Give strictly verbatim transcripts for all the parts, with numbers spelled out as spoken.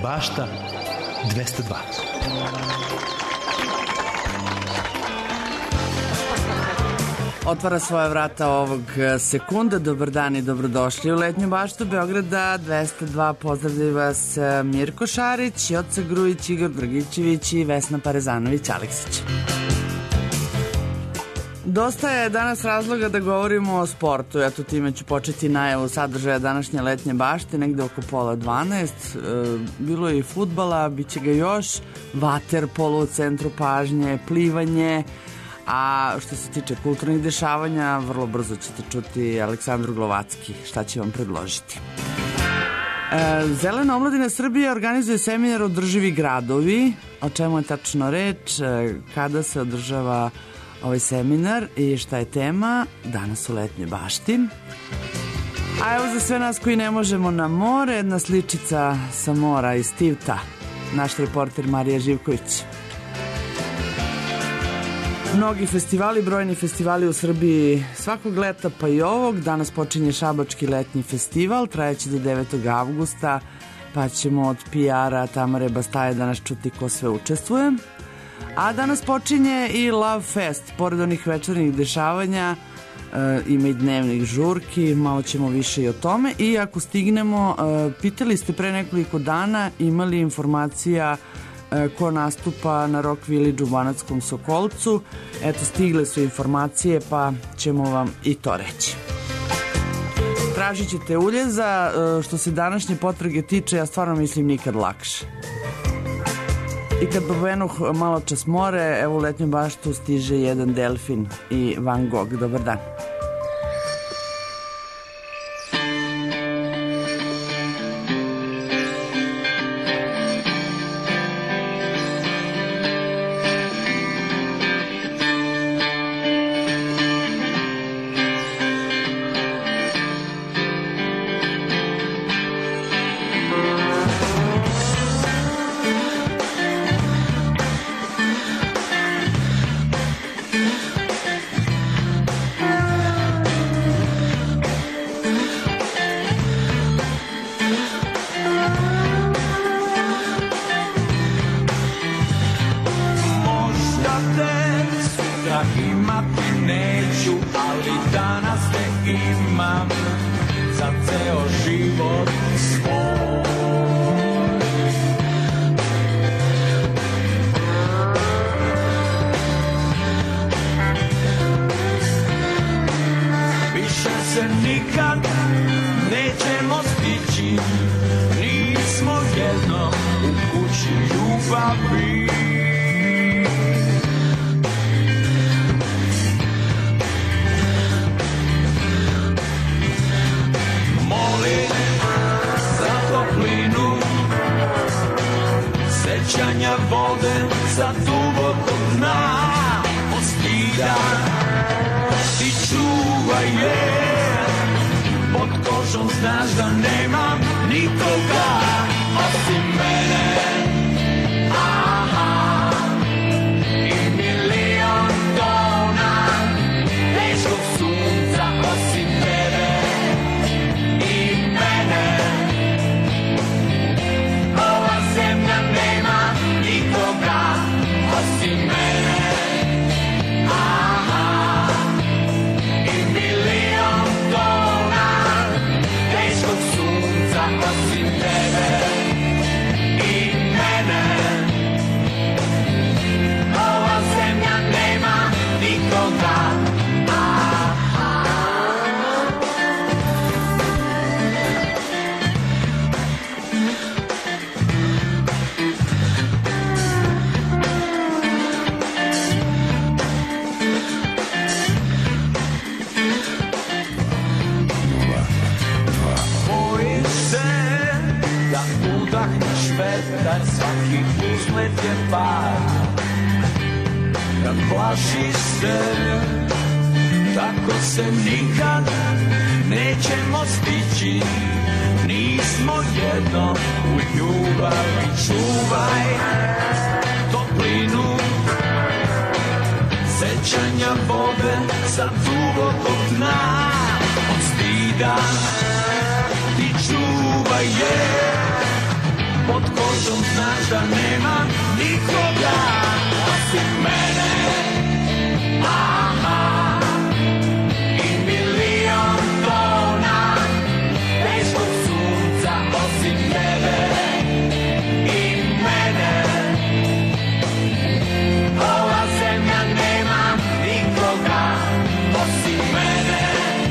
Bašta dvesta dva. Otvara svoja vrata ovog sekunda. Dobar dan i dobrodošli u Letnju baštu Beograda dvesta dva. Pozdravljaju vas Mirko Šarić, Joca Grujić, Igor Dragićević i Vesna Parezanović-Aleksić. Dosta je danas razloga da govorimo o sportu. Eto, time ću početi najavu sadržaja današnje Letnje bašte, negde oko pola dvanaest. E, bilo je i fudbala, bit će ga još, vaterpolo u centru pažnje, plivanje, a što se tiče kulturnih dešavanja, vrlo brzo ćete čuti Aleksandru Glovacki, šta će vam predložiti. E, Zelena omladina Srbije organizuje seminar Održivi gradovi. O čemu je tačno reč, e, kada se održava ovaj seminar i šta je tema danas u Letnjoj bašti. A evo za sve nas koji ne možemo na more, jedna sličica sa mora iz Tivta, naš reporter Marija Živković. Mnogi festivali, brojni festivali u Srbiji svakog leta, pa i ovog. Danas počinje Šabački letnji festival, trajeće do devetog avgusta, pa ćemo od P R-a Tamare Bastaje danas čuti ko sve učestvuje. A danas počinje i Love Fest. Pored onih večernjih dešavanja, e, ima i dnevnih žurki, malo ćemo više i o tome. I ako stignemo, e, pitali ste pre nekoliko dana, imali informacija e, ko nastupa na Rock Village u Banatskom Sokolcu. Eto, stigle su informacije, pa ćemo vam i to reći. Tražit ćete uljeza, e, što se današnje potrage tiče, ja stvarno mislim nikad lakše. I kad pomenuh malo čas more, evo u Letnju baštu stiže jedan delfin i Van Gogh. Dobar dan. Ti čuvaj je pod kožom kožom, znaš da nema nikoga osim mene. Aha, i milion tona teškog sunca osim tebe i mene. Ova zemlja nema nikoga osim mene.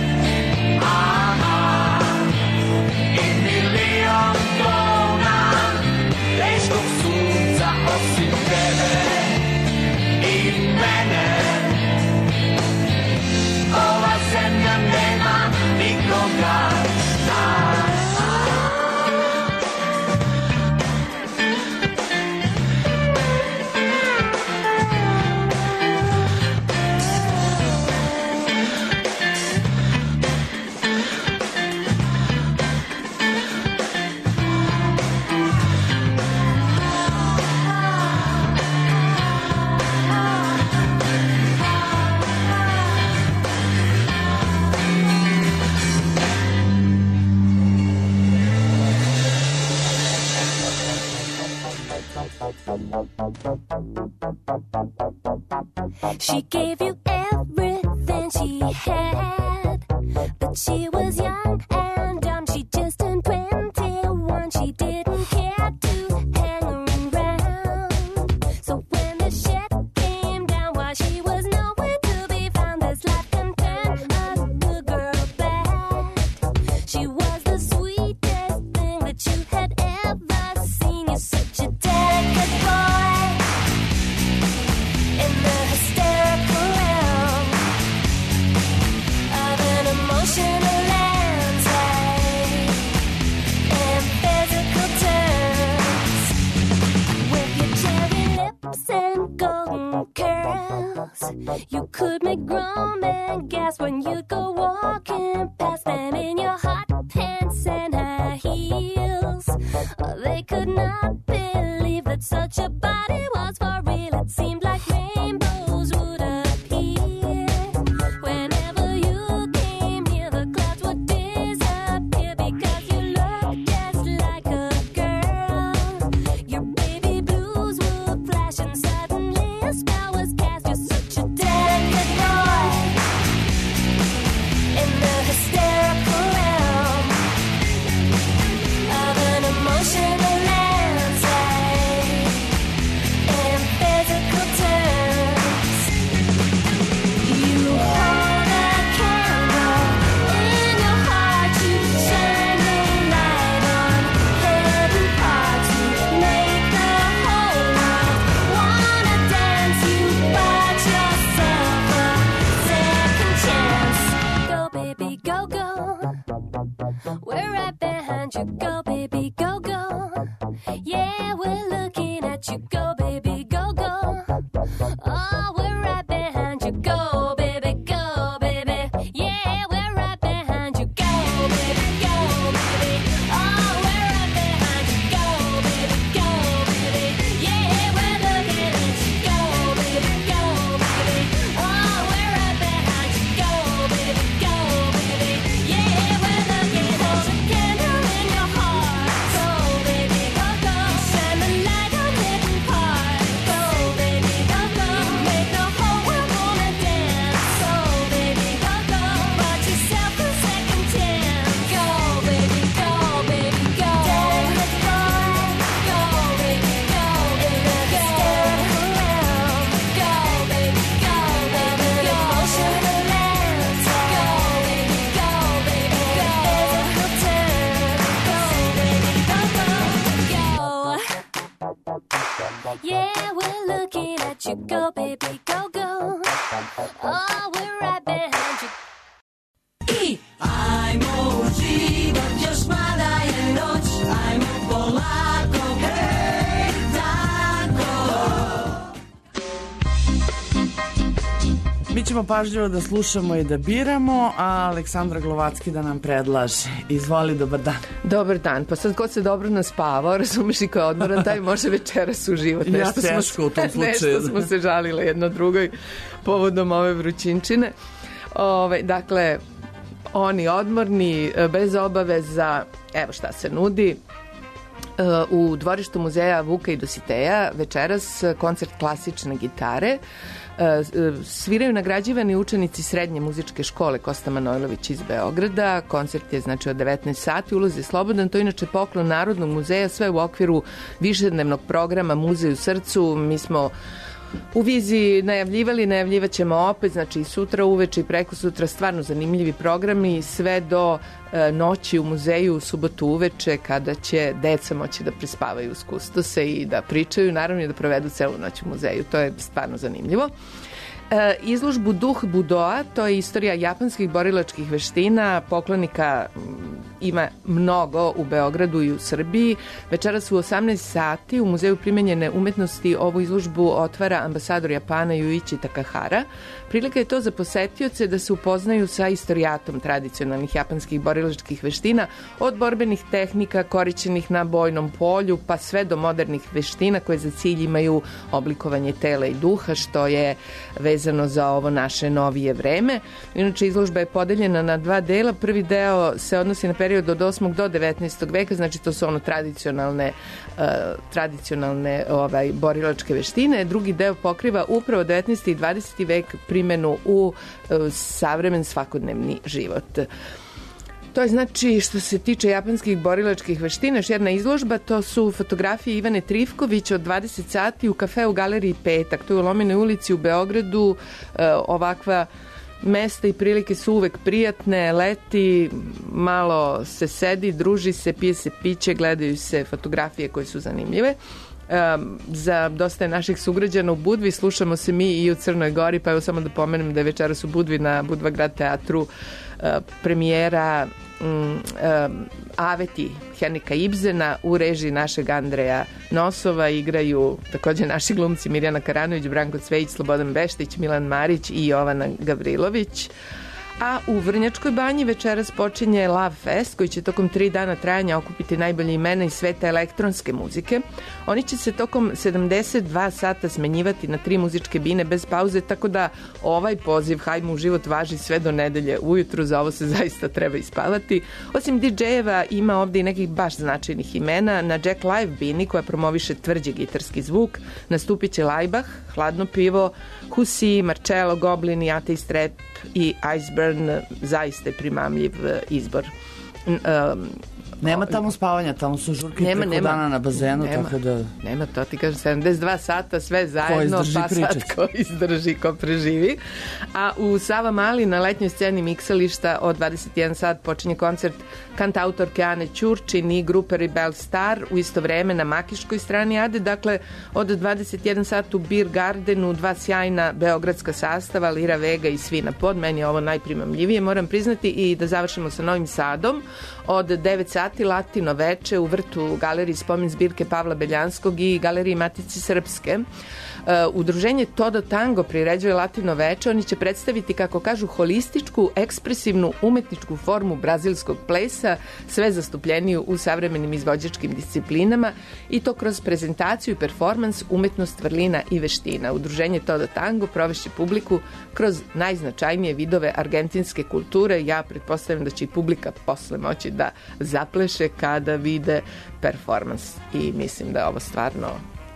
Aha, i milion tona teškog sunca osim tebe i mene. Ova zemlja nema nikoga. She gave you everything she had, but she was young and dumb. She just turned twenty-one. She didn't care to hang around. So when the shit came down, while she was nowhere to be found, this life can turn a good girl bad. She was the sweetest thing that you had ever seen. You're such a delicate boy in the hysterical realm of an emotional landscape and physical terms. With your cherry lips and golden curls, you could make grown men gasp when you'd go walking past them in your hot pants and high heels. They could not believe that such a body was for real. It seemed like rainbows would appear whenever you came near. The clouds would disappear because you looked just like a girl. Your baby blues would flash and suddenly a spell was cast. You're such a delicate boy in the hysterical realm of an emotional landscape in physical terms. You hold a candle in your heart, you shine the light on hidden parts. You make the whole world wanna dance. You bought yourself a second chance. Go baby, go, go. We're right behind you. Go baby, go, go. Yeah, we're looking at you. Go baby, go, go. Oh, we're right behind you. Go baby, go baby. Yeah, we're right behind you. Go baby, go baby. Oh, we're right behind you. Go baby, go baby. Yeah, we're looking at you. Go baby, go baby. Oh, we're right behind you. Go baby, go baby. Yeah, we're looking at you. Candle in your heart. Go baby, go, go. Shine the light on hidden parts. Go baby, go, go. You make the whole world wanna dance. Go baby, go, go. Bought yourself a second chance. Go baby, go baby, go. Delicate boy. Go baby, go in the hysterical realm. Go baby, go baby, go. Emotional landscape. Go baby, go baby, go. Physical terms. Go baby, go, go, go. Yeah, we're looking at you. Go baby, go, go. Oh, we're right behind you. I ajmo život još mada je noć, ajmo polako, hej, tako. Mi ćemo pažljivo da slušamo i da biramo, a Aleksandra Glovacki da nam predlaže. Izvoli, dobar dan. Dobar dan, pa sad ko se dobro naspavao, razumeš, i ko je odmoran, taj može večeras uživati. Ja Nešto teško smo, u tom slučaju. Nešto smo se žalile jedno drugoj povodom ove vrućinčine. Ove, dakle, oni odmorni, bez obaveza, evo šta se nudi. u dvorištu muzeja Vuka i Dositeja večeras koncert klasične gitare. Sviraju nagrađivani učenici srednje muzičke škole Kosta Manojlović iz Beograda. Koncert je znači od devetnaest sati, ulaz je slobodan. To je inače poklon Narodnog muzeja, sve u okviru višednevnog programa Muzej u srcu. Mi smo u viziji najavljivali, najavljivat ćemo opet, znači i sutra uveče i preko sutra, stvarno zanimljivi programi, sve do e, noći u muzeju u subotu uveče, kada će deca moći da prespavaju uz kustose i da pričaju, naravno i da provedu celu noć u muzeju. To je stvarno zanimljivo. E, izložbu Duh Budoa, to je istorija japanskih borilačkih veština, poklonika ima mnogo u Beogradu i u Srbiji. Večeras u osamnaest sati u Muzeju primenjene umetnosti ovu izložbu otvara ambasador Japana Yuichi Takahara. Prilika je to za posetioce da se upoznaju sa istorijatom tradicionalnih japanskih borilačkih veština, od borbenih tehnika korišćenih na bojnom polju pa sve do modernih veština koje za cilj imaju oblikovanje tela i duha, što je vezano za ovo naše novije vreme. Inače, izložba je podeljena na dva dela. Prvi deo se odnosi na period od osmog do devetnaestog veka, znači to su ono tradicionalne, uh, tradicionalne ovaj, borilačke veštine. Drugi deo pokriva upravo devetnaesti i dvadeseti vek, primenu u uh, savremen svakodnevni život. To je znači što se tiče japanskih borilačkih veština. Još jedna izložba, to su fotografije Ivane Trifković od dvadeset sati u kafeu Galeriji Petak. To je u Lomenoj ulici u Beogradu. E, ovakva mesta i prilike su uvek prijatne, leti, malo se sedi, druži se, pije se piće, gledaju se fotografije koje su zanimljive. Um, za dosta naših sugrađana u Budvi, slušamo se mi i u Crnoj Gori, pa evo samo da pomenem da je večeras u Budvi na Budva grad teatru uh, premijera um, um, Aveti Henrika Ibsena u režiji našeg Andreja Nosova. Igraju takođe naši glumci Mirjana Karanović, Branko Cvejić, Slobodan Beštić, Milan Marić i Jovana Gavrilović. A u Vrnjačkoj banji večeras počinje Love Fest, koji će tokom tri dana trajanja okupiti najbolje imena iz sveta elektronske muzike. Oni će se tokom sedamdeset dva sata smenjivati na tri muzičke bine bez pauze, tako da ovaj poziv Hajmo u život važi sve do nedelje ujutru, za ovo se zaista treba ispavati. Osim di džejeva ima ovde i nekih baš značajnih imena. Na Jack Live bini, koja promoviše tvrđi gitarski zvuk, nastupit će Laibach, Hladno pivo, Husi, Marcello, Goblin i Ateist Rap i Iceburn. Zaista je primamljiv izbor. Um, Nema tamo spavanja, tamo su žurke nema, preko nema, dana na bazenu, nema, tako da... Nema, to ti kažem, sedamdeset dva sata, sve zajedno, ko izdrži pa sad ko izdrži, ko preživi. A u Sava Mali na letnjoj sceni miksališta od dvadeset jedan sat počinje koncert kantautorke Ane Ćurčin i grupe Rebel Star, u isto vreme na makiškoj strani Ade. Dakle, od dvadeset jedan sat u Beer Gardenu dva sjajna beogradska sastava, Lira Vega i Svina Pod. Meni je ovo najprimamljivije, moram priznati. I da završimo sa Novim Sadom, od devet sati Latino veče u vrtu galeriji spomen zbirke Pavla Beljanskog i galeriji Matice Srpske. Uh, udruženje Todo Tango priređuje Latino veče. Oni će predstaviti, kako kažu, holističku, ekspresivnu, umetničku formu brazilskog plesa, sve zastupljeniju u savremenim izvođačkim disciplinama, i to kroz prezentaciju i performans, umetnost, vrlina i veština. Udruženje Todo Tango provešće publiku kroz najznačajnije vidove argentinske kulture. Ja pretpostavljam da će i publika posle moći da zapleše kada vide performans, i mislim da je ovo stvarno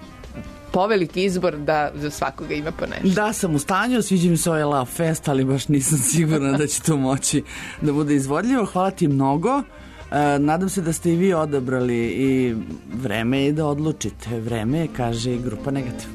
poveliki izbor da za svakoga ima po nešto. Da, sam u stanju, sviđa mi se ovaj Love Fest, ali baš nisam sigurna da će to moći da bude izvodljivo. Hvala ti mnogo. E, nadam se da ste i vi odabrali, i vreme je da odlučite. Vreme je, kaže i grupa Negativ.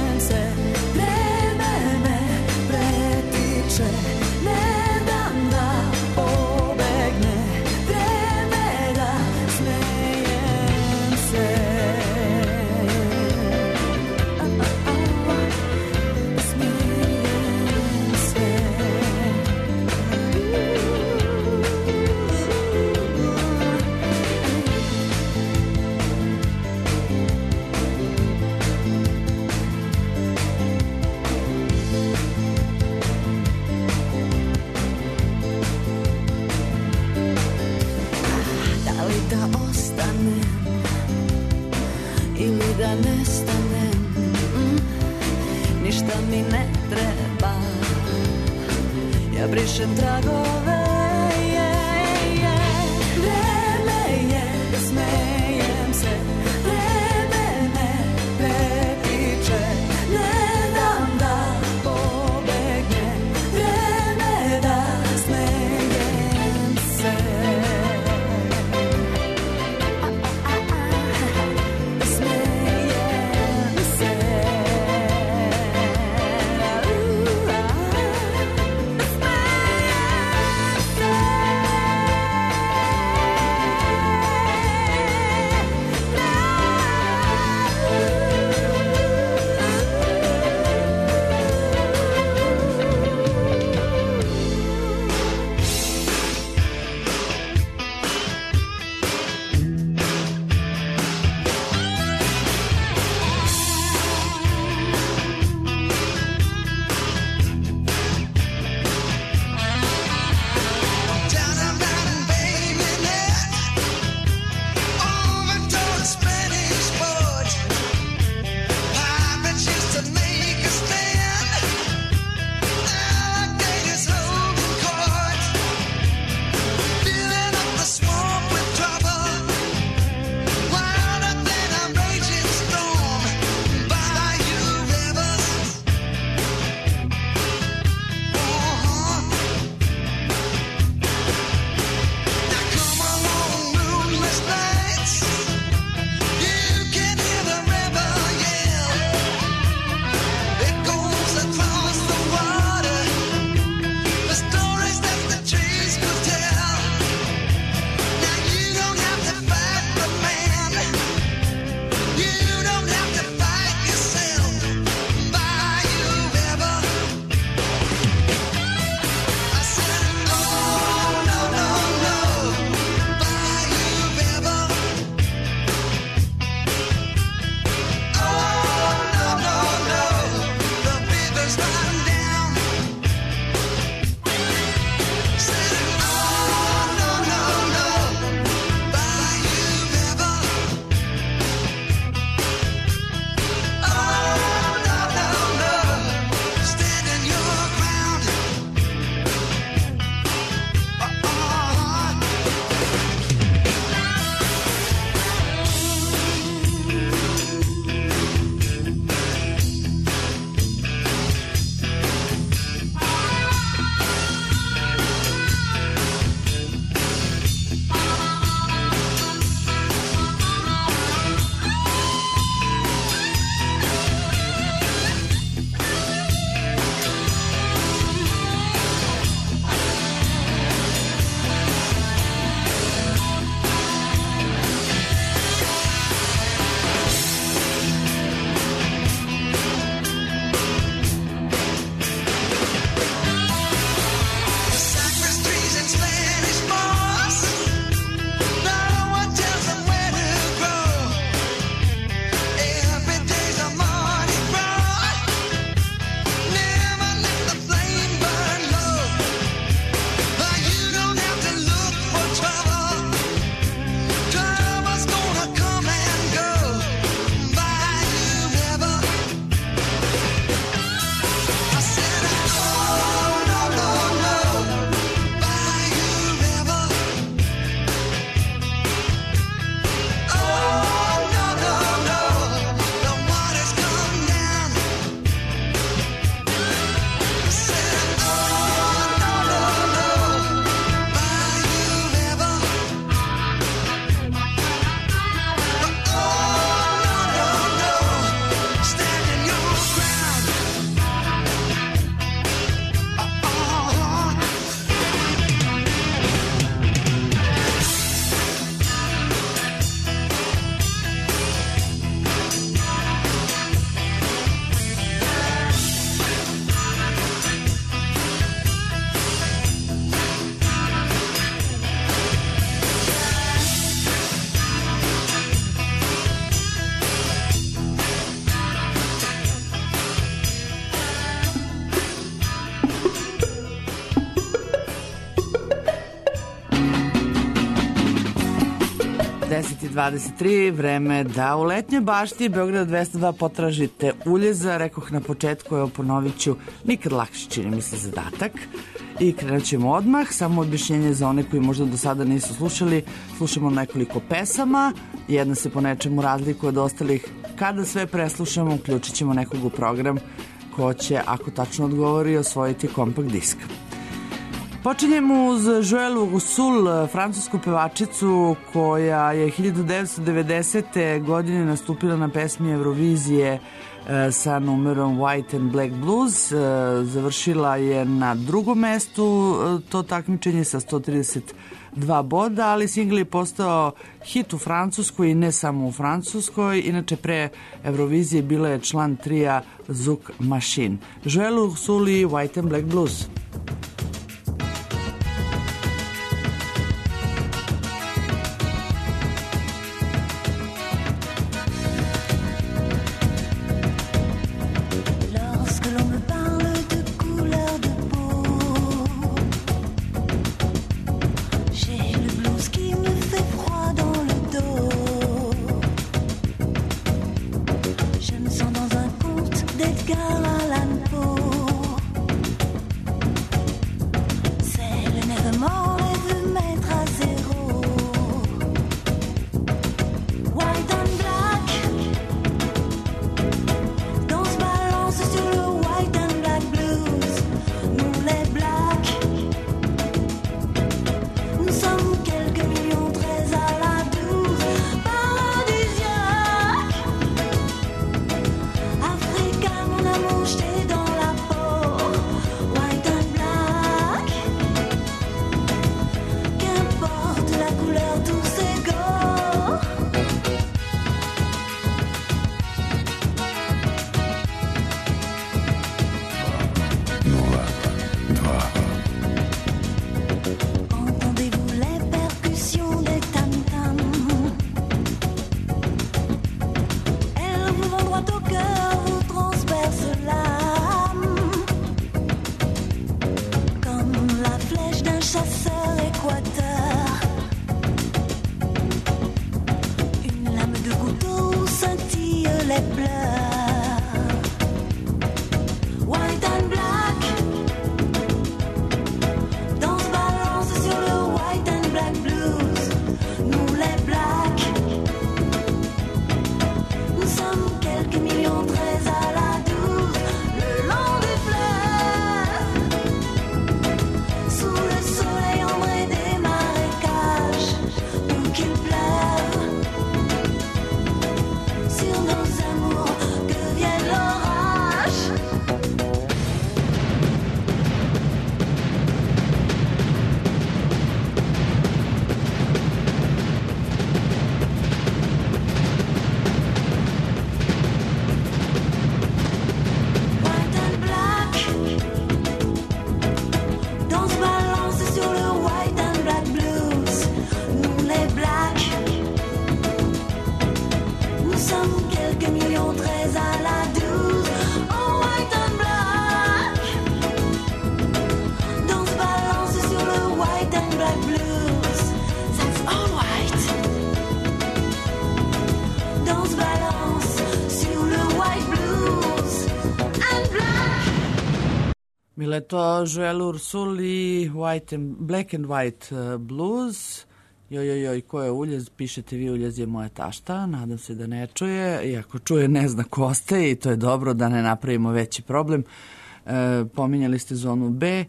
Ne dam da da nestanem, mm, ništa mi ne treba. Ja brišem tragove, je, je. Vreme je, smejem se, vreme me pretiče, ne dam da pobegne, vreme da smejem se. Smejem se. Smejem deset i dvadeset tri, vreme da u letnjoj bašti Beograda dvesta dva potražite uljeza. Rekoh na početku, evo ponovit ću, nikad lakše čini mi se zadatak. I krenut ćemo odmah, samo objašnjenje za one koji možda do sada nisu slušali. Slušamo nekoliko pesama, jedna se po nečemu razlikuje od ostalih. Kada sve preslušamo, uključit ćemo nekog u program ko će, ako tačno odgovori, osvojiti kompakt disk. Počinjemo uz Joëlu Roussoul, francusku pevačicu koja je hiljadu devetsto devedesete. godine nastupila na pesmi Eurovizije sa numerom White and Black Blues. Završila je na drugom mestu to takmičenje sa sto trideset dva boda, ali singl je postao hit u Francuskoj i ne samo u Francuskoj. Inače, pre Eurovizije bila je član trija Zouk Machine. Joël Roussoul i White and Black Blues. Bile to Joël Roussoul i White and, Black and White uh, Blues. Joj, joj, joj, ko je uljez? Pišete vi, uljez je moja tašta. Nadam se da ne čuje. I ako čuje, ne zna ko ostaje i to je dobro da ne napravimo veći problem. E, pominjali ste zonu B e,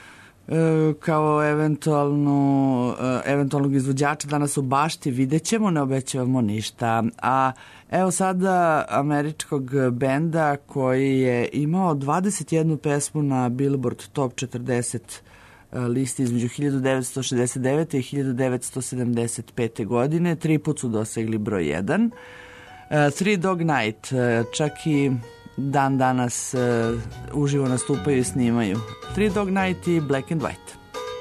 kao eventualnu, e, eventualnog izvođača. Danas u bašti vidjet ćemo, ne obećavamo ništa. A evo sada američkog benda koji je imao dvadeset jednu pesmu na Billboard Top četrdeset listi između hiljadu devetsto šezdeset devete. i hiljadu devetsto sedamdeset pete. godine. Tri put su dosegli broj jedan. Uh, Three Dog Night, uh, čak i dan danas uh, uživo nastupaju i snimaju. Three Dog Night i Black and White.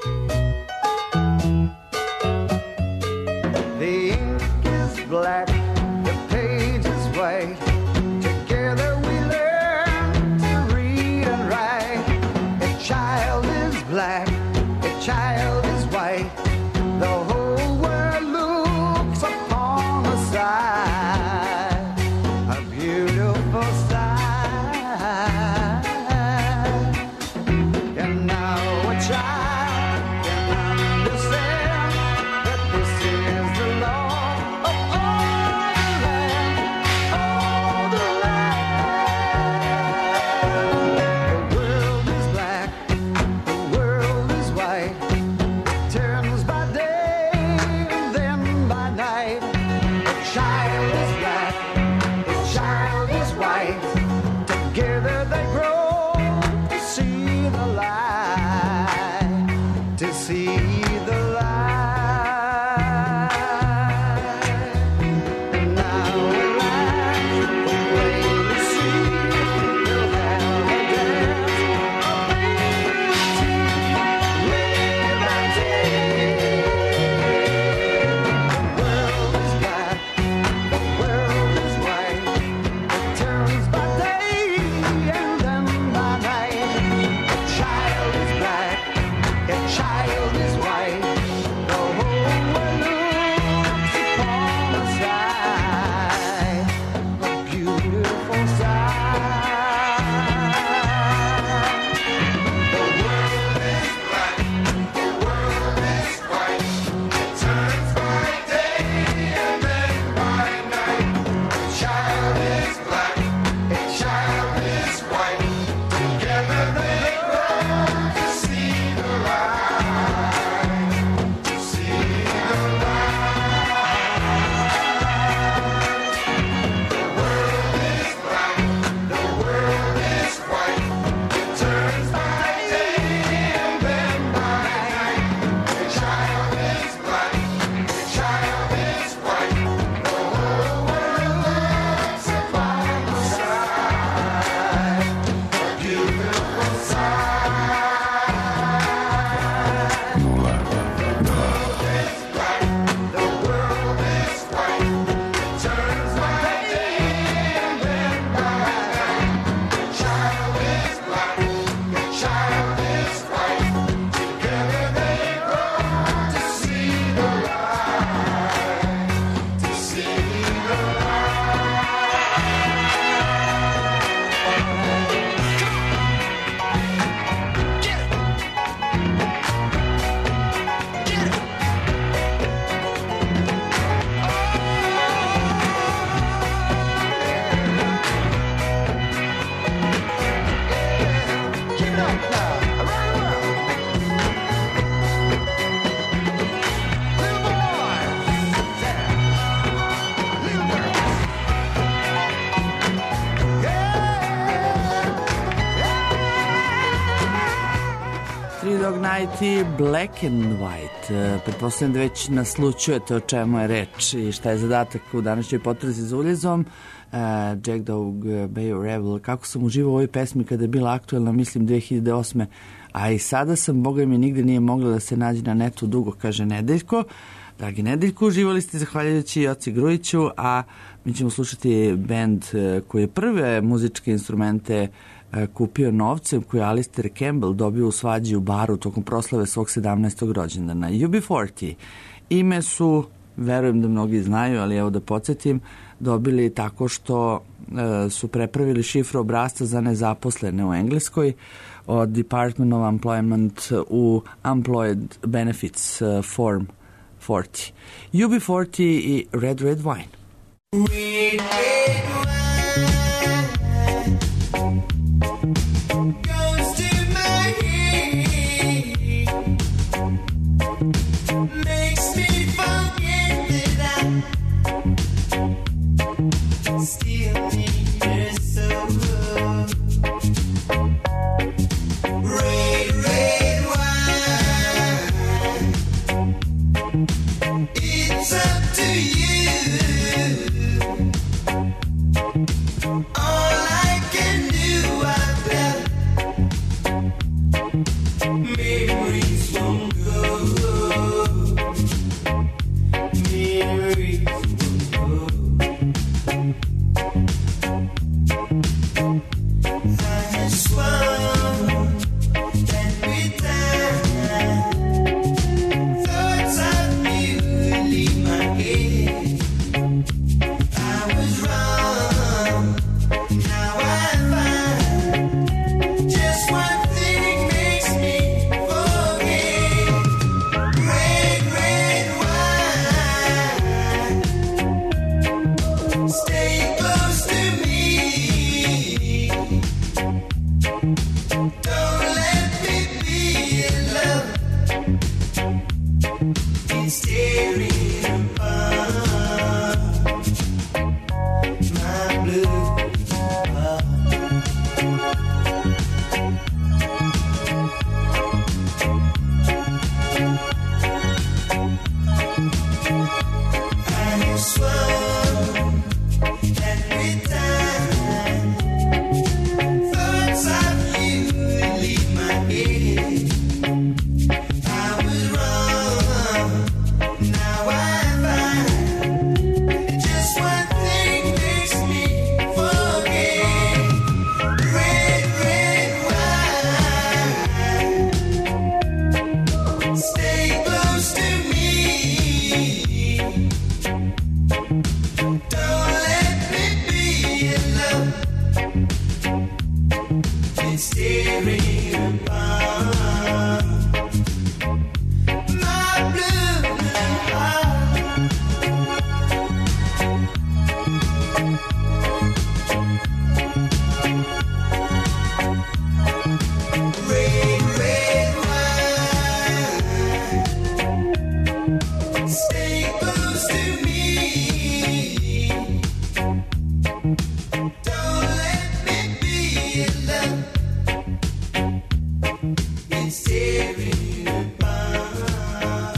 The ink is black, the page is white. Together we learn to read and write. A child is black, a child is white. The whole world looks upon Night i Black and White. Pretpostavljam da već naslučujete o čemu je reč i šta je zadatak u današnjoj potrazi za uljezom. Uh, Jack Dog, Bay Rebel, kako sam uživao u ovoj pesmi kada je bila aktuelna, mislim dve hiljade osme. A i sada sam, boga mi, nigde nije mogla da se nađe na netu dugo, kaže Nedeljko. Dragi Nedeljko, uživali ste zahvaljujući Joci Grujiću, a mi ćemo slušati bend koji je prve muzičke instrumente kupio novcem koji je Alistair Campbell dobio u svađi u baru tokom proslave svog sedamnaestog rođendana. U B četrdeset. Ime su, verujem da mnogi znaju, ali evo da podsjetim, dobili tako što e, su prepravili šifru obrasca za nezaposlene u Engleskoj od Department of Employment u Employed Benefits uh, Form četrdeset. U B četrdeset i Red Red Wine. Red, red wine goes to my head, makes me forget that I still need her so. Red, red wine, it's up to you. All I can do, I bet memories won't go. Memories won't go. I have swum that with time. Thoughts of you leave my head. I was wrong. Now I find just one thing makes me forget. Red, red wine, stay close to me. Don't let me be in love. It's tearing apart my blue. I have swum every time. Thoughts of you leave my head. I was wrong. Now I find just one thing makes me forget. Red, red wine, stay close to me. Don't let me be in love. It's tearing apart my blue heart. Red, red wine, stay close to me. Don't let me be in love. It's tearing apart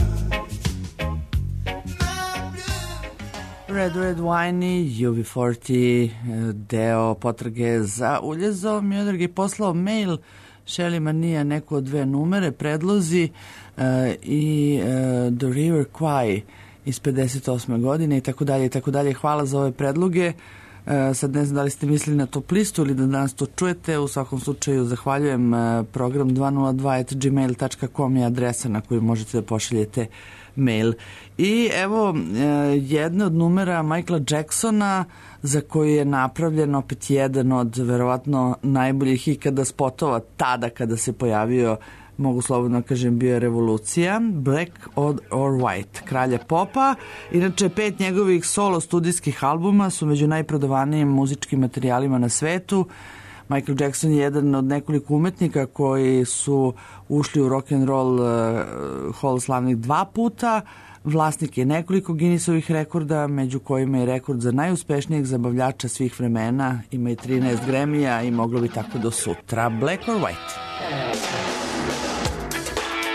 my blue. Red Red Wine i U B četrdeset, deo potrage za uljezom. Miodrag je poslao mail Shelly Manija, neku od dve numere, predlozi uh, i uh, The River Kwai iz pedeset osme godine i tako dalje i tako dalje. Hvala za ove predloge. Uh, sad ne znam da li ste mislili na top listu ili da danas to čujete. U svakom slučaju zahvaljujem. Uh, program dva nula dva at gmail dot com je adresa na koju možete da pošaljete mail. I evo uh, jedna od numera Michaela Jacksona za koju je napravljen opet jedan od verovatno najboljih ikada spotova tada kada se pojavio, mogu slobodno kažem, bio je revolucija. Black or White, kralja popa. Inače, pet njegovih solo studijskih albuma su među najprodavanijim muzičkim materijalima na svetu. Michael Jackson je jedan od nekoliko umetnika koji su ušli u rock and roll uh, hall slavnih dva puta. Vlasnik je nekoliko Guinnessovih rekorda, među kojima je rekord za najuspešnijeg zabavljača svih vremena. Ima i trinaest Grammy-a i moglo bi tako do sutra. Black or White.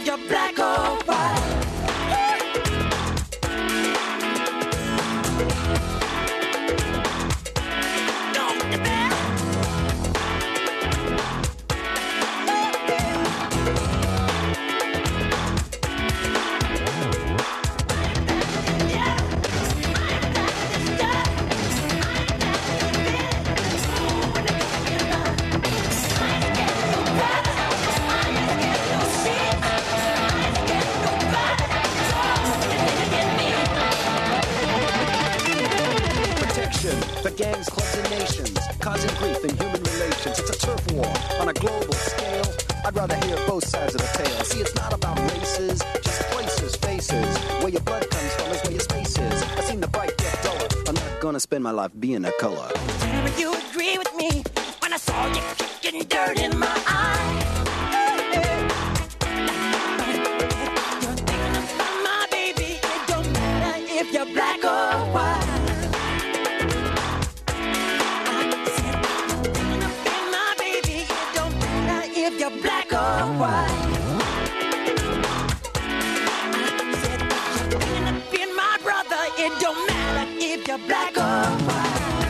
if you're black or white. The gangs, clubs, and nations, causing grief in human relations. It's a turf war on a global scale. I'd rather hear both sides of the tale. See, it's not about races, just places, faces. Where your blood comes from is where your space is. I've seen the bright get duller. I'm not gonna spend my life being a color. Tell me you agree with me when I saw you kicking dirt in my eye. You're thinking about my baby. It don't matter if you're black or white. If you're black or white, I said you're thinking of being my brother. It don't matter if you're black or white.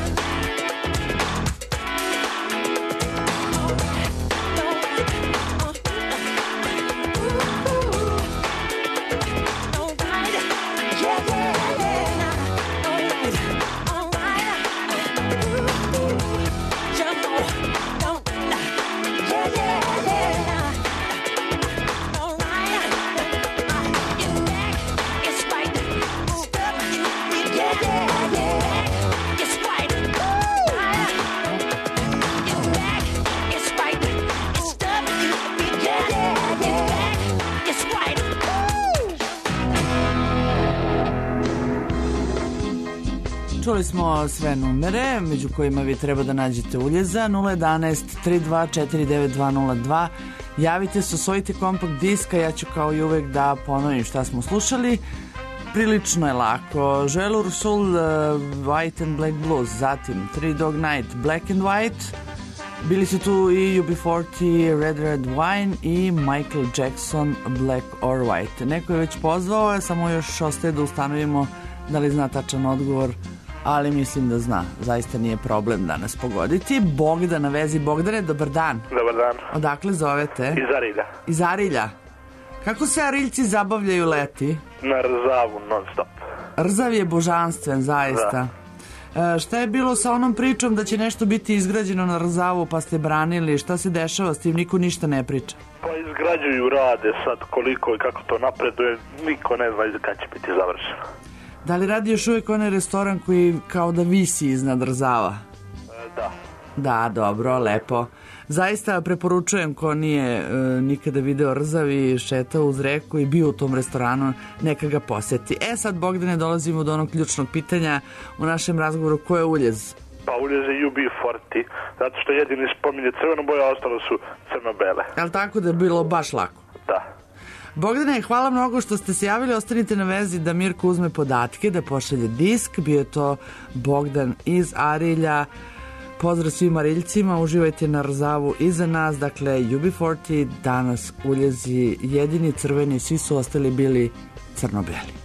Čuli smo sve numere, među kojima vi treba da nađete uljeza. Nula jedanaest tri dva četiri devet dva nula dva. Javite se, osvojite kompakt diska, ja ću kao i uvek da ponovim šta smo slušali. Prilično je lako. Joel Ursul, uh, White and Black Blues, zatim Three Dog Night, Black and White. Bili su tu i U B četrdeset, Red Red Wine i Michael Jackson, Black or White. Neko je već pozvao, samo još ostaje da ustanovimo da li zna tačan odgovor, ali mislim da zna. Zaista nije problem danas pogoditi. Bogdan na vezi. Bogdane, dobar dan. Dobar dan. Odakle zovete? Iz Arilja. Iz Arilja. Kako se Ariljci zabavljaju leti? Na Rzavu non stop. Rzav je božanstven, zaista. Da. E, šta je bilo sa onom pričom da će nešto biti izgrađeno na Rzavu pa ste branili? Šta se dešava s tim? Niko ništa ne priča. Pa izgrađuju, rade sad koliko i kako to napreduje. Niko ne zna kad će biti završeno. Da li radi još uvijek onaj restoran koji kao da visi iznad Rzava? E, da. Da, dobro, lepo. Zaista preporučujem ko nije e, nikada video Rzav i šetao uz reku i bio u tom restoranu, neka ga poseti. E sad, Bogdane, dolazimo do onog ključnog pitanja u našem razgovoru. Ko je uljez? Pa uljez je U B četrdeset, zato što jedini spominje crveno boje, a ostalo su crno-bele. Jel tako da je bilo baš lako? Da. Bogdane, hvala mnogo što ste se javili. Ostanite na vezi da Mirko uzme podatke, da pošalje disk. Bio je to Bogdan iz Arilja. Pozdrav svim Ariljcima, uživajte na Rzavu iza nas. Dakle, U B četrdeset, danas uljezi jedini crveni, svi su ostali bili crno-beli.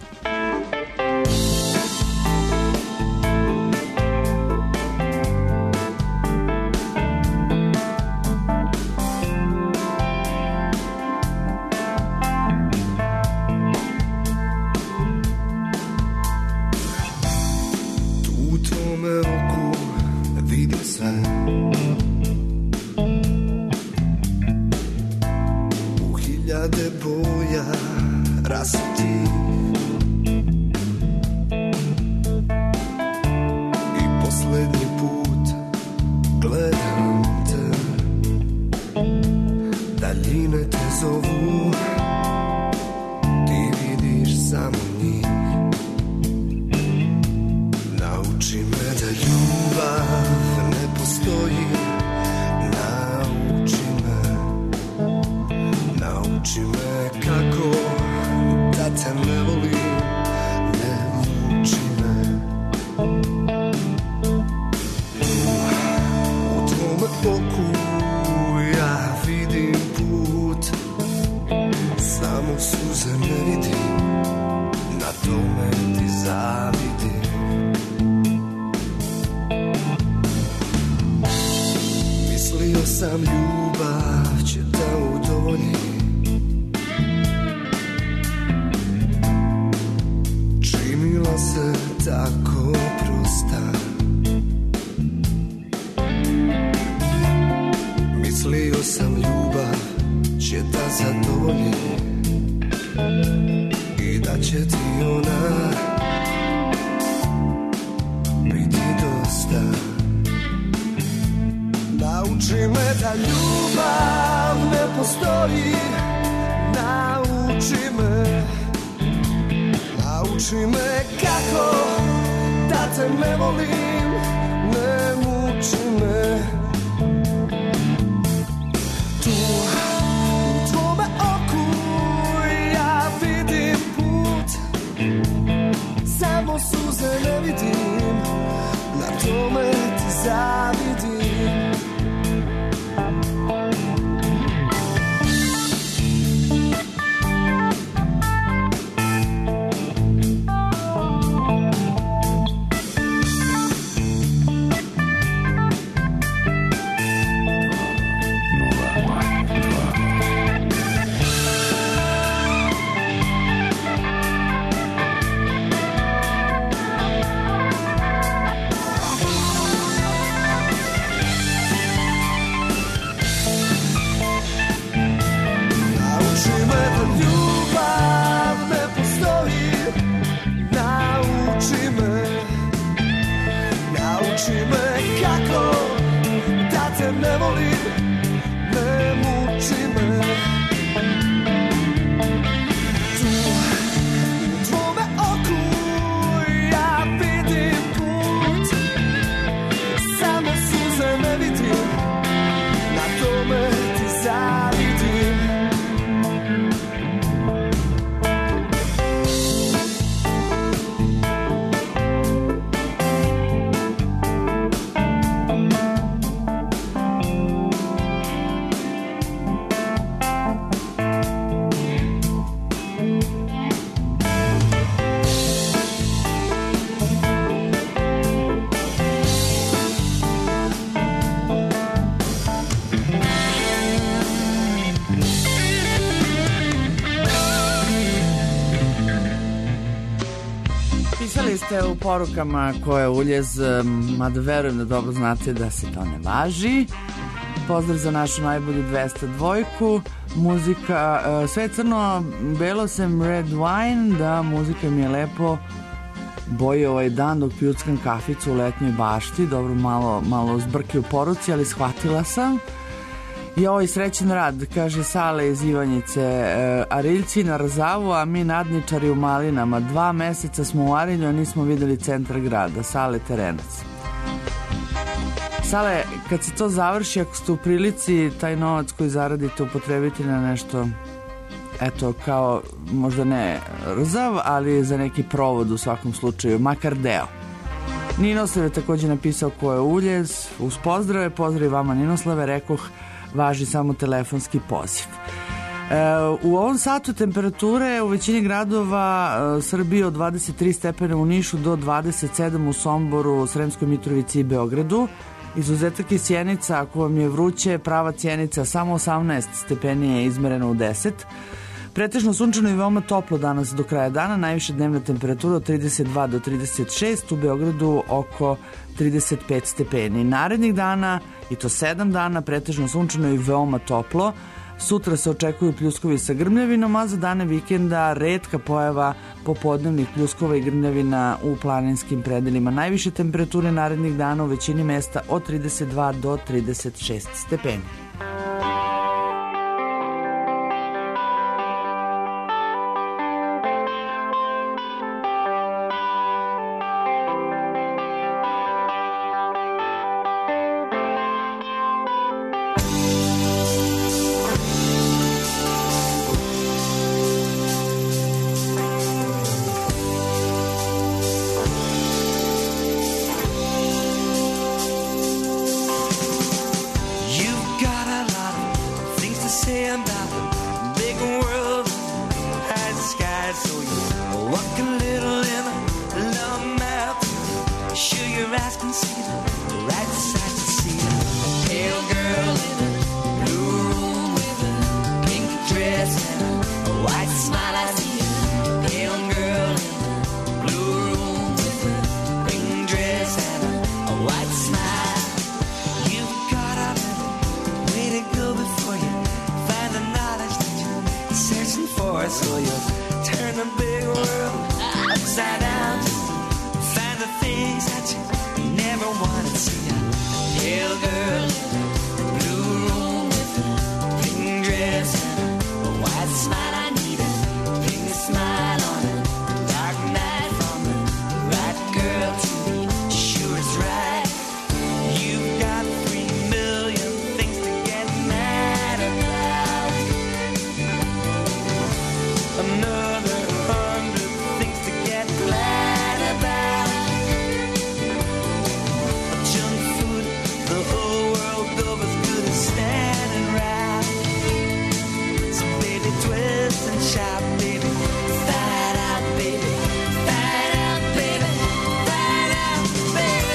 Samo suze ne vidim, na tome ti zavidim. Mislio sam ljubav će da udovolji, činila se tako prosta. Mislio sam ljubav će da zadovolji i da će ti ona biti dosta. Nauči me da ljubav ne postoji, nauči me, nauči me kako da te ne volim, ne muči me. Tu, u tvome oku ja vidim put, samo suze ne vidim, na tome ti zavidim. Ne volim, ne muči me. Tu, u tvome oku ja vidim put, samo suze ne vidim, na tome ti zavidim. Ste u porukama koje uljez, mada verujem da dobro znate da se to ne važi. Pozdrav za našu najbolju dvesta dvojku. Muzika, sve je crno, belo sam red wine, da muzika mi je lepo boji ovaj dan dok pljuckam kaficu u letnjoj bašti. Dobro, malo, malo zbrke u poruci, ali shvatila sam. I ovaj srećen rad, kaže Sale iz Ivanjice, e, Ariljci na Rzavu, a mi nadničari u Malinama. Dva meseca smo u Arilju, a nismo videli centar grada. Sale Terenac. Sale, kad se to završi, ako ste u prilici taj novac koji zaradite upotrebiti na nešto, eto, kao možda ne Rzav, ali za neki provod u svakom slučaju, makar deo. Ninoslav je također napisao ko je uljez, uz pozdrave, pozdrav vama Ninoslave, rekoh, važi samo telefonski poziv. E, u ovom satu temperature u većini gradova e, Srbije od dvadeset tri stepena u Nišu do dvadeset sedam u Somboru, Sremskoj Mitrovici i Beogradu. Izuzetak je Sjenica, ako vam je vruće, prava Sjenica, samo osamnaest stepeni je izmereno u deset. Pretežno sunčano i veoma toplo danas do kraja dana, najviše dnevna temperatura od trideset dva do trideset šest, u Beogradu oko trideset pet stepeni. Narednih dana, i to sedam dana, pretežno sunčano i veoma toplo. Sutra se očekuju pljuskovi sa grmljavinom, a za dane vikenda retka pojava popodnevnih pljuskova i grmljavina u planinskim predelima. Najviše temperature narednih dana u većini mesta od trideset dva do trideset šest stepeni. You've got for it. So you turn the big world upside down, find the things that you never wanted to see. A pale girl in a blue room with a pink dress and a white smile. I need a pink smile on a dark night from the right girl to me. Sure it's right. You've got three million things to get mad about. Another hundred things to get glad about. Junk food, the whole world over as good as standing right. So baby, twist and shout, baby, fight out, baby, fight out, baby, fight out, baby.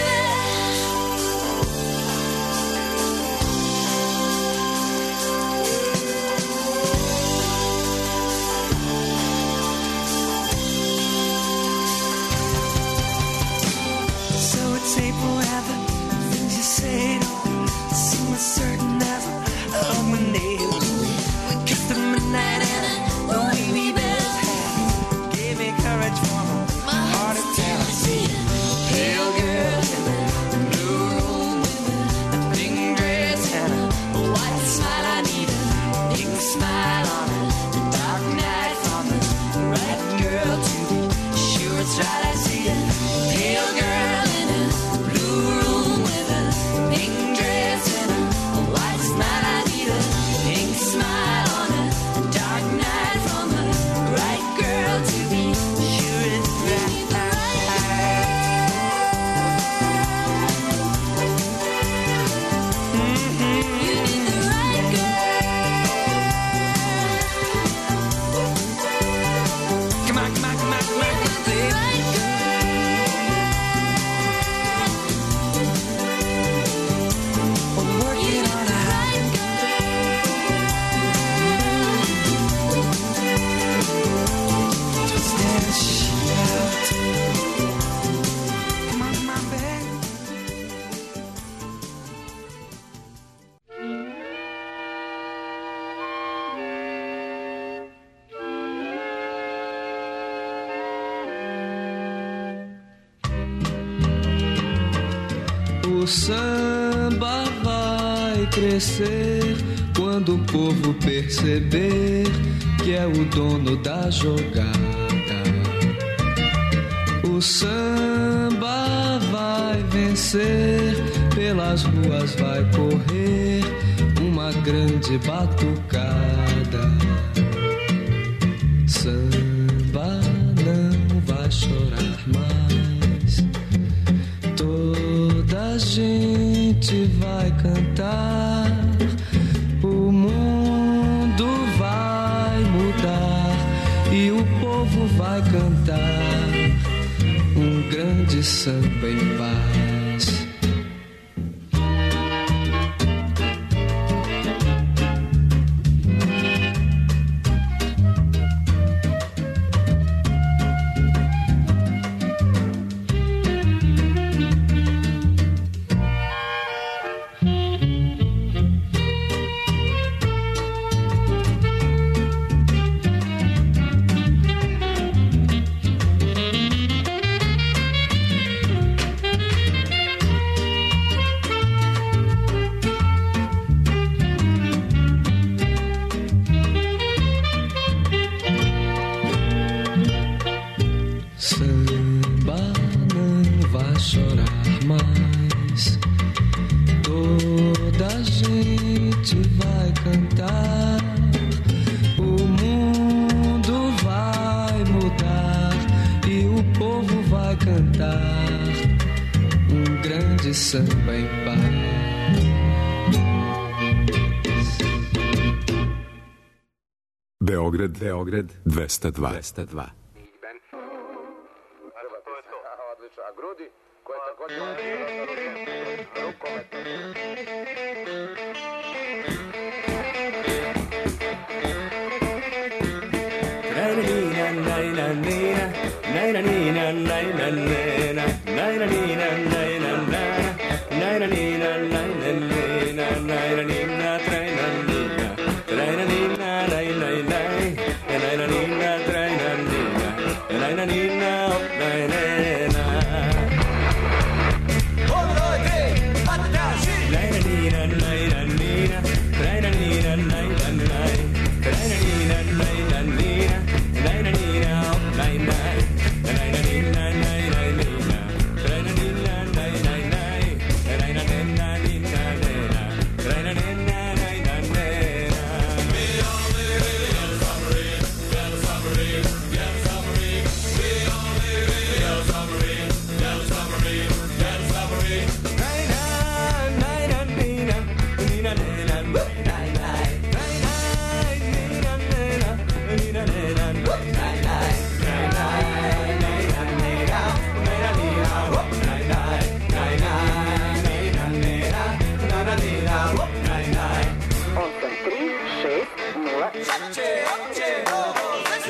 So it's April Ave, things you say don't seem as certain as a hug my neighbor. We kissed at midnight and the way we both had gave me courage for my heart to tell. I see a pale girl in a blue room with a pink dress and a white smile. I need a pink smile on a dark night from the right girl to be sure it's right. I see a pale girl in a blue room with a pink dress and a white smile. I need a pink smile on a dark night from the right girl to be sure it's right. You need the right girl. Come on, come on, come on, come on, baby. Right girl. Working on a right girl. Just let it shout. Come on, come on, baby. O samba vai crescer quando o povo perceber que é o dono da jogada. O samba vai vencer, pelas ruas vai correr uma grande batucada. Samba não vai chorar mais, toda a gente vai cantar, o mundo vai mudar e o povo vai cantar um grande samba em paz. Samba não vai chorar mais, toda a gente vai cantar, o mundo vai mudar e o povo vai cantar um grande samba em paz. Beograd, Beograd, dvesta dva. dvesta dva. A grudi koja također rukomet. Na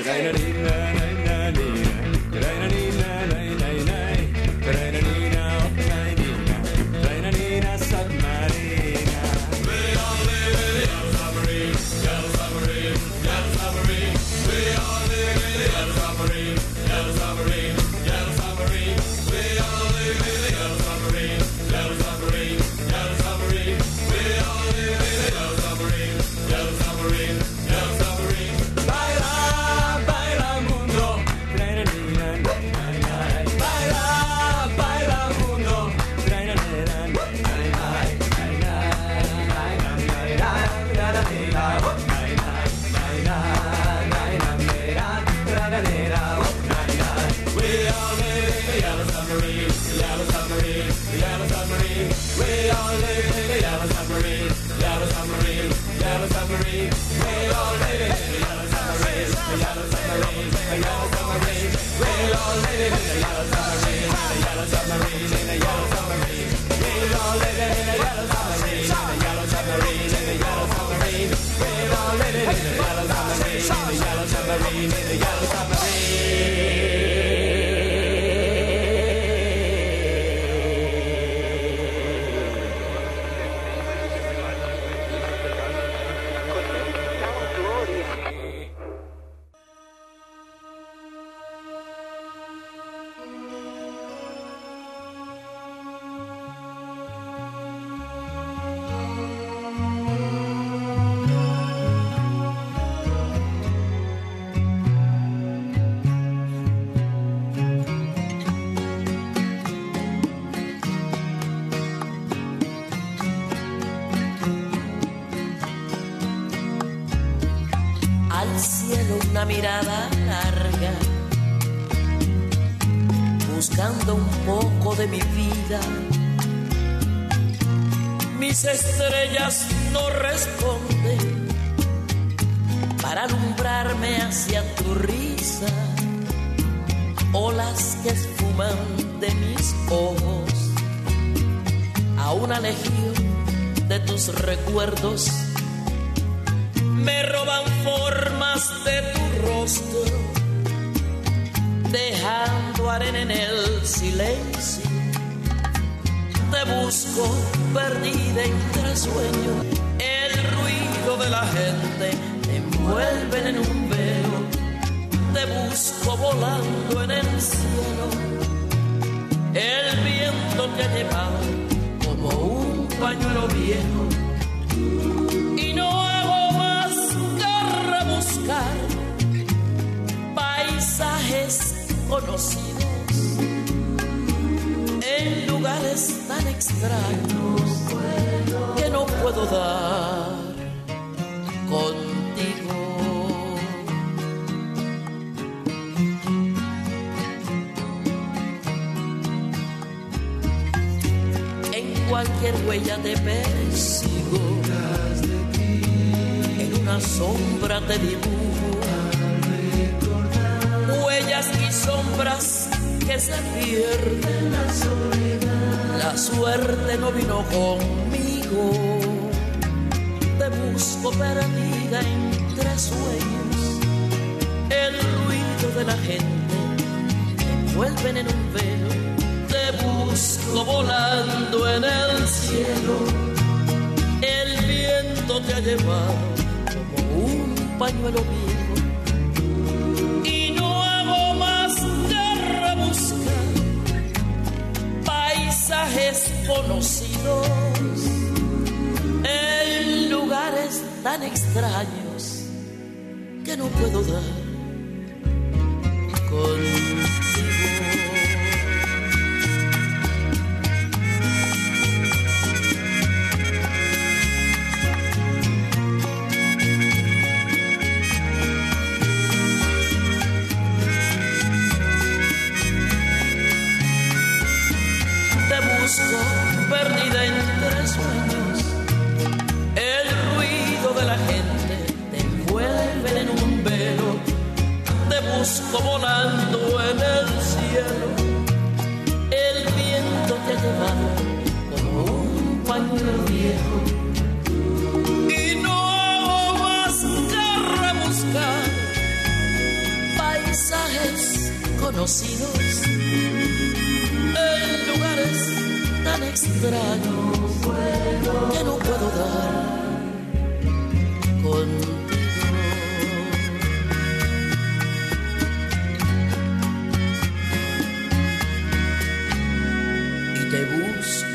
Al cielo una mirada larga, buscando un poco de mi vida. Mis estrellas no responden para alumbrarme hacia tu risa. Olas que esfuman de mis ojos a una legión de tus recuerdos me roban formas de tu rostro, dejando arena en el silencio. Te busco perdida entre sueños. El ruido de la gente te envuelve en un velo. Te busco volando en el cielo. El viento te ha llevado como un pañuelo viejo. Y no hago más que rebuscar paisajes conocidos en lugares tan extraños que no puedo dar contigo. En cualquier huella te persigo, en una sombra te dibujo, huellas y sombras que se pierden. La suerte no vino conmigo. Te busco perdida entre sueños. El ruido de la gente me envuelven en un velo. Te busco volando en el cielo. El viento te ha llevado como un pañuelo viejo. Y no hago más que rebuscar paisajes conocidos en lugares tan extraños que no puedo dar contigo. Perdida entre sueños, el ruido de la gente te envuelve en un velo. Te busco volando en el cielo. El viento te ha llevado como un pañuelo viejo. Y no hago más que rebuscar paisajes conocidos, en lugares tan extraños que no puedo dar contigo. Y te busco.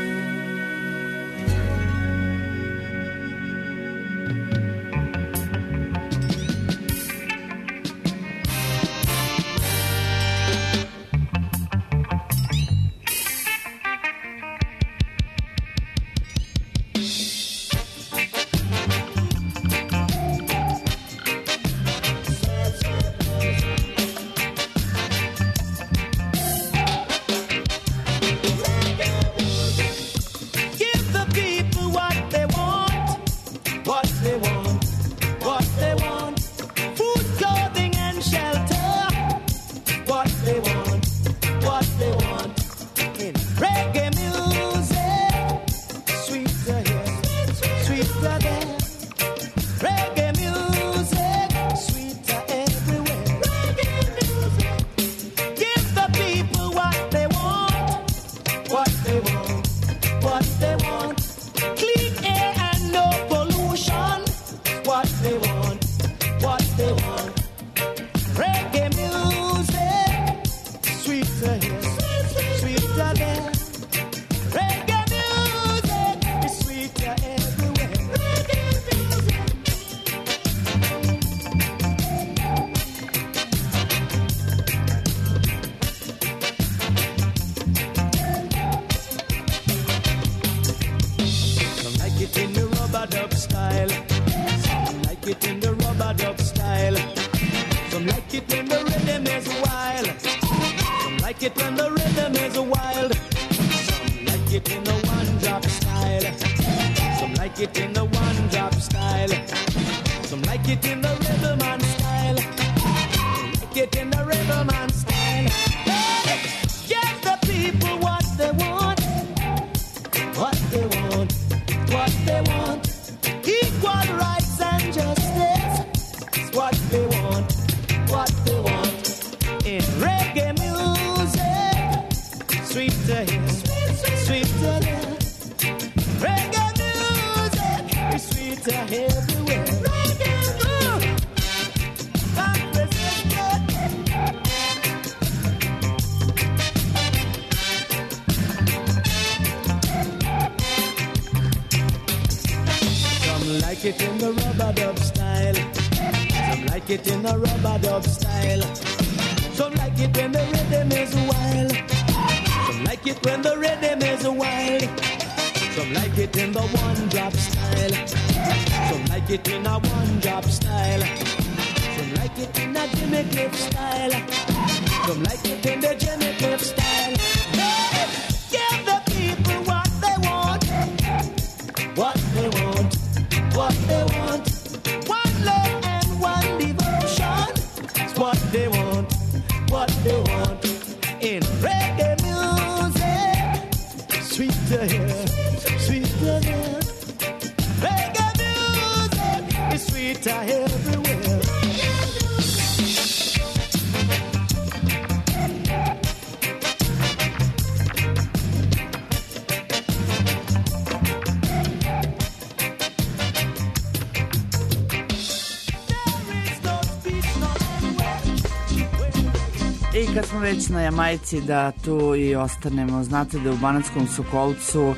I kad smo već na Jamajci, da tu i ostanemo. Znate da je u Banatskom Sokolcu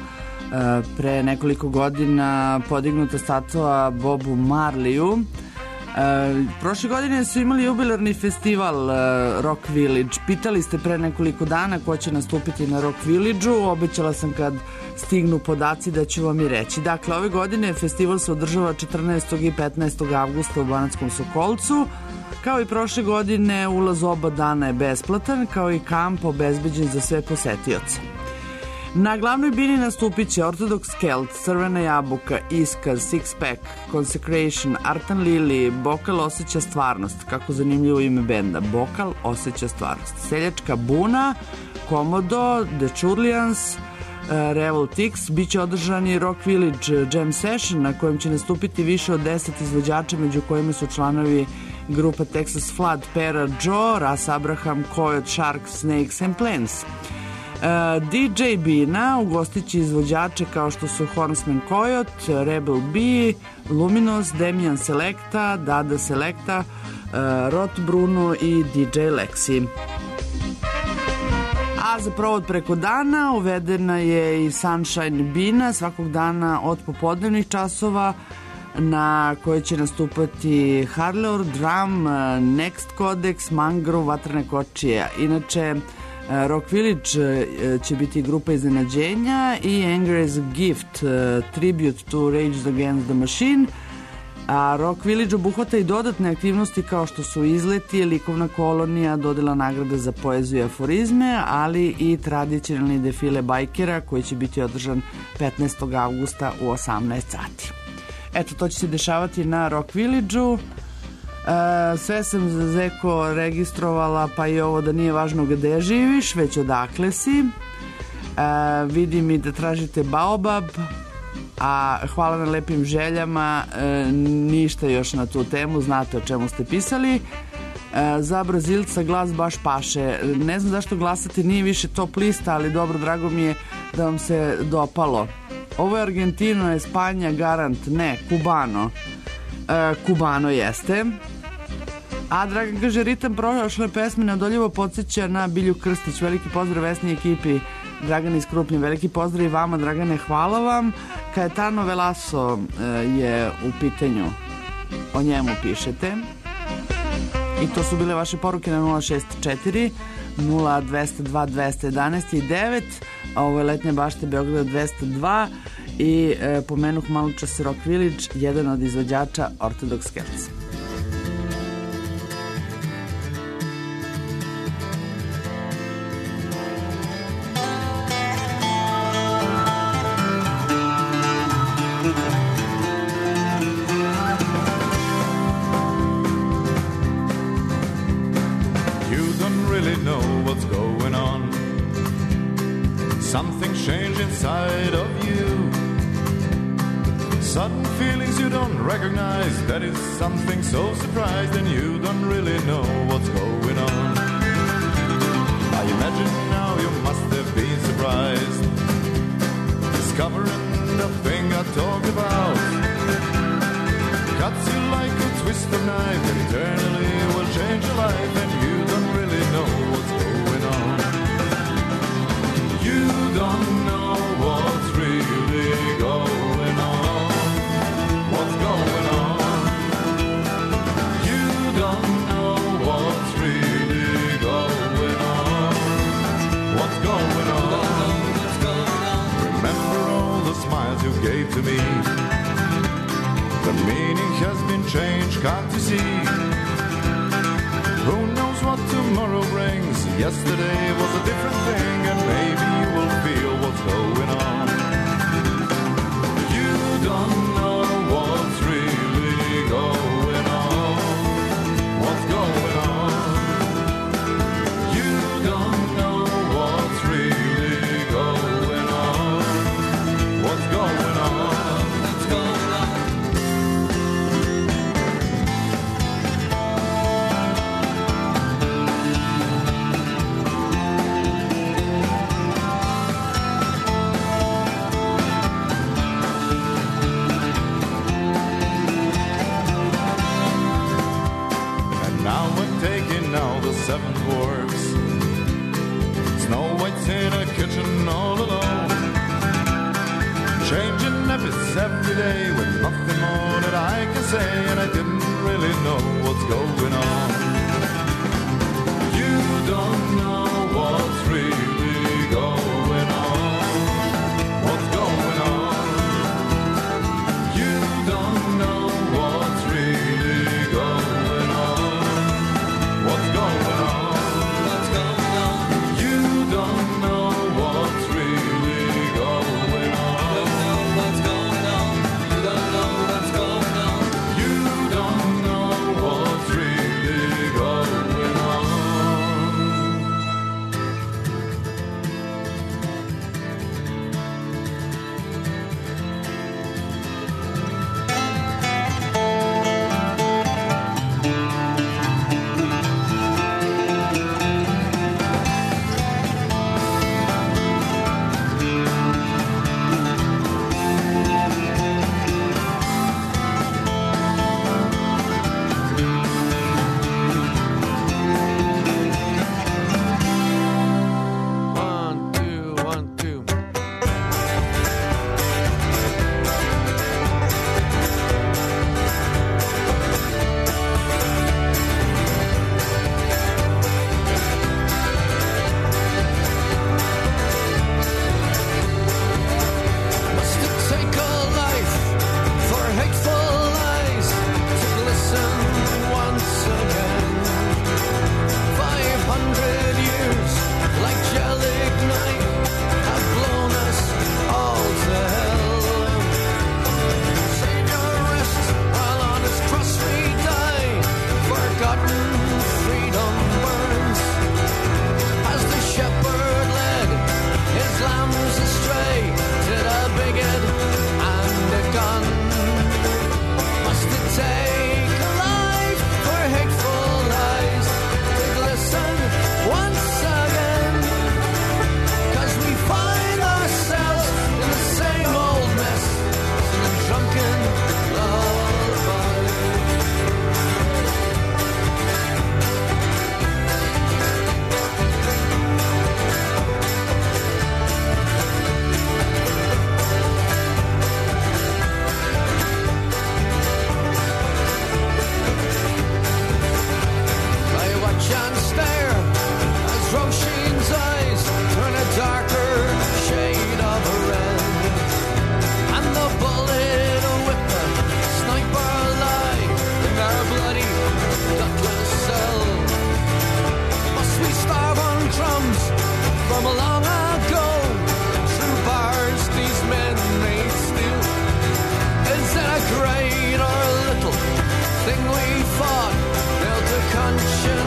pre nekoliko godina podignuta statua Bobu Marleyu. Prošle godine su imali jubilarni festival Rock Village. Pitali ste pre nekoliko dana ko će nastupiti na Rock Village-u. Obećala sam kad stignu podaci da ću vam i reći. Dakle, ove godine festival se održava četrnaestog i petnaestog avgusta u Banatskom Sokolcu. Kao i prošle godine, ulaz oba dana je besplatan, kao i kamp obezbeđen za sve posetioce. Na glavnoj bini nastupit će Orthodox Celt, Crvena jabuka, Iskaz, Six Pack, Consecration, Artan Lili, Bokal osjeća stvarnost, kako zanimljivo ime benda, Bokal osjeća stvarnost, Seljačka buna, Komodo, The Churlians, Revolt X, bit će održani Rock Village Jam Session na kojem će nastupiti više od deset izvođača, među kojima su članovi grupa Texas Flood, Pera Joe, Ras Abraham, Coyote, Shark, Snakes and Plants. Uh, D J Bina ugostići izvođače kao što su Horseman Coyote, Rebel B, Luminous, Demian Selecta, Dada Selecta, uh, Rot Bruno i D J Lexi. A za provod preko dana uvedena je i Sunshine Bina svakog dana od popodnevnih časova na koje će nastupati Harleur, Drum, Next Codex, Mangrove, Vatrene kočije. Inače, Rock Village će biti grupa iznenađenja i Angry's Gift, tribute to Rage Against the Machine. A Rock Village obuhvata i dodatne aktivnosti kao što su izleti, likovna kolonija, dodela nagrada za poeziju i aforizme, ali i tradicionalni defile bajkera koji će biti održan petnaestog avgusta u osamnaest sati. Eto, to će se dešavati na Rock Village-u. E, sve sam za Zeko registrovala, pa i ovo da nije važno gde živiš, već odakle si. E, vidim i da tražite Baobab, a hvala na lepim željama, e, ništa još na tu temu, znate o čemu ste pisali. E, za Brazilca glas baš paše. Ne znam zašto glasate, nije više top lista, ali dobro, drago mi je da vam se dopalo. Ovo je Argentino, Espanja, garant, ne, Kubano. E, Kubano jeste. A Dragan kaže, ritam prošle pesme neodoljivo podsjeća na Bilju Krstić. Veliki pozdrav Vesni ekipi, Dragan iz Krupnje. Veliki pozdrav i vama, Dragane, hvala vam. Caetano Veloso e, je u pitanju, o njemu pišete. I to su bile vaše poruke na nula šest četiri nula dvesta dva dvesta jedanaest i devet. Ovo je Letnja bašta Beograda dvesta dva i e, pomenuh malo čas Rock Village, jedan od izvođača Orthodox Celts. That is something so surprised and you don't really know what's going on. I imagine now you must have been surprised, discovering the thing I talk about. Cuts you like a twist of knife and eternally will change your life and you don't really know what's going on. You don't know what's really going on. What's going on? You gave to me, the meaning has been changed, can't you see? Who knows what tomorrow brings? Yesterday was a different thing, and maybe you will feel what's going on. You don't know what's really going on. What's going on? You don't know what's really going on. What's going on? What's going on? And now we're taking all the seven dwarfs. Snow White's in a kitchen all alone, changing habits every day with nothing more that I can say, and I didn't really know what's going on. You don't know what's really going on. What's going on? You don't know what's really going on. What's going on? What's going on? You don't know what's really going on. What's going on? You don't know what's going on. You don't know what's really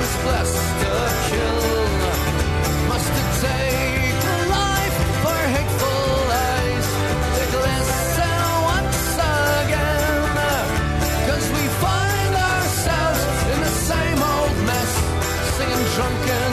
was blessed to kill. Must it take a life for hateful lies to glisten once again? 'Cause we find ourselves in the same old mess, singing drunken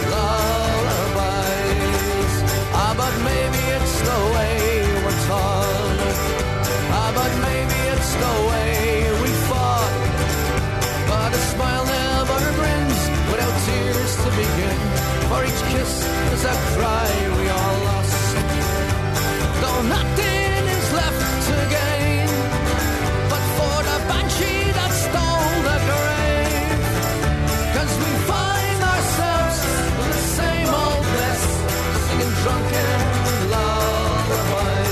lullabies. Ah, but maybe it's the way we're taught. Ah, but maybe it's the way we fought. But a smile never grins without tears to begin. For each kiss is a cry we all lost. Though nothing is left to gain, but for the banshee that stole the grave. 'Cause we find ourselves in the same old mess, singing drunken lullabies.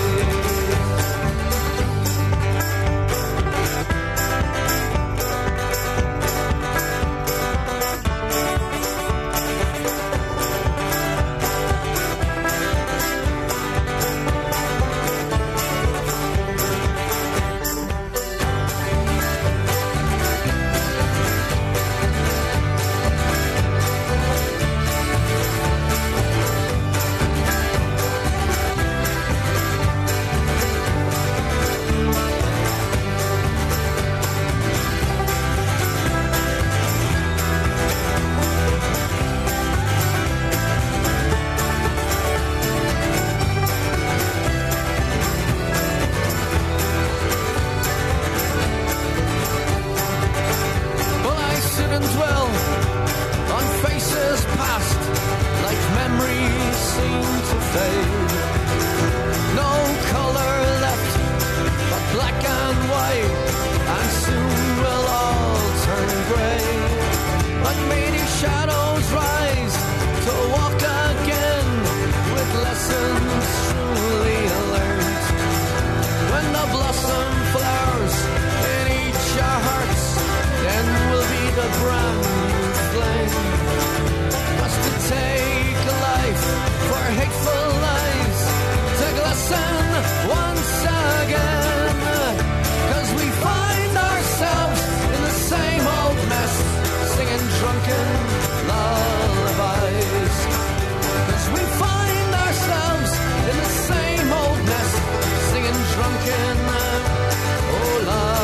Well, I sit and dwell on faces past, like memories seem to fade. No color left but black and white, and soon we'll all turn gray. But may these shadows rise to walk again with lessons truly learned. When the blossom flowers in each our hearts, then will be the brand new flame. Must it take a life for hateful lies to glisten once again? 'Cause we find ourselves in the same old mess, singing drunken lullabies. 'Cause we find ourselves in the same old mess, singing drunken oh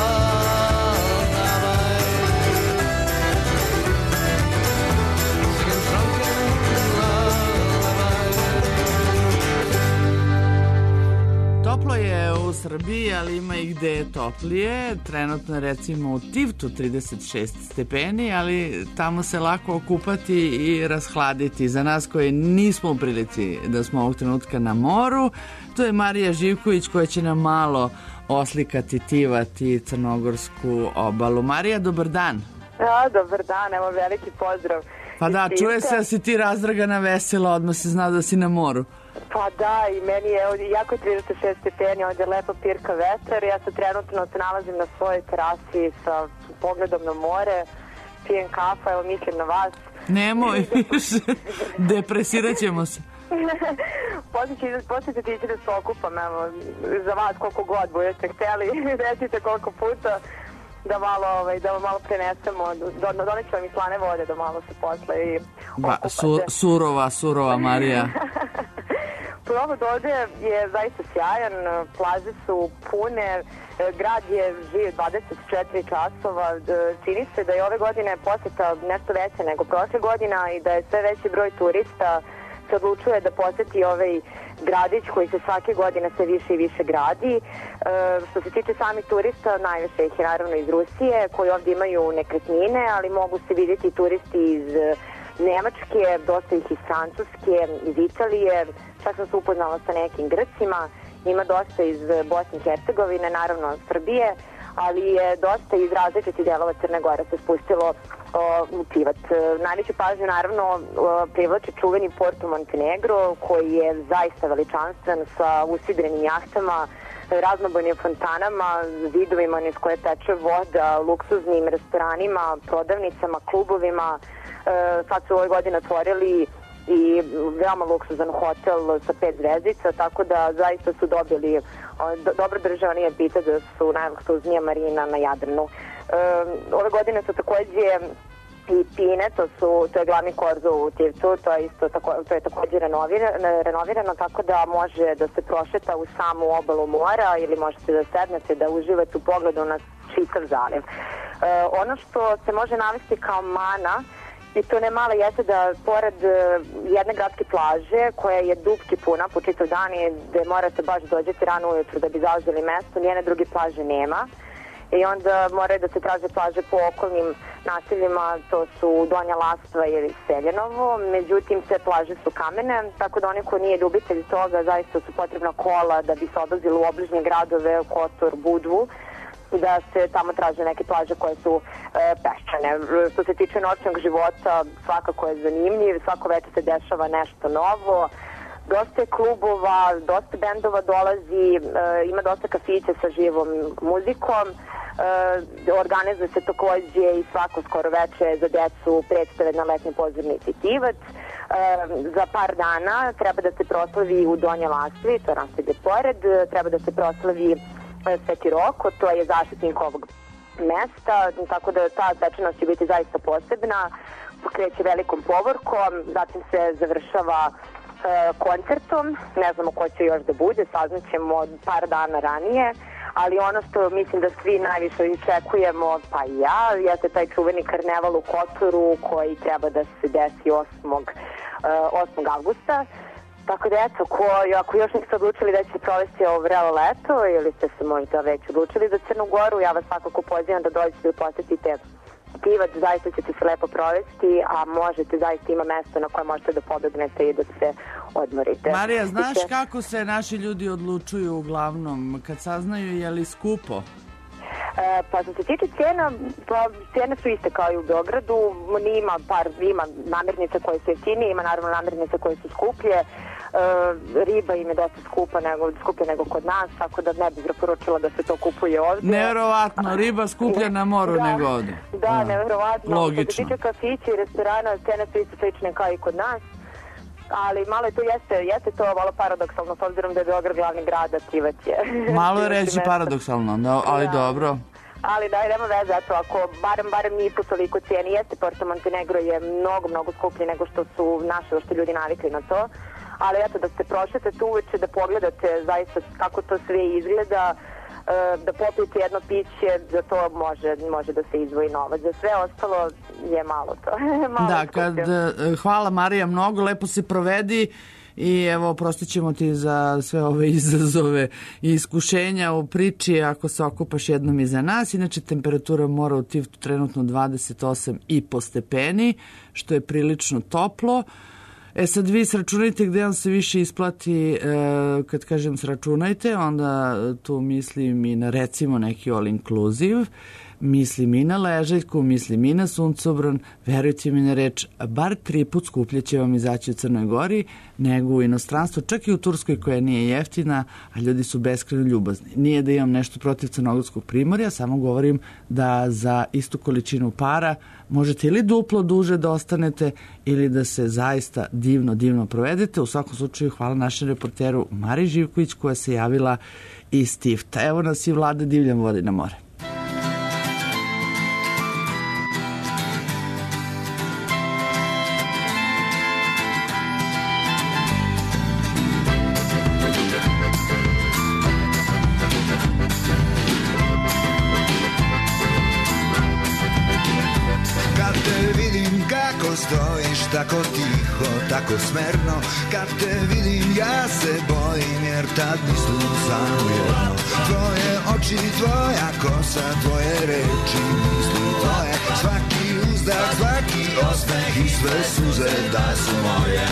lullabies. Singing drunken lullabies. Toplo je u Srbiji, ali ima i gde je toplije. Trenutno je recimo u Tivtu trideset šest stepeni, ali tamo se lako okupati i rashladiti. Za nas koji nismo u prilici da smo ovog trenutka na moru, tu je Marija Živković koja će nam malo oslikati Tivat i crnogorsku obalu. Marija, dobar dan. Ja, dobar dan, evo veliki pozdrav. Pa da, čuje se da si ti razdragana vesela, odmah se zna da si na moru. Pa da, i meni je ovdje jako trideset šest stepeni, ovdje je lepo pirka vetar. Ja se trenutno se nalazim na svojoj terasi sa pogledom na more, pijem kafu, evo mislim na vas. Nemoj više, depresirat ćemo se. Posle ćete ići da se okupam, evo, za vas koliko god budete htjeli, recite koliko puta, da malo, ovaj, da malo prenesemo, do, doneću vam i slane vode da malo se posle i ba, su, surova, surova Marija. Provod ovdje je zaista sjajan, plaže su pune, grad je živ dvadeset četiri časova, čini se da je ove godine poseta nešto veća nego prošle godina i da je sve veći broj turista se odlučuje da poseti ovaj gradić koji se svake godine sve više i više gradi. E, što se tiče samih turista, najviše ih je naravno iz Rusije, koji ovdje imaju nekretnine, ali mogu se vidjeti turisti iz Nemačke, dosta ih iz Francuske, iz Italije, čak sam se upoznala sa nekim Grcima, ima dosta iz Bosne i Hercegovine, naravno Srbije, ali je dosta iz različitih delova Crne Gore se spustilo o, u Tivat. Najveću pažnju naravno o, privlači čuveni Porto Montenegro, koji je zaista veličanstven sa usidrenim jahtama, raznobojnim fontanama, vidovima niz koje teče voda, luksuznim restoranima, prodavnicama, klubovima. E, sad su ove godine otvorili i veoma luksuzan hotel sa pet zvezdica, tako da zaista su dobili do, dobro državni epitet da su najluksuznija marina na Jadranu. E, ove godine su takođe i Pine, to su to je glavni korzo u Tivcu, to je isto tako, to je takođe renovirano, renovirano tako da može da se prošeta u samu obalu mora ili možete da sednete da uživate u pogledu na čitav zaliv. E, ono što se može navesti kao mana i to ne mala jeste da pored e, jedne gradske plaže koja je dupki puna po čitav dan i gde morate baš dođeti rano ujutru da bi zauzeli mesto, njene druge plaže nema. I onda moraju da se traže plaže po okolnim naseljima, to su Donja Lastva ili Seljenovo, međutim sve plaže su kamene, tako da oni ko nije ljubitelj toga, zaista su potrebna kola da bi se odlazili u obližnje gradove, Kotor, Budvu, da se tamo traže neke plaže koje su e, peščane. Što se tiče noćnog života, svakako je zanimljiv, svako večer se dešava nešto novo, dosta je klubova, dosta bendova dolazi, e, ima dosta kafića sa živom muzikom, e, organizuje se takođe i svako skoro veče za decu predstave na letnoj pozornici Tivac. E, za par dana treba da se proslavi u Donje Lastvi, to je naselje pored, treba da se proslavi Sveti Roko, to je zaštitnik ovog mesta, tako da ta svečanost će biti zaista posebna, kreće velikom povorkom, zatim se završava e, koncertom, ne znamo ko će još da bude, saznaćemo par dana ranije, ali ono što mislim da svi najviše iščekujemo, pa i ja, jeste taj čuveni karneval u Kotoru koji treba da se desi osmog avgusta. Tako da eto, ko, ako još niste odlučili da ćete provesti ovo vrelo leto ili ste se možda već odlučili za Crnu Goru, ja vas svakako pozivam da dođete i posetite Tivac, zaista ćete se lepo provesti, a možete, zaista ima mesto na koje možete da pobegnete i da se odmorite. Marija, znaš kako se naši ljudi odlučuju uglavnom kad saznaju je li skupo? E, pa što se tiče cijena, pa cijene su iste kao i u Beogradu, ima par, ima namirnica koje su jeftinije, ima naravno namirnica koje su skuplje, e, riba im je dosta skupa nego, skuplja nego kod nas, tako da ne bih preporučila da se to kupuje ovdje. Nevjerovatno, riba skuplja na moru da, nego ovdje. Da, da, nevjerovatno. Logično. Što se tiče kafića i restorana, cijene su isto slične kao i kod nas, ali malo je to, jeste, jeste to malo paradoksalno, s obzirom da je Beograd glavni grad, a Tivac je... Malo je reći paradoksalno, no, ali da. Dobro. Ali da, nema veze, eto, ako barem, barem nisu toliko cijeni, jeste Porto Montenegro je mnogo, mnogo skuplji nego što su naši, što ljudi navikli na to, ali eto, da se prošetate uveče, da pogledate zaista kako to sve izgleda, da popijete jedno piće, za to može, može da se izdvoji novac. Za sve ostalo je malo to. malo da, kad, hvala Marija mnogo, lepo se provedi i evo, prostit ćemo ti za sve ove izazove i iskušenja u priči ako se okupaš jednom iza nas. Inače, temperatura mora u Tivtu trenutno dvadeset osam i po stepeni, što je prilično toplo. E sad vi sračunajte gde vam se više isplati, e, kad kažem sračunajte, onda tu mislim i na recimo neki all inclusive, mislim i na ležaljku, mislim i na suncobran, verujte mi na reč, bar tri put skuplje će vam izaći u Crnoj Gori nego u inostranstvu, čak i u Turskoj koja nije jeftina, a ljudi su beskrajno ljubazni. Nije da imam nešto protiv crnogorskog primorja, samo govorim da za istu količinu para možete ili duplo duže da ostanete ili da se zaista divno, divno provedete. U svakom slučaju hvala našem reporteru Mari Živković koja se javila iz Tivta. Evo nas i Vlada Divljan vodi na more. Stojiš tako tiho, tako smerno, kad te vidim ja se bojim jer tad mislim samo jedno. Tvoje oči, tvoja kosa, tvoje reči, misli tvoje, svaki uzdah, svaki osmeh i sve suze da su moje.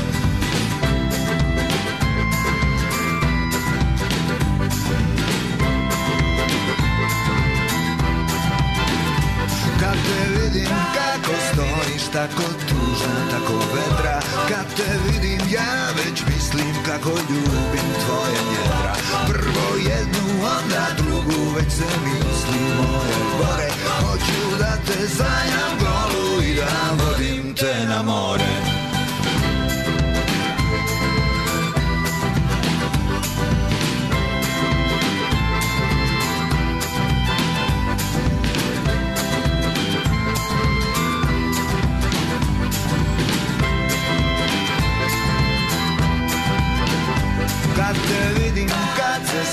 Kad te vidim kako stojiš tako tužna, tako vedra, kad te vidim ja već mislim kako ljubim tvoje njedra. Prvo jednu, onda drugu, već se misli moje gore. Hoću da te sanjam golu i da vodim te na more.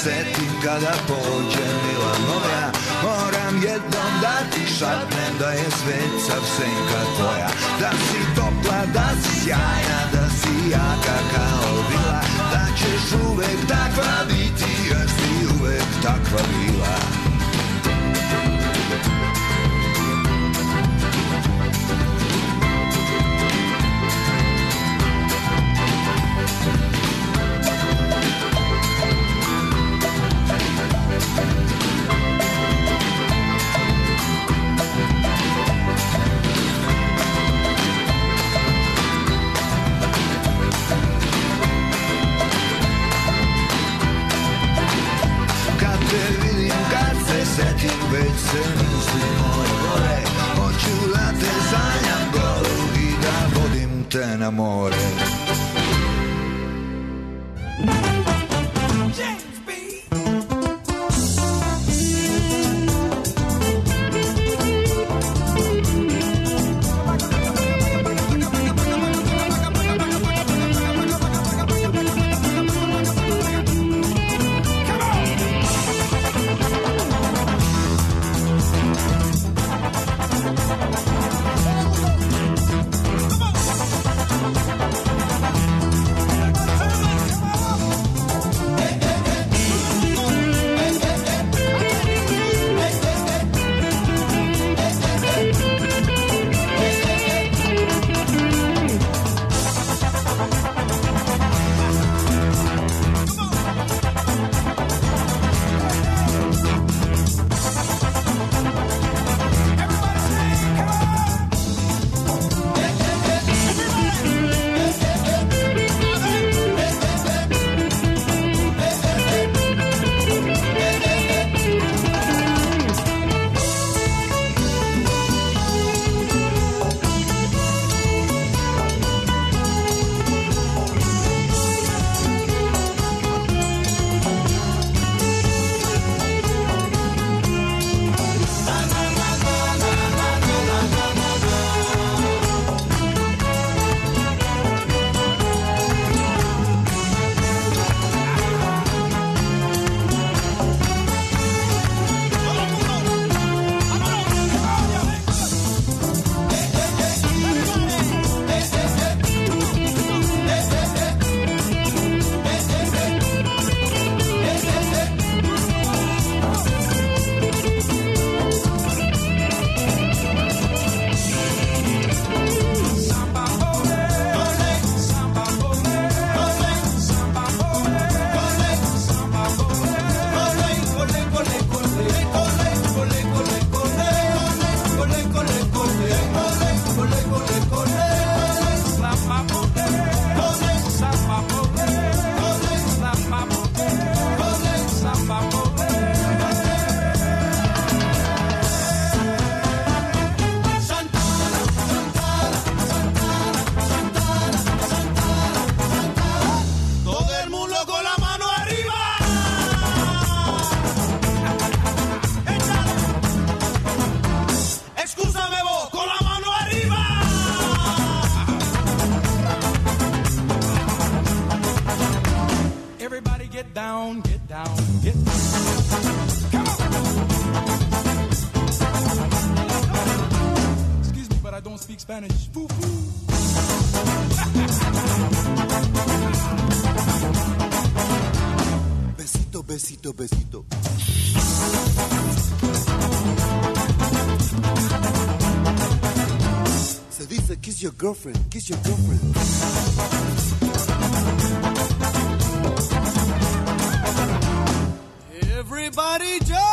setim kada pođe mila moja. Moram jednom da ti šapnem da je svet sav senka tvoja. Da si topla, da si sjajna, da si jaka kao vila. Da ćeš uvek takva biti jer si uvek takva bila. Setim već se misli moje gore. Hoću da te sanjam golu i da vodim te na more. Spanish. Foo, foo. Besito, besito, besito. Se dice kiss your girlfriend, kiss your girlfriend. Everybody jump!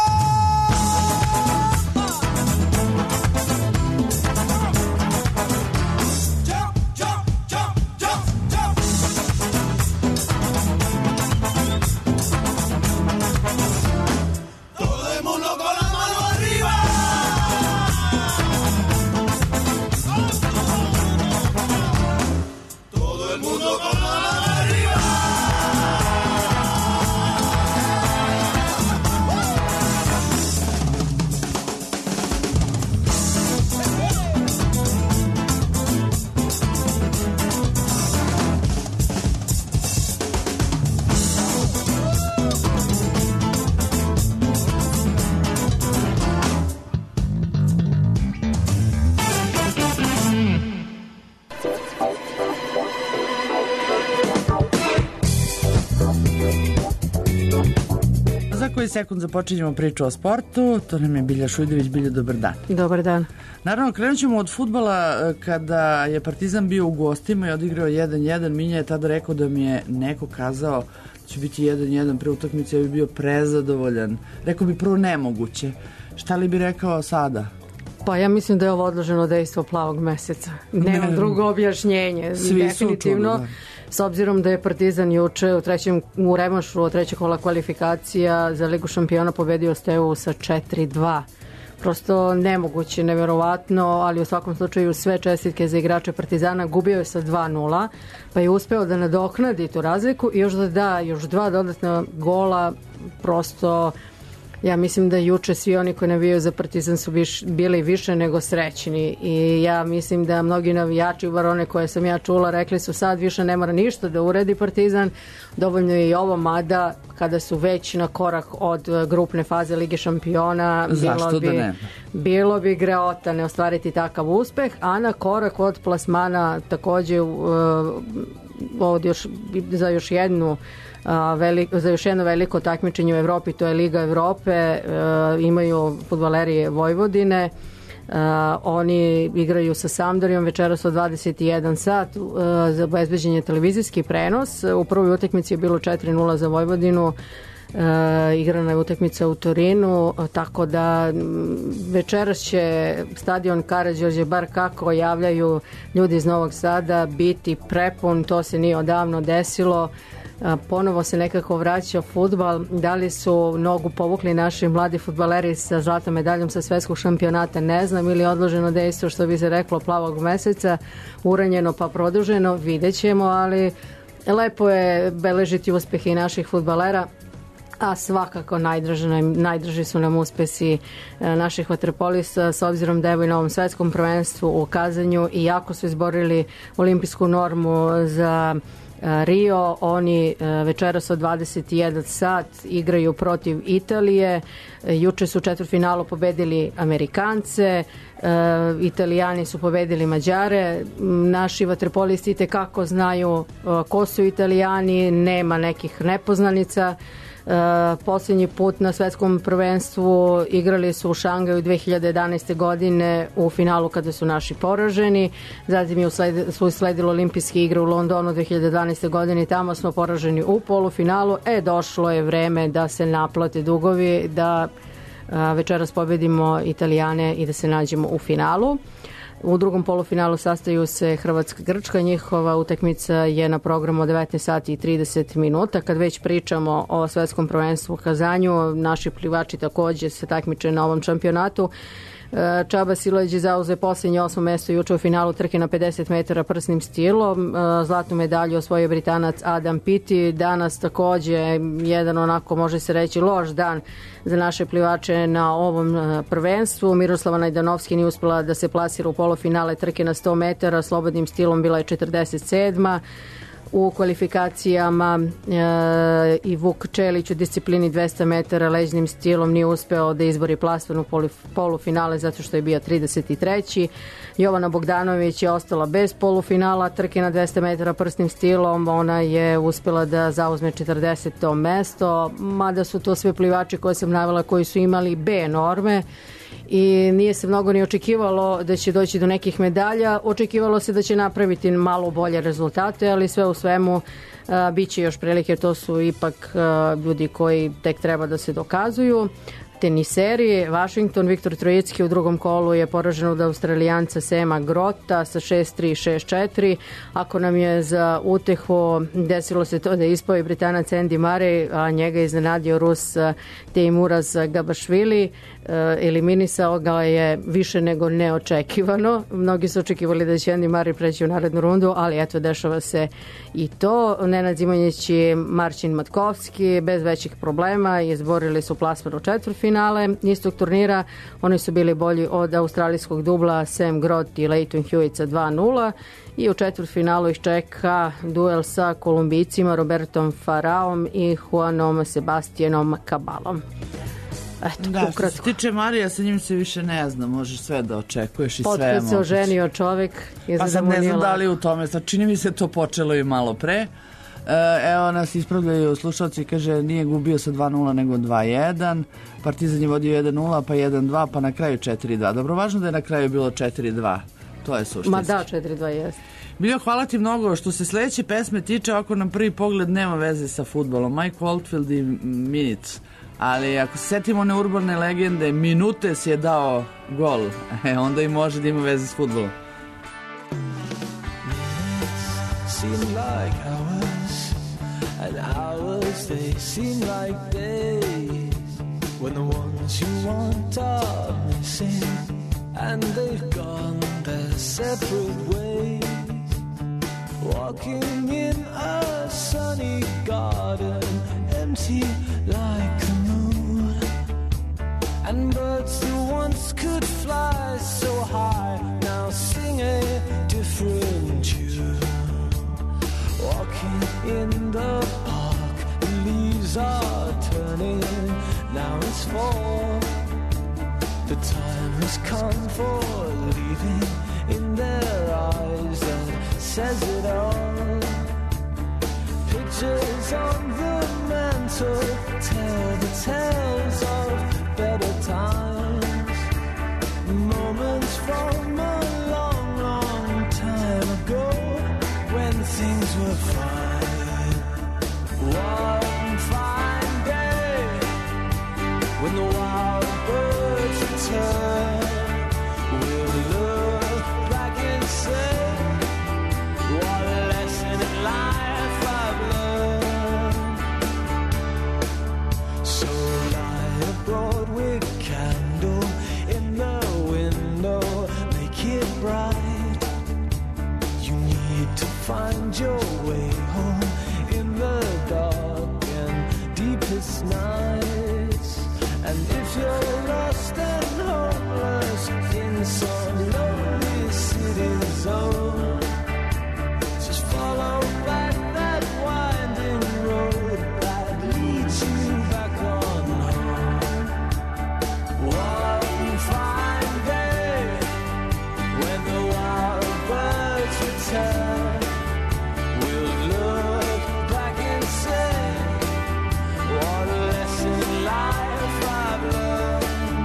koji sekund započinjemo priču o sportu. To nam je Bilja Šujdović. Bilja, dobar dan. Dobar dan. Naravno, krenut ćemo od fudbala. Kada je Partizan bio u gostima i odigrao jedan jedan, Minja je tada rekao da mi je neko kazao da će biti jedan jedan pre utakmice, ja bi bio prezadovoljan. Rekao bi prvo nemoguće. Šta li bi rekao sada? Pa ja mislim da je ovo odloženo dejstvo Plavog meseca. Nemam Ne, drugo objašnjenje. svi su Definitivno, čuli, da. s obzirom da je Partizan juče u trećem u revanšu od trećeg kola kvalifikacija za Ligu šampiona pobedio Steaua sa četiri dva. Prosto nemoguće, neverovatno, ali u svakom slučaju sve čestitke za igrače Partizana. Gubio je sa dva nula, pa je uspeo da nadoknadi tu razliku i još da da još dva dodatna gola. Prosto ja mislim da juče svi oni koji navijaju za Partizan su viš, bili više nego srećni i ja mislim da mnogi navijači, bar one koje sam ja čula, rekli su sad više ne mora ništa da uredi Partizan, dovoljno je i ovo, mada kada su već na korak od grupne faze Lige šampiona, bilo bi, da bilo bi greota ne ostvariti takav uspeh, a na korak od plasmana takođe uh, od još, za još jednu A, velik, za još jedno veliko takmičenje u Evropi, to je Liga Evrope, e, imaju fudbaleri Vojvodine, e, oni igraju sa Sampdorijom večeras od dvadeset jedan sat e, za obezbeđen je televizijski prenos. U prvoj utakmici je bilo četiri nula za Vojvodinu, e, igrana je utakmica u Torinu, tako da večeras će stadion Karađorđe, bar kako javljaju ljudi iz Novog Sada, biti prepun, to se nije odavno desilo. Ponovo se nekako vraća fudbal. Da li su nogu povukli naši mladi fudbaleri sa zlatnom medaljom sa svetskog šampionata, ne znam, ili odloženo dejstvo, što bi se reklo, Plavog meseca, uranjeno pa produženo, vidjet ćemo, ali lepo je beležiti uspehe i naših fudbalera, a svakako najdraži, najdraži su nam uspesi naših vaterpolista, s obzirom da evo i na ovom svetskom prvenstvu u Kazanju, i jako su izborili olimpijsku normu za Rio, oni večeras od dvadeset jedan sat igraju protiv Italije. Juče su u četvrtfinalu pobedili Amerikance, Italijani su pobedili Mađare. Naši vaterpolisti itekako znaju ko su Italijani, nema nekih nepoznanica. Uh, posljednji put na svetskom prvenstvu igrali su u Šangaju dve hiljade jedanaeste godine u finalu kada su naši poraženi, zatim je usled, su usledilo olimpijske igre u Londonu dve hiljade dvanaeste godine i tamo smo poraženi u polufinalu. E, došlo je vreme da se naplate dugovi, da uh, večeras pobedimo Italijane i da se nađemo u finalu. U drugom polufinalu sastaju se Hrvatska-Grčka, njihova utakmica je na programu devetnaest sati i trideset minuta. Kad već pričamo o svetskom prvenstvu u Kazanju, naši plivači takođe se takmiče na ovom šampionatu. Čaba Silović je zauzeo posljednje osmo mesto juče u finalu trke na pedeset metara prsnim stilom. Zlatnu medalju osvojio Britanac Adam Peaty. Danas takođe jedan onako, može se reći, loš dan za naše plivače na ovom prvenstvu. Miroslava Najdanovski nije uspela da se plasira u polufinale trke na sto metara. Slobodnim stilom bila je četrdeset sedma. U kvalifikacijama e, i Vuk Čelić u disciplini dvesta metara leđnim stilom nije uspeo da izbori plasman u polufinale zato što je bio trideset treći. Jovana Bogdanović je ostala bez polufinala trke na dvesta metara prsnim stilom, ona je uspela da zauzme četrdeseto mesto, mada su to sve plivači koje sam navela koji su imali B norme i nije se mnogo ni očekivalo da će doći do nekih medalja. Očekivalo se da će napraviti malo bolje rezultate, ali sve u svemu a, bit će još prilike, jer to su ipak a, ljudi koji tek treba da se dokazuju. Teniseri, Washington, Viktor Trojicki u drugom kolu je poražen od Australijanca Sema Grota sa šest tri šest četiri. Ako nam je za utehu desilo se to da je ispao i Britanac Andy Murray, a njega je iznenadio Rus Teimuraz Gabašvili. Eliminisao ga je više nego neočekivano. Mnogi su očekivali da će Andy Murray preći u narednu rundu, ali eto, dešava se i to. Nenad Zimonjić i Marcin Matkovski bez većih problema izborili su plasman u četvrtfinale istog turnira. Oni su bili bolji od australijskog dubla Sam Grot i Leighton Hewitt sa dva nula. I u četvrtfinalu ih čeka duel sa Kolumbijcima Robertom Faraom i Juanom Sebastianom Cabalom. Eto, da, ukratko. što se tiče Marija, sa njim se više ne zna, možeš sve da očekuješ i sve je Potpuno se oženio čovek. Pa sad ne znam da li u tome, sad čini mi se to počelo i malo pre. Evo nas ispravljaju slušalci, kaže nije gubio sa dva nula nego dva jedan, Partizan je vodio jedan nula pa jedan dva pa na kraju četiri dva. Dobro, važno da je na kraju bilo četiri dva, to je suštinski. Ma da, četiri dva jeste. Biljo, hvala ti mnogo. Što se sledeće pesme tiče, ako nam prvi pogled nema veze sa fudbalom, Mike Oldfield i Minutes, ali ako se setimo one urbane legende, Minutes je dao gol, e, onda i može da ima veze s fudbalom. Seem like hours, and hours they seem like days, when the ones you want are missing, and they've gone their separate ways. Walking in a sunny garden, empty like the moon, and birds that once could fly so high now sing a different tune. Walking in the park, the leaves are turning, now it's fall. The time has come for leaving, in their eyes that says it all. Pictures on the mantle tell the tales of better times, moments from a long, long time ago, when things were fine. One fine day, when the wild birds return, we'll look back and say, what a lesson in life I've learned. So light a Broadway candle in the window, make it bright. You need to find your way home in the dark and deepest nights. And if you're lost and homeless in some lonely city zone, just follow back that winding road that leads you back on home. One fine day, when the wild birds return, we'll look back and say, what a lesson in life I've learned.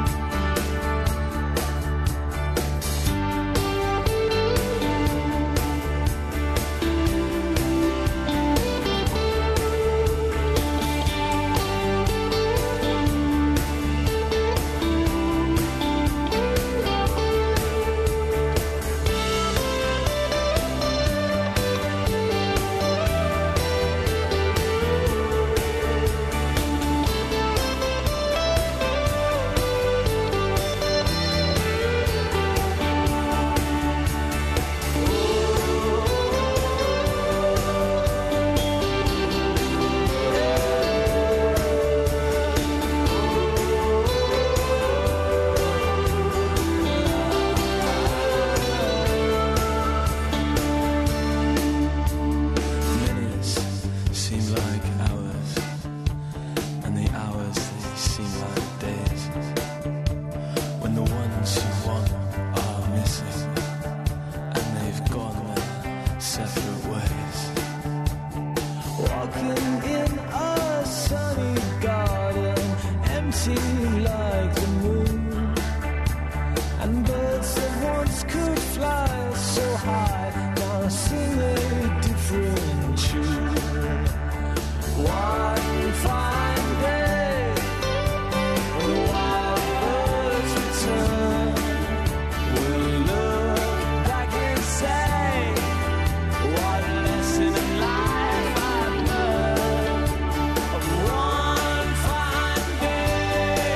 Minutes seem like hours, and the hours they seem like days, when the ones you want are missing, and they've gone their separate ways. Walking in a sunny garden, empty like the moon, and birds that once could fly so high now sing a different tune. One fine day, when the wild birds return, we'll look back and say, what a lesson in life I've learned. One fine day,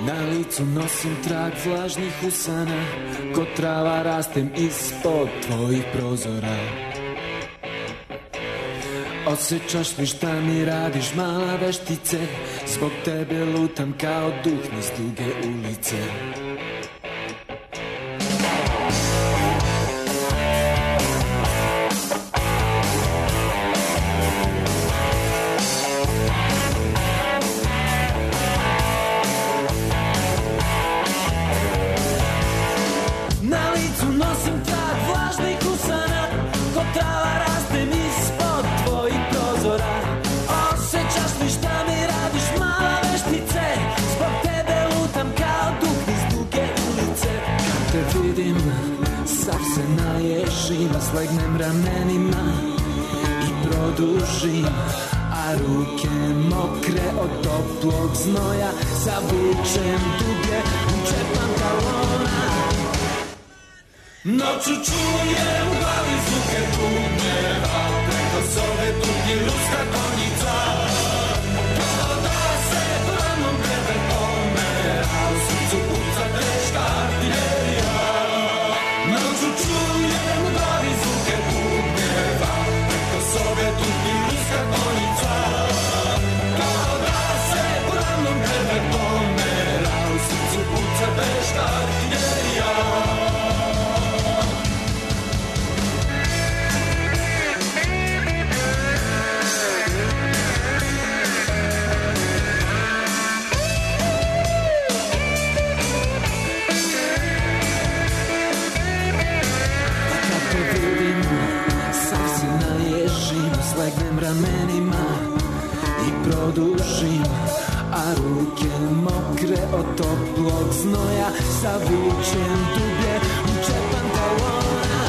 Na licu nosim trag vlažnih usana, ko trava rastem ispod tvojih prozora. Osjećaš li šta mi radiš, mala veštice? Zbog tebe lutam kao duh niz duge ulice. Na licu nosim trag vlažnih usana, ko trava rastem ispod tvojih prozora. Osjećaš li šta mi radiš, mala veštice? Zbog tebe lutam kao duh niz duge ulice. Kad te vidim, sav se naježim, slegnem ramenima i produžim, a ruke mokre od toplog znoja, zavučem dublje u džep pantalona. Noću čujem u glavi zvuke bubnjeva, preko sobe dugi ruska konjica. Kao da se planom tebe pomera, u srcu puca teška artiljerija. Noću čujem u glavi zvuke bubnjeva, preko sobe dugi ruska konjica. Kao da se planom tebe pomera, u srcu puca teška artiljerija. Slegnem ramenima i produžim, a ruke mokre od toplog znoja, zavučem dublje u džep pantalona.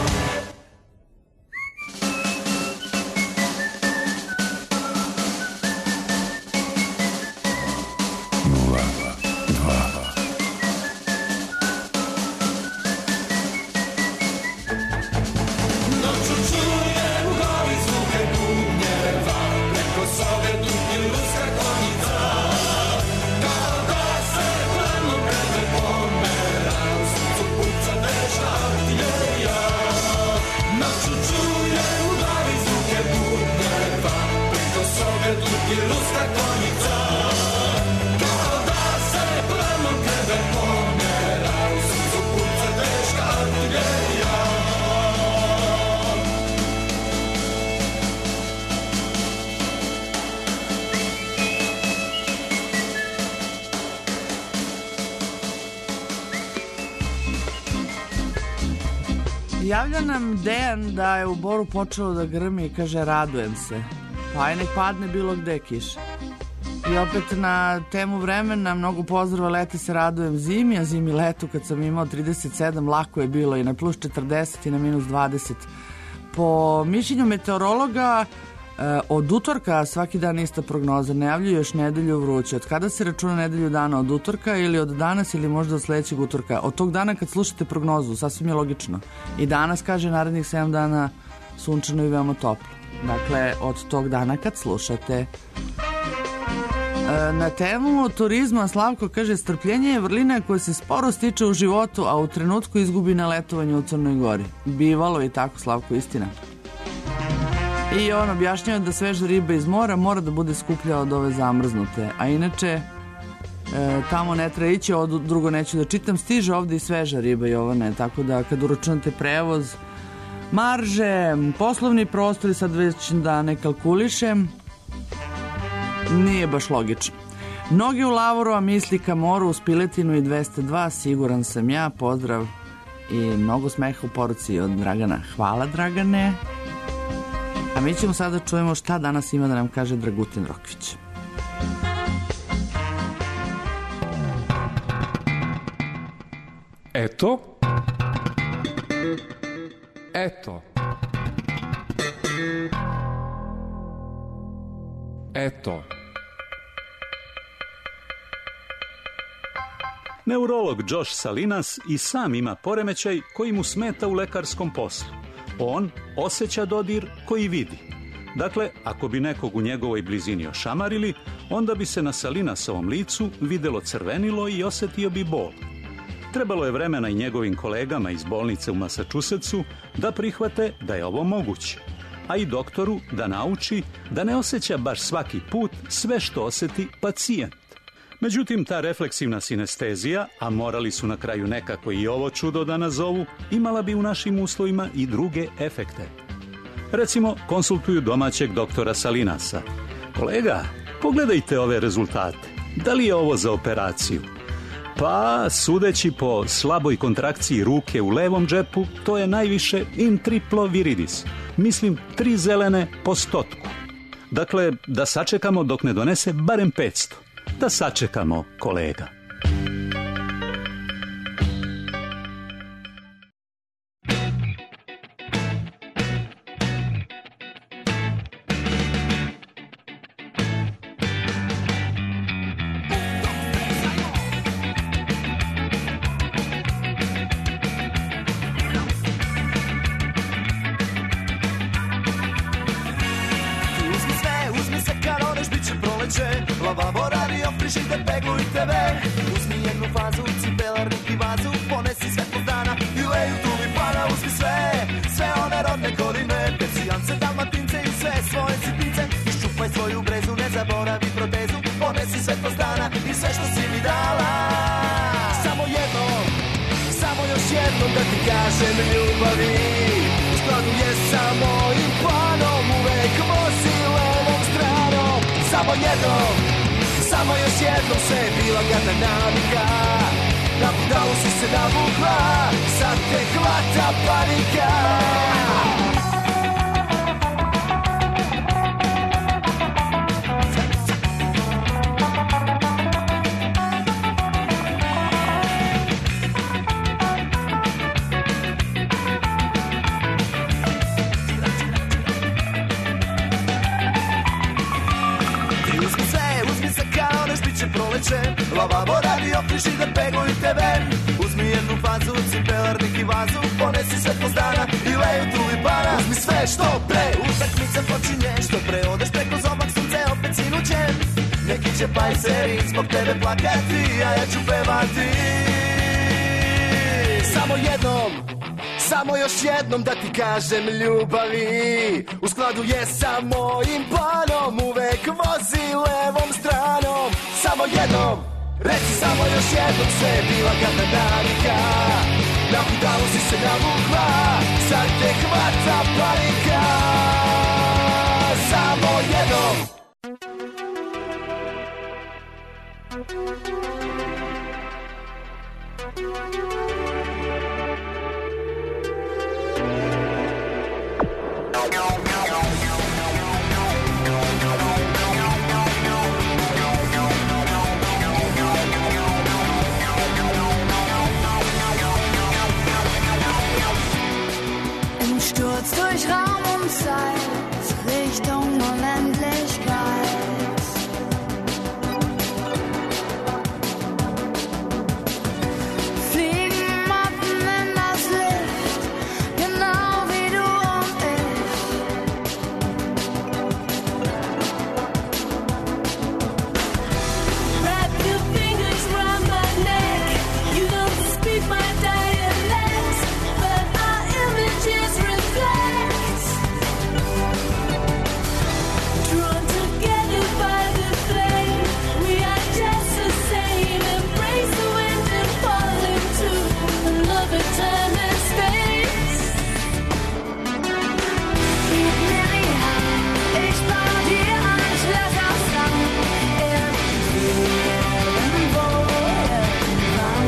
Noću čujem u glavi zvuke bubnjeva, preko sobe dugi ruska konjica. Kao da se planom tebe pomera, u srcu puca teška artiljerija. Noću čujem u glavi zvuke bubnjeva, preko sobe dugi ruska konjica. Kao da se planom tebe pomera, u srcu puca teška artiljerija. Javlja nam Dejan da je u Boru počelo da grmi i kaže radujem se. Pa aj nek padne bilo gde kiša. I opet na temu vremena, mnogo pozdrava, leti se radujem zimi, a zimi letu kad sam imao trideset sedam lako je bilo i na plus četrdeset i na minus dvadeset. Po mišljenju meteorologa, e, od utorka svaki dan ista prognoza, najavljuju još nedelju vruće. Od kada se računa nedelju dana? Od utorka ili od danas ili možda od sledećeg utorka? Od tog dana kad slušate prognozu, sasvim je logično. I danas kaže narednih sedam dana sunčano i veoma toplo. Dakle, od tog dana kad slušate. Na temu turizma Slavko kaže strpljenje je vrlina koja se sporo stiče u životu, a u trenutku izgubi na letovanju u Crnoj Gori. Bivalo je tako, Slavko, istina. I on objašnjava da sveža riba iz mora mora da bude skuplja od ove zamrznute. A inače, e, tamo ne treba ići, ovo drugo neću da čitam, stiže ovde i sveža riba, Jovane, tako da kad uračunate prevoz, marže, poslovni prostori, sad već da ne kalkulišem, nije baš logično. Noge u lavoru, a misli ka moru uz piletinu i dvesta dva, siguran sam ja, pozdrav i mnogo smeha u poruci od Dragana. Hvala, Dragane. A mi ćemo sada čujemo šta danas ima da nam kaže Dragutin Rokvić. Eto. Eto. Eto. Neurolog Josh Salinas i sam ima poremećaj koji mu smeta u lekarskom poslu. On osjeća dodir koji vidi. Dakle, ako bi nekog u njegovoj blizini ošamarili, onda bi se na Salinasovom licu videlo crvenilo i osetio bi bol. Trebalo je vremena i njegovim kolegama iz bolnice u Massachusettsu da prihvate da je ovo moguće, a i doktoru da nauči da ne osjeća baš svaki put sve što osjeti pacijent. Međutim, ta refleksivna sinestezija, a morali su na kraju nekako i ovo čudo da nazovu, imala bi u našim uslovima i druge efekte. Recimo, konsultuju domaćeg doktora Salinasa. Kolega, pogledajte ove rezultate. Da li je ovo za operaciju? Pa, sudeći po slaboj kontrakciji ruke u levom džepu, to je najviše in triplo viridis. Mislim, tri zelene po stotku. Dakle, da sačekamo dok ne donese barem petsto. Da sačekamo, kolega. Uzmi sve, uzmi se kad odeš, bit će proleće. Lavabo, radio, frižider, peglu i te ve. Uzmi jednu fazu, cipelarnik i vazu. Ponesi sve po dana i leju tulipana. Uzmi sve, sve one rodne godine. Persijance, dalmatince i sve svoje sitnice. Iščupaj svoju brezu, ne zaboravi protezu. Ponesi sve po dana i sve što si mi dala. Samo jednom, samo još jednom da ti kažem ljubavi. U skladu je sa mojim planom, uvek vozi levom stranom. Samo jednom, samo još jednom se bila gadna navika. Na budalu si se navukla, sad te hvata panika. Uzmi sve, uzmi se kao neš, bit će proleće. Lavabo, radio, frižider, peglu i te ve. Uzmi jednu fazu, cipelarnik i vazu. Ponesi sve po dana i leju tulipana. Uzmi sve što pre, utakmica počinje. Što pre odeš preko zomak sunce, opet sinuće. Neki će pajseri zbog tebe plakati, a ja ću pevati. Samo jednom, samo još jednom da ti kažem ljubavi. U skladu je sa mojim planom, uvek vozi levom stranom. Samo jednom, reci samo još jednom, sve je bila gadna navika. Na budalu si se navukla, sad te hvata panika. Samo jednom. Im Sturz durch Raum und Zeit, Richtung Unendlichkeit. Fliegen Motten in das Licht, genau wie du und ich. Wrap your fingers round my neck, you don't speak my dialect, but our images reflect. Drawn together by the flame, we are just the same. Embrace the wind and fall into another time and space. Gib mir die Hand, ich baue dir ein Schloss aus Sand. Irgendwo, irgendwann.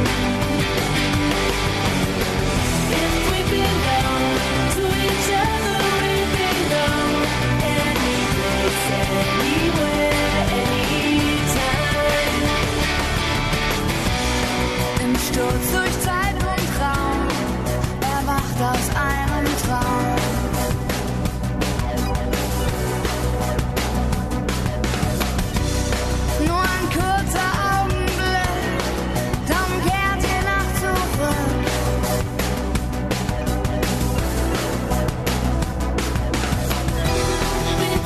If we belong to each other, we belong. Any place, anywhere, anytime. Im Sturz durch Zeit und Raum, erwacht aus einem Traum. Nur ein kurzer Augenblick, dann kehrt die Nacht zurück. Mit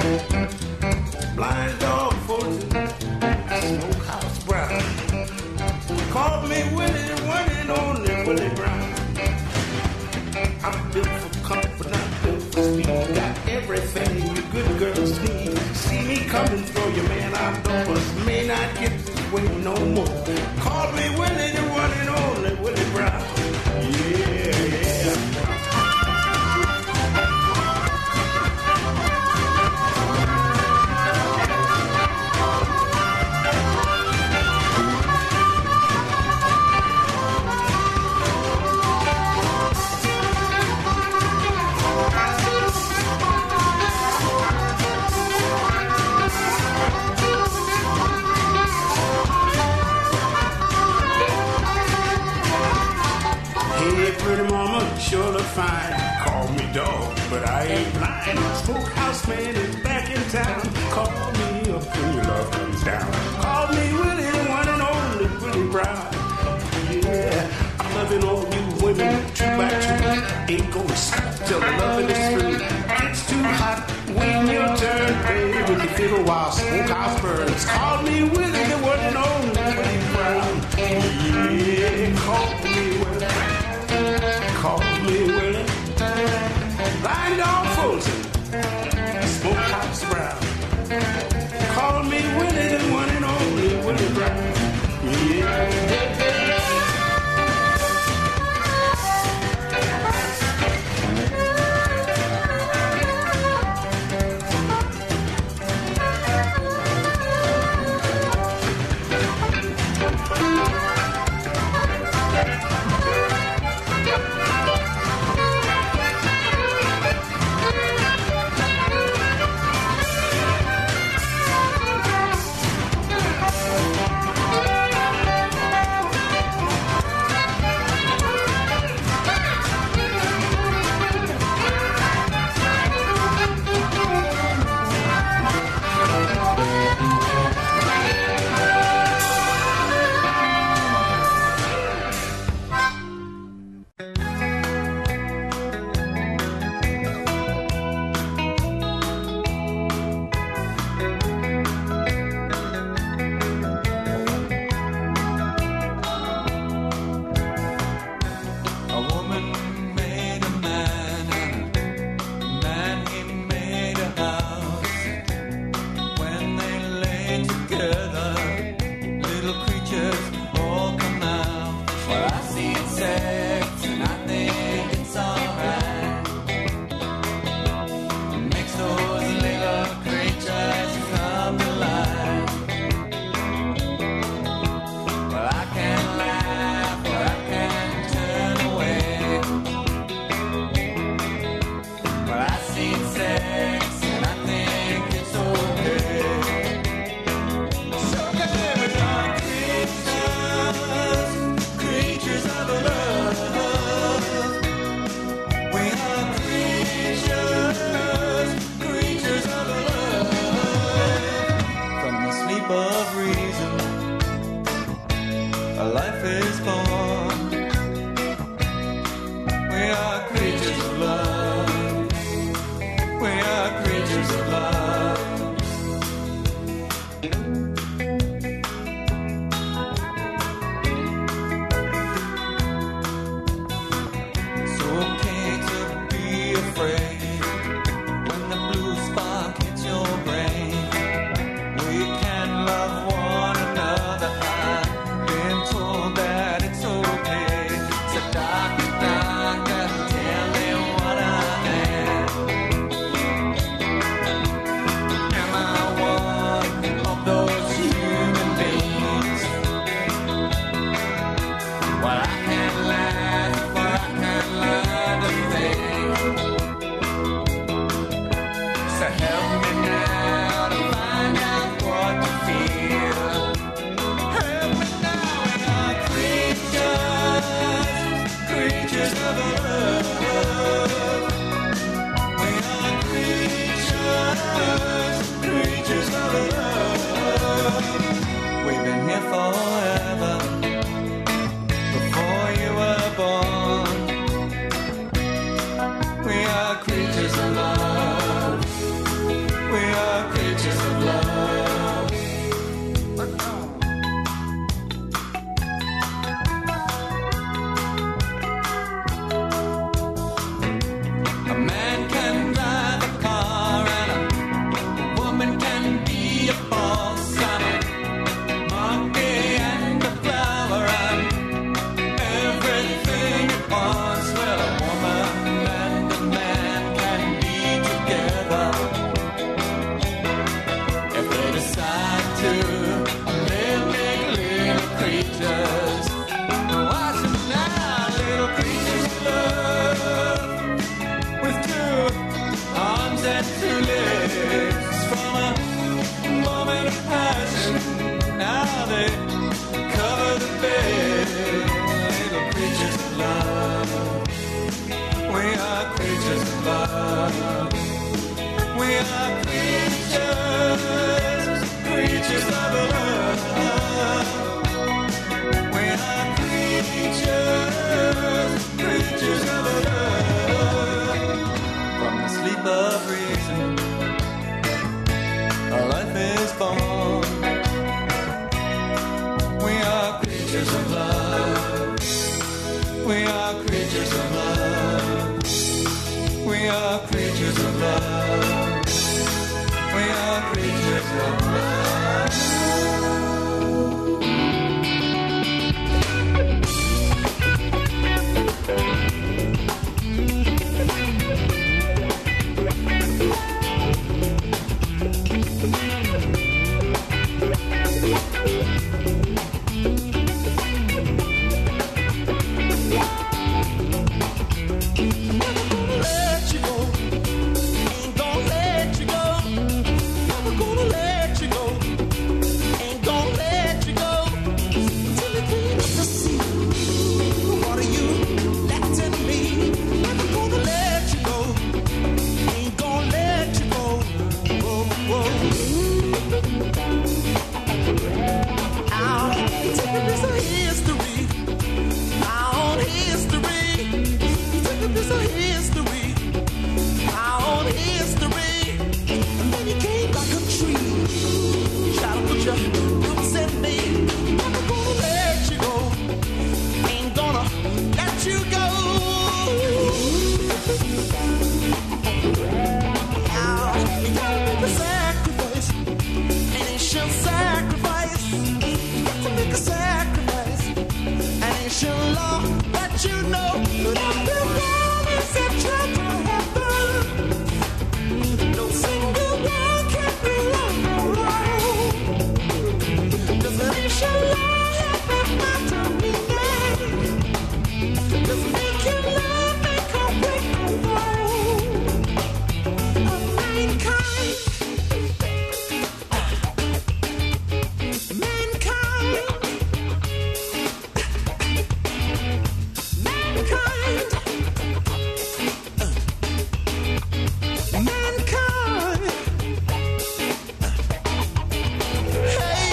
Blind dog Fulton, Smokehouse Brown. Called me Willie, the one and only Willie Brown. I'm built for comfort, not built for speed. Got everything you good girls need. See me coming for you, man, outdoors. May not get this way no more. Call me Willie, the one and only Willie Brown. Yeah, yeah. Pretty mama, sure look fine. Call me dog, but I ain't blind. Smokehouse man is back in town. Call me up when your love comes down. Call me Willie, the one and only Willie Brown. Yeah, I'm loving all you women two by two. Ain't gonna stop till the loving is through. It's too hot, waiting your turn, baby. When you feel a while, smokehouse burns. Call me Willie, the one and only Willie Brown. Yeah, call me Willie. Call me Willie, Blind Dog Fulton, Smokehouse Brown. Call me Willie, the one and only Willie Brown. Yeah. creatures of love. Let you go, ain't gonna let you go. Never gonna let you go, ain't gonna let you go. Till you clean up the sea, what are you letting me? Never gonna let you go, ain't gonna let you go. Whoa, whoa. Our ticket is a history, our own history. Ticket is a history, our own history. And then you came back a tree, try to put your roots in me. Never gonna let you go, ain't gonna let you go. Now you gotta make a sacrifice, an ancient sacrifice. You got to make a sacrifice, an ancient law. Let you know that every promise that tried to happen, no single one can rule on the road. Does an ancient law have a matter meaning? Does making love make or break the world of mankind? Mankind. Mankind. Mankind. Hey.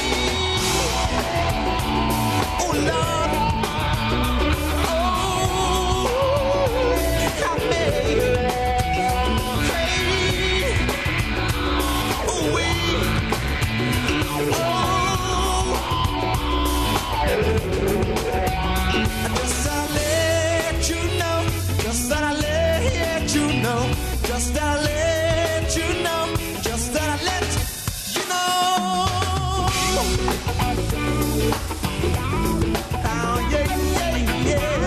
Oh Lord. Oh, help me. Hey. Oh, we. Just I let you know, just that I let you know, just that I let you know, just that I let you know. Oh, yeah, yeah, yeah.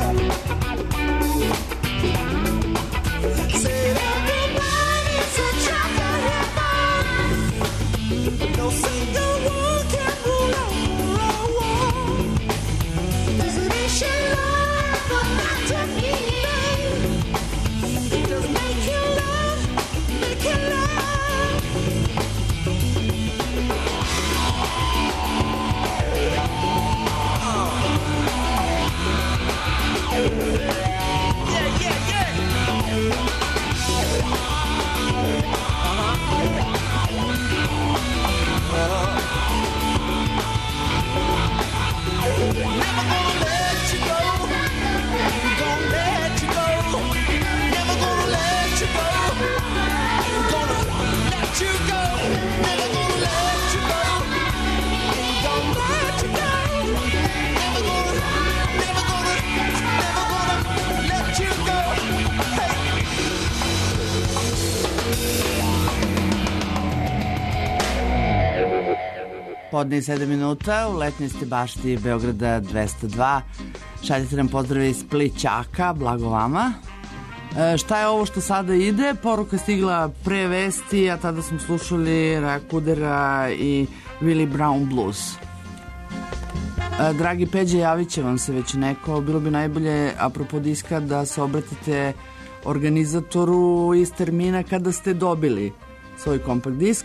Said everybody's a child of heaven. No single one can rule over a world. Does an ancient law have a matter meaning? Does make you love, make you love? Yeah, yeah, yeah. Never gonna let you go, ain't gonna let you go. Never gonna let you go, ain't gonna let you go. Never gonna let you go, ain't gonna let you go. Never gonna, never gonna, never gonna let you go. Hey. Podne i sedam minuta, u letnjoj ste bašti Beograda dvesta dva. Šaljete nam pozdrave iz Plećaka, blago vama. E, šta je ovo što sada ide? Poruka stigla pre vesti, a tada smo slušali Raja Kudera i Willie Brown Blues. E, dragi Peđe, javit će vam se već neko. Bilo bi najbolje, apropo diska, da se obratite organizatoru iz termina kada ste dobili svoj kompakt disk.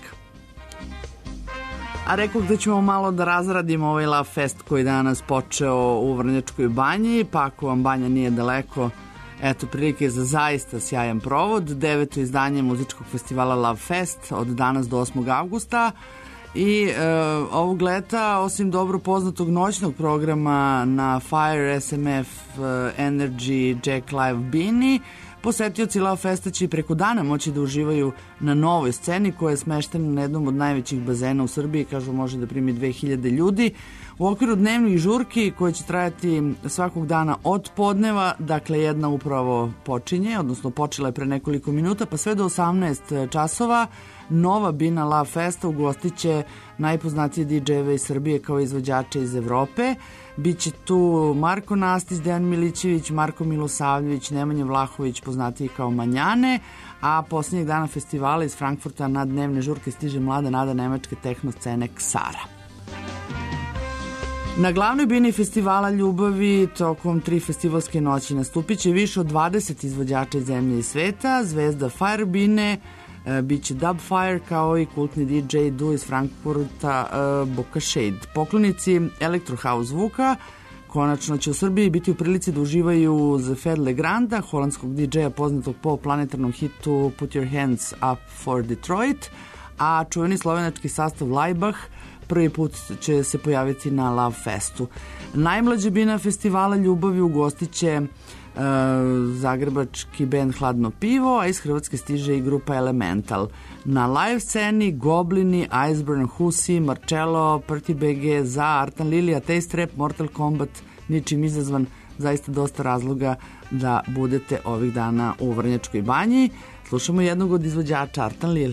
A rekao da ćemo malo da razradimo ovaj Love Fest koji je danas počeo u Vrnjačkoj banji, pa ako vam banja nije daleko, eto prilike za zaista sjajan provod. Deveto izdanje muzičkog festivala Love Fest od danas do osmog avgusta. I e, ovog leta, osim dobro poznatog noćnog programa na Fire, S M F, Energy, Jack Live, Bini, posetioci Love Festa će preko dana moći da uživaju na novoj sceni koja je smeštena na jednom od najvećih bazena u Srbiji, kažu može da primi dve hiljade ljudi. U okviru dnevnih žurki koje će trajati svakog dana od podneva, dakle jedna upravo počinje, odnosno počela je pre nekoliko minuta, pa sve do osamnaest časova Nova Bina Love Festa ugostit će najpoznatije di džejeve iz Srbije kao izvođače iz Evrope. Biće tu Marko Nastić, Dejan Milićević, Marko Milosavljević, Nemanja Vlahović, poznatiji kao Manjane, a posljednjeg dana festivala iz Frankfurta na dnevne žurke stiže mlada nada nemačke tehno scene Ksara. Na glavnoj bini festivala ljubavi tokom tri festivalske noći nastupit će više od dvadeset izvođača iz zemlje i sveta, zvezda Fire Bine, e, bit će Dub Fire kao i kultni di džej duo iz Frankfurta e, Boca Shade. Poklonici Electro House zvuka konačno će u Srbiji biti u prilici da uživaju uz Fed Legranda, holandskog di džeja poznatog po planetarnom hitu Put Your Hands Up for Detroit, a čuveni slovenački sastav Laibach prvi put će se pojaviti na Love Festu. Najmlađa bina festivala ljubavi ugostit će e, zagrebački bend Hladno pivo, a iz Hrvatske stiže i grupa Elemental. Na live sceni Goblini, Iceburn, Husi, Marcello, Prti B G, Za, Artan Lilija, Taste Rap, Mortal Kombat, ničim izazvan, zaista dosta razloga da budete ovih dana u Vrnjačkoj banji. Slušamo jednog od izvođača, Artan Lili.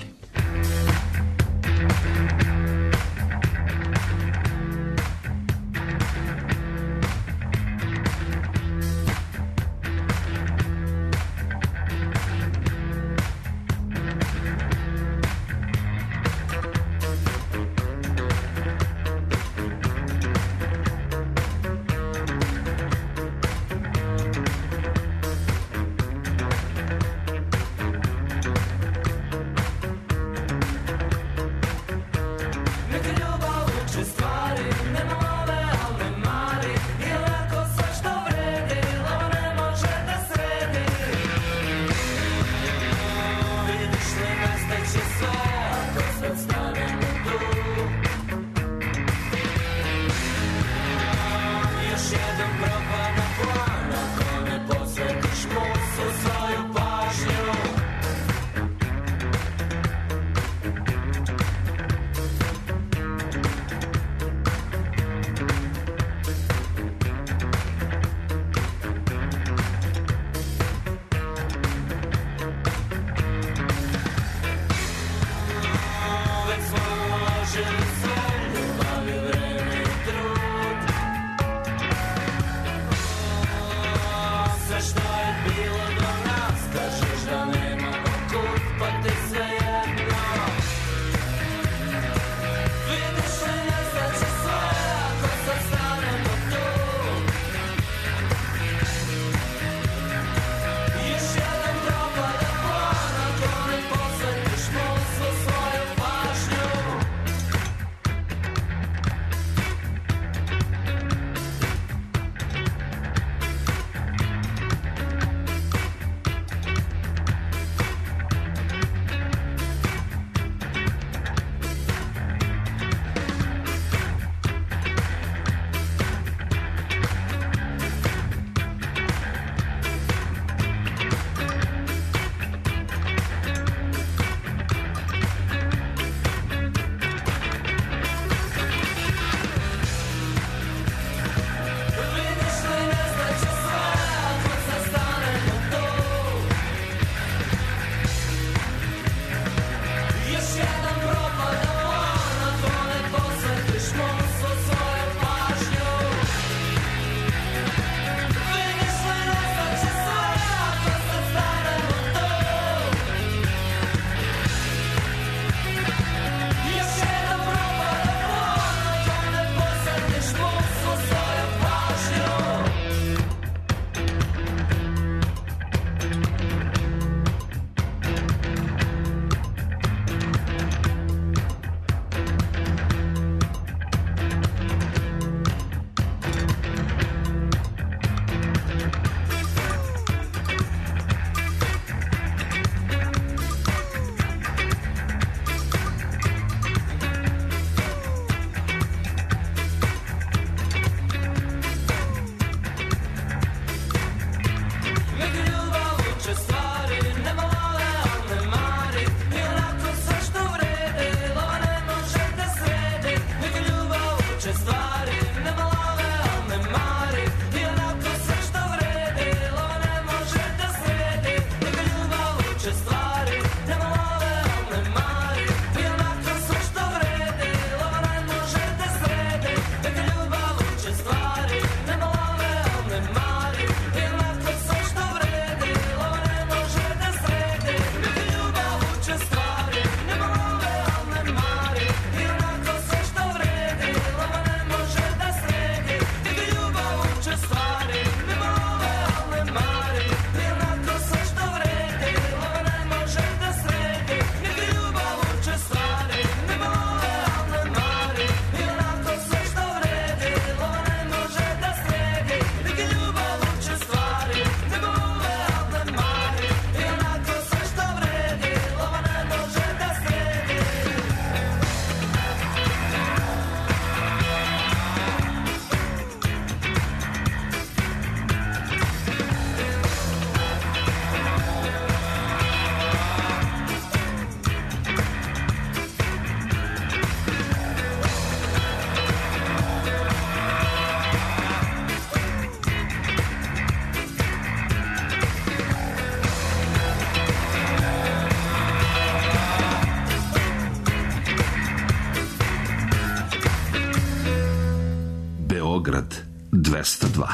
Beograd dvesta dva.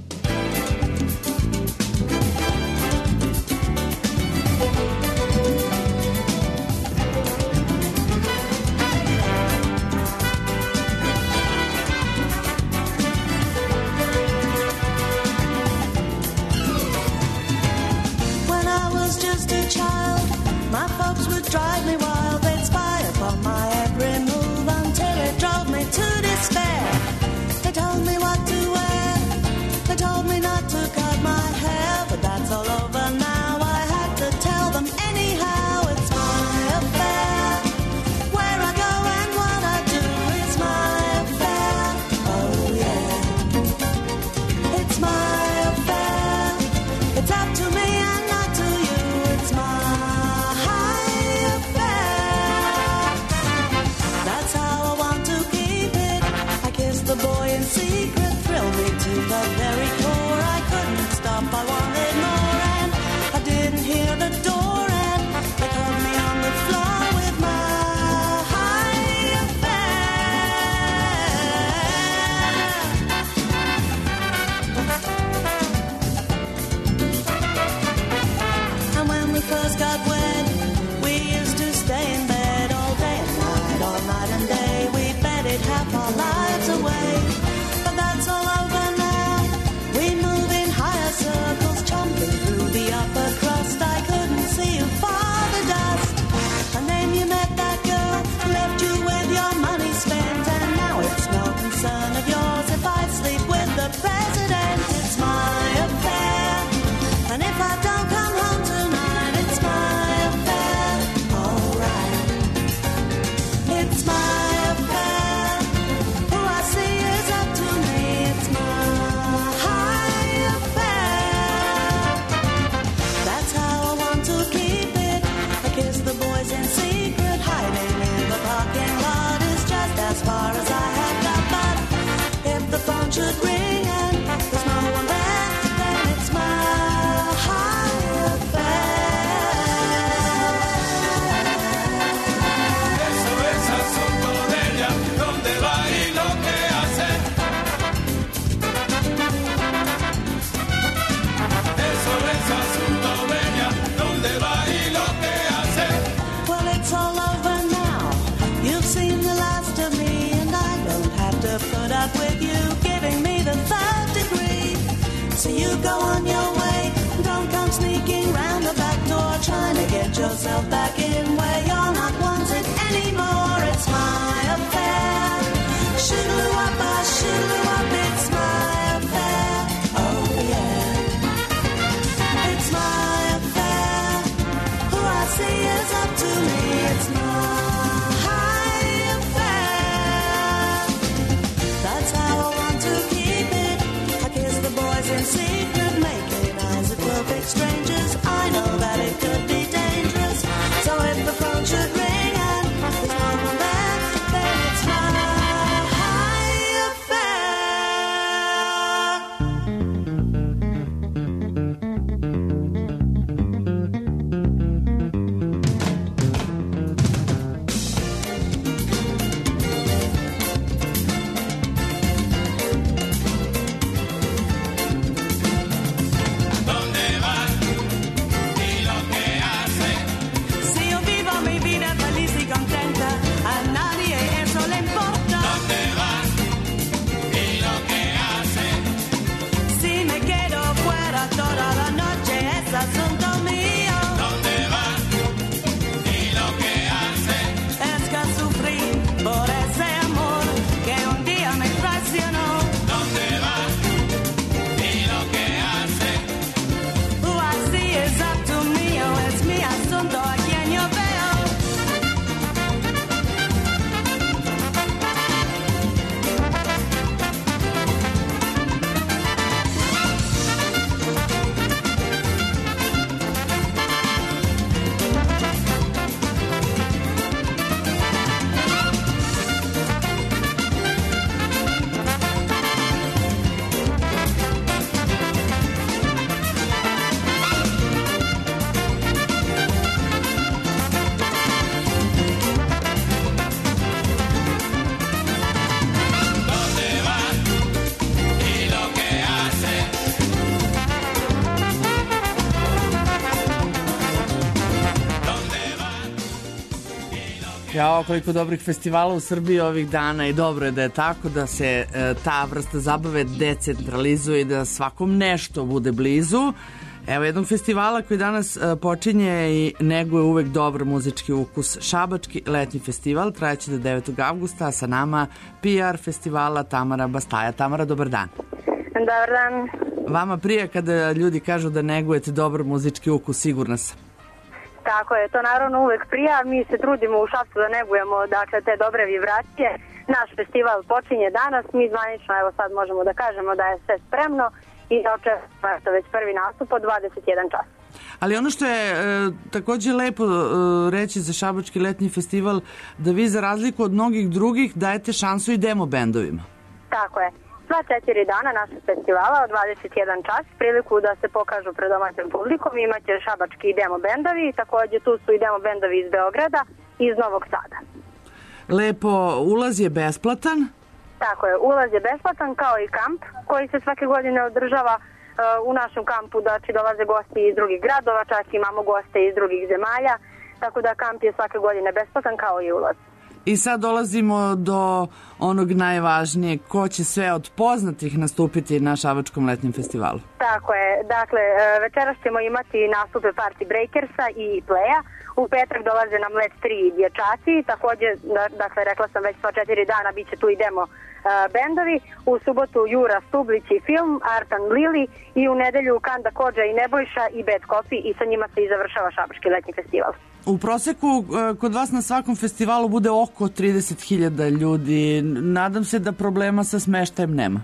When I was just a child, my folks would drive me wild. They'd spy upon my every move until it drove me to despair. They told me what to wear. They told me not to cut my hair, but that's all over now. I had to tell them anyhow. It's my affair. Where I go and what I do is my affair. Oh yeah, it's my affair. It's up to me and not to you. It's my affair. That's how I want to keep it. I kiss the boy in secret, thrill me to the very core. I couldn't stop, I wanted more, and I didn't hear the door, and they caught me on the floor with my affair. And when we first got wed, we used to stay in bed all day and night, all night and day. We betted half our lives away, but that's all over now. We move in higher circles, chomping through the upper crust. I couldn't see you for the dust. And then you met that girl who left you with your money spent, and now it's no concern of yours if I sleep with the president. It's my affair, and if I don't come home tonight, it's my affair. All right, it's my affair. Who I see is up to me. It's my affair. That's how I want to keep it. I kiss the boys in secret, hiding in the parking lot is just as far as I have got. But if the phone should ring and there's no one there, then it's my Eso es asunto de ella, dónde va y lo que hace. Eso es asunto de ella, dónde va y lo que hace. Well, it's all over now. You've seen the last of me, and I don't have to put up with you giving me the third degree. So you go on your way, don't come sneaking round the back door, trying to get yourself back in where you're not wanted anymore. It's my affair. Shoodaloo up, shoodaloo up, it's my affair. Oh yeah, it's my affair. Who I see is up to me. It's my affair. That's how I want to keep it. I kiss the boys in secret, making eyes at perfect strangers. I know that it could be dangerous. So if the phone should ring and there's no one there, then it's my ¿Dónde va y lo que hace? Si yo vivo mi vida feliz y contenta, a nadie eso le importa. ¿Dónde va y lo que hace? Si me quedo fuera toda la noche, es asunto mío. ¿Dónde va y lo que hace? Es que sufrí por ese amor que un día me traicionó. ¿Dónde va y lo que hace? Who I see is up to me, oh, es mi asunto a quien yo veo. Jao, koliko dobrih festivala u Srbiji ovih dana i dobro je da je tako, da se e, ta vrsta zabave decentralizuje i da svakom nešto bude blizu. Evo jednog festivala koji danas e, počinje i neguje uvek dobar muzički ukus. Šabački letnji festival trajeće do devetog avgusta, a sa nama P R festivala Tamara Bastaja. Tamara, dobar dan. Dobar dan. Vama prije kada ljudi kažu da negujete dobar muzički ukus, sigurna sam. Tako je, to naravno uvek prija. Mi se trudimo u Šapcu da negujemo dakle, te dobre vibracije. Naš festival počinje danas. Mi zvanično, evo sad možemo da kažemo da je sve spremno i da očekujemo već prvi nastup od dvadeset jedan čas. Ali ono što je e, takođe lepo e, reći za Šabački letnji festival, da vi za razliku od mnogih drugih dajete šansu i demo bendovima. Tako je. Sva četiri dana našeg festivala od dvadeset jedan čas, priliku da se pokažu pred domaćim publikom, imaće šabački demo bendovi, takođe tu su i demo bendovi iz Beograda i iz Novog Sada. Lepo, ulaz je besplatan? Tako je, ulaz je besplatan kao i kamp koji se svake godine održava. U našem kampu znači dolaze gosti iz drugih gradova, čak imamo goste iz drugih zemalja, tako da kamp je svake godine besplatan kao i ulaz. I sad dolazimo do onog najvažnijeg, ko će sve od poznatih nastupiti na Šabačkom letnjem festivalu. Tako je, dakle večeras ćemo imati nastupe Party Breakersa i Playa, u petak dolaze nam Let tri dječaci, takođe, dakle rekla sam već sva četiri dana bit će tu i demo uh, bendovi, u subotu Jura Stublić i Film, Artan Lili i u nedelju Kanda Kodža i Nebojša i Bad Coffee i sa njima se i završava Šabački letnji festival. U proseku kod vas na svakom festivalu bude oko trideset hiljada ljudi. Nadam se da problema sa smeštajem nema.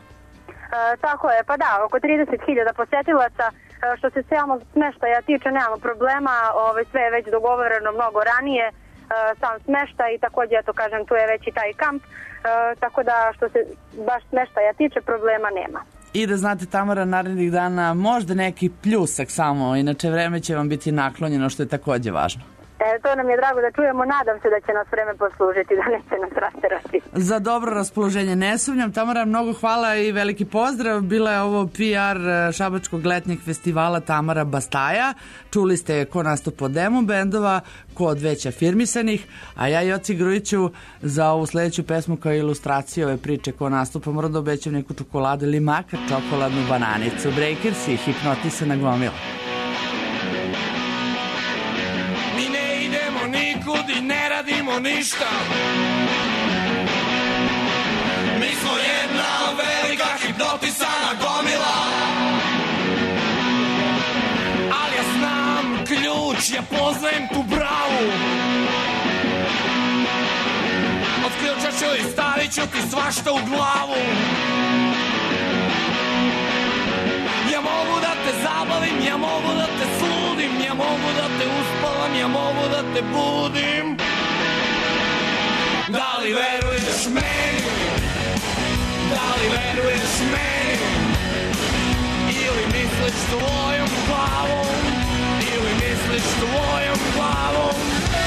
E, tako je, pa da, oko trideset hiljada posetilaca. E, što se samog smeštaja tiče, nemamo problema. Ove, sve je već dogovoreno mnogo ranije. E, sam smeštaj i takođe, eto kažem, tu je već i taj kamp. E, tako da što se baš smeštaja tiče, problema nema. I da znate, Tamara, narednih dana možda neki pljusak samo, inače vreme će vam biti naklonjeno, što je takođe važno. E, to nam je drago da čujemo, nadam se da će nas vreme poslužiti, da neće nas rasterati. Za dobro raspoloženje ne sumnjam. Tamara, mnogo hvala i veliki pozdrav. Bila je ovo P R Šabačkog letnjeg festivala Tamara Bastaja. Čuli ste ko nastupa od demo bendova, ko od već afirmisanih, a ja Joci Grujiću za ovu sledeću pesmu kao ilustraciju ove priče ko nastupa moram da obećam neku čokoladu ili makar čokoladnu bananicu. Breakersi, hipnotisana gomila. Nikud i ne radimo ništa. Mi smo jedna velika hipnotisana gomila. Ali ja znam ključ, ja poznajem tu bravu. Od ključa ću i stavit ću ti svašta u glavu. Ja mogu da te zabavim, ja mogu da te sludim, ja mogu da te uspavam, ja mogu da te budim. Da li veruješ meni? Da li veruješ meni? Ili misliš tvojom glavom? Ili misliš tvojom glavom?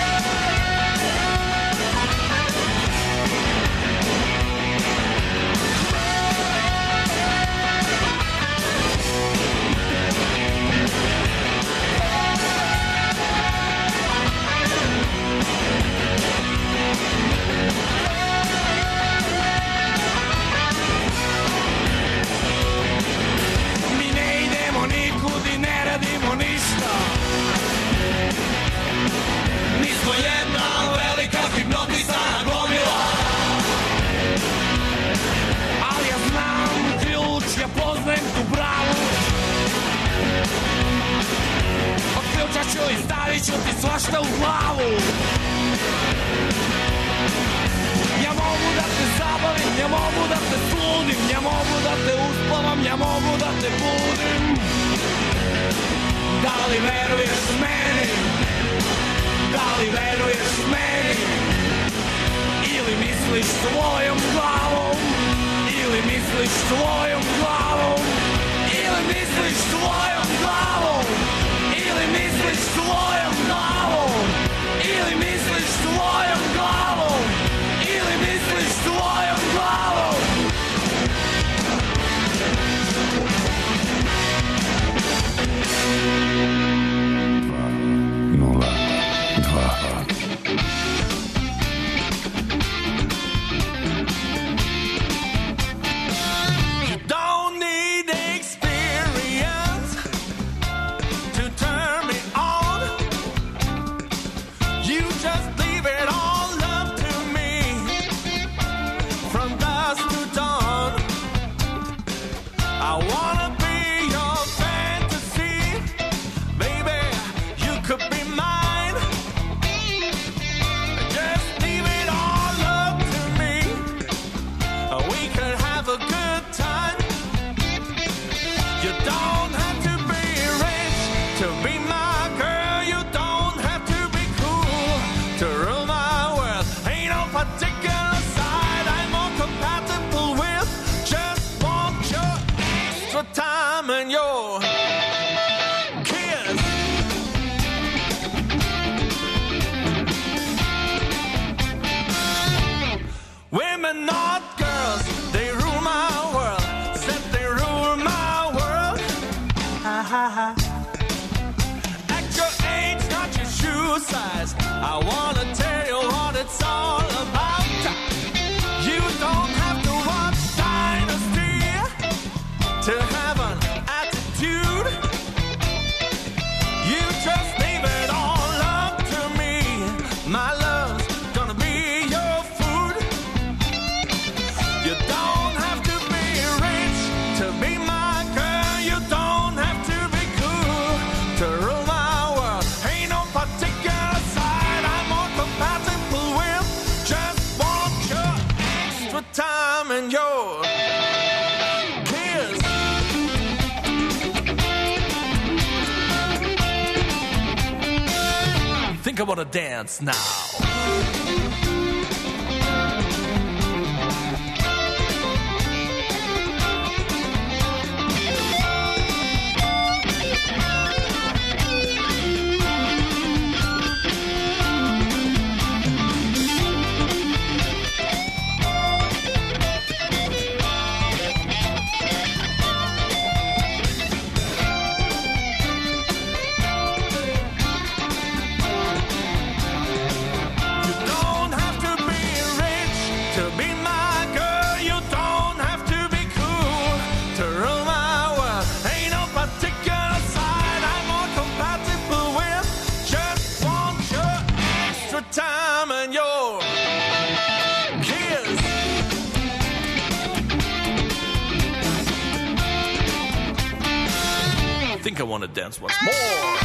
Jedna velika hipnotisana gomila. Ali ja znam ključ, ja poznajem tu bravu. Od ključa ću i stavit ću ti svašta u glavu. Ja mogu da te zabavim, ja mogu da te sludim, ja mogu da te uspavam, ja mogu da te budim. Da li veruješ meni? Da li veruješ meni? Ili misliš svojom glavom? Ili misliš svojom glavom? Ili misliš svojom glavom? Ili misliš svojom glavom? Ili misliš svojom glavom? Ili misliš svojom glavom? nula dva and not girls, they rule my world. Said they rule my world. Ha ha ha. At your age, not your shoe size, I wanna tell you what it's all about. You don't have to watch Dynasty to have an attitude. You just leave it all up to me. My love's gonna be your food. You don't have to be rich to be my girl. You don't have to be cool to rule my world. Ain't no particular side I'm more compatible with. Just want your extra time and your kiss. Think I wanna dance now. Time and your kiss. I think I want to dance once more.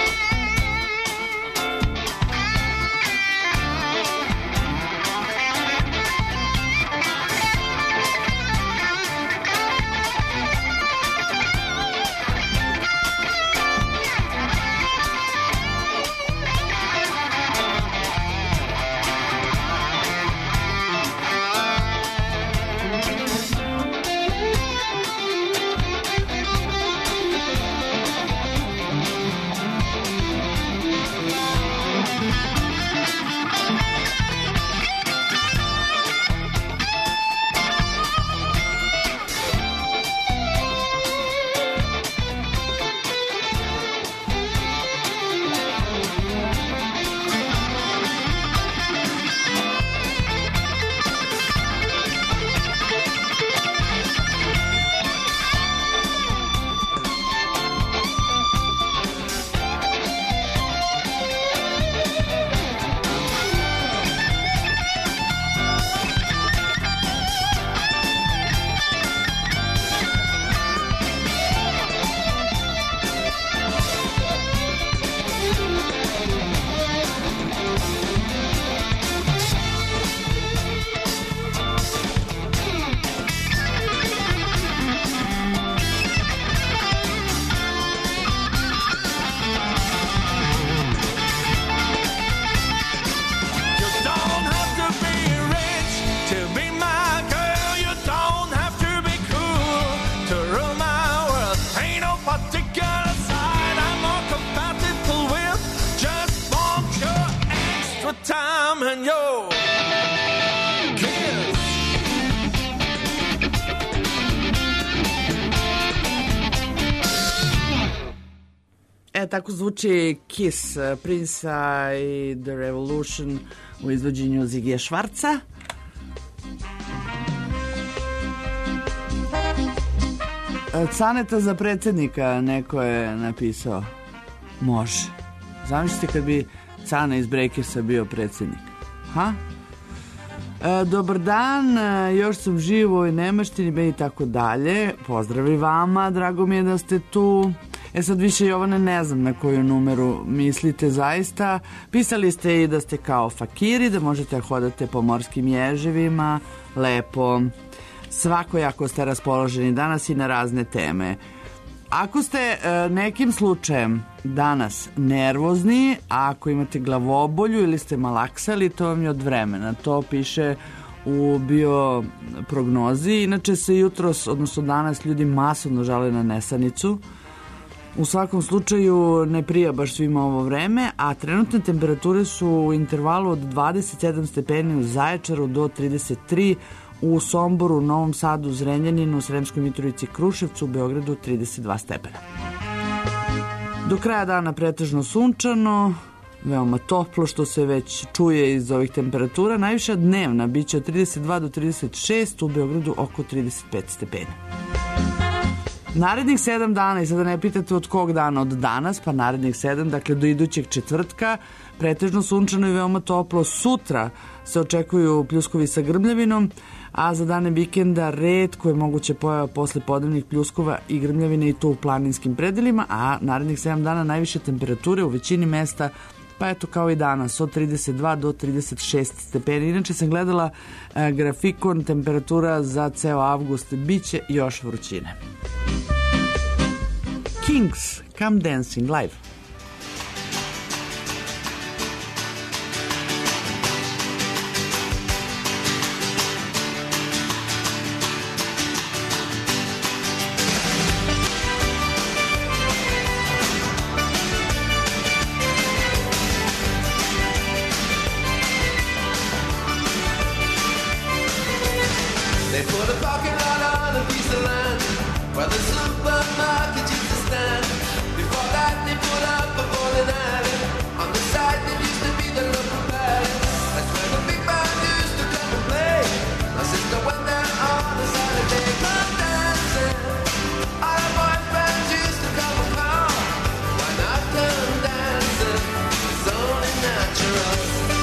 Time and your kiss. E, tako zvuči Kiss, Prince-a i The Revolution u izvođenju Zigija Švarca. Caneta za predsjednika neko je napisao. Može. Zamislite kad bi Cane iz Breakersa bio predsjednik. Ha? E, dobar dan, e, još sam živ u ovoj nemaštini i tako dalje. Pozdravi vama, drago mi je da ste tu. E sad više, Jovane, ne znam na koju numeru mislite zaista. Pisali ste i da ste kao fakiri, da možete hodate po morskim ježevima, lepo. Svakojako ste raspoloženi danas i na razne teme. Ako ste e, nekim slučajem danas nervozni, a ako imate glavobolju ili ste malaksali, to vam je od vremena. To piše u bioprognozi. Inače se jutros, odnosno danas, ljudi masovno žale na nesanicu. U svakom slučaju ne prija baš svima ovo vreme, a trenutne temperature su u intervalu od dvadeset sedam stepeni u Zaječaru do trideset tri u Somboru, Novom Sadu, Zrenjaninu, Sremskoj Mitrovici, Kruševcu, u Beogradu trideset dva stepena. Do kraja dana pretežno sunčano, veoma toplo, što se već čuje iz ovih temperatura. Najviša dnevna biće od trideset dva do trideset šest, u Beogradu oko trideset pet stepeni. Narednih sedam dana, i sada ne pitate od kog dana, od danas pa narednih sedam, dakle do idućeg četvrtka, pretežno sunčano i veoma toplo. Sutra se očekuju pljuskovi sa grmljavinom, a za dane vikenda retko je moguće pojava posle podnevnih pljuskova i grmljavine, i to u planinskim predelima, a narednih sedam dana najviše temperature u većini mesta, pa eto kao i danas, od trideset dva do trideset šest stepeni. Inače sam gledala e, grafikon temperatura za ceo avgust, biće još vrućine. Kings, Come Dancing live. They put a parking lot on a piece of land where the supermarket used to stand. Before that, they put up a bowling alley. On the side, there used to be the local valley. That's where the big band used to come and play. My sister went there on a Saturday. Come dancing. All her boyfriends used to come and call. Why not come dancing? It's only natural.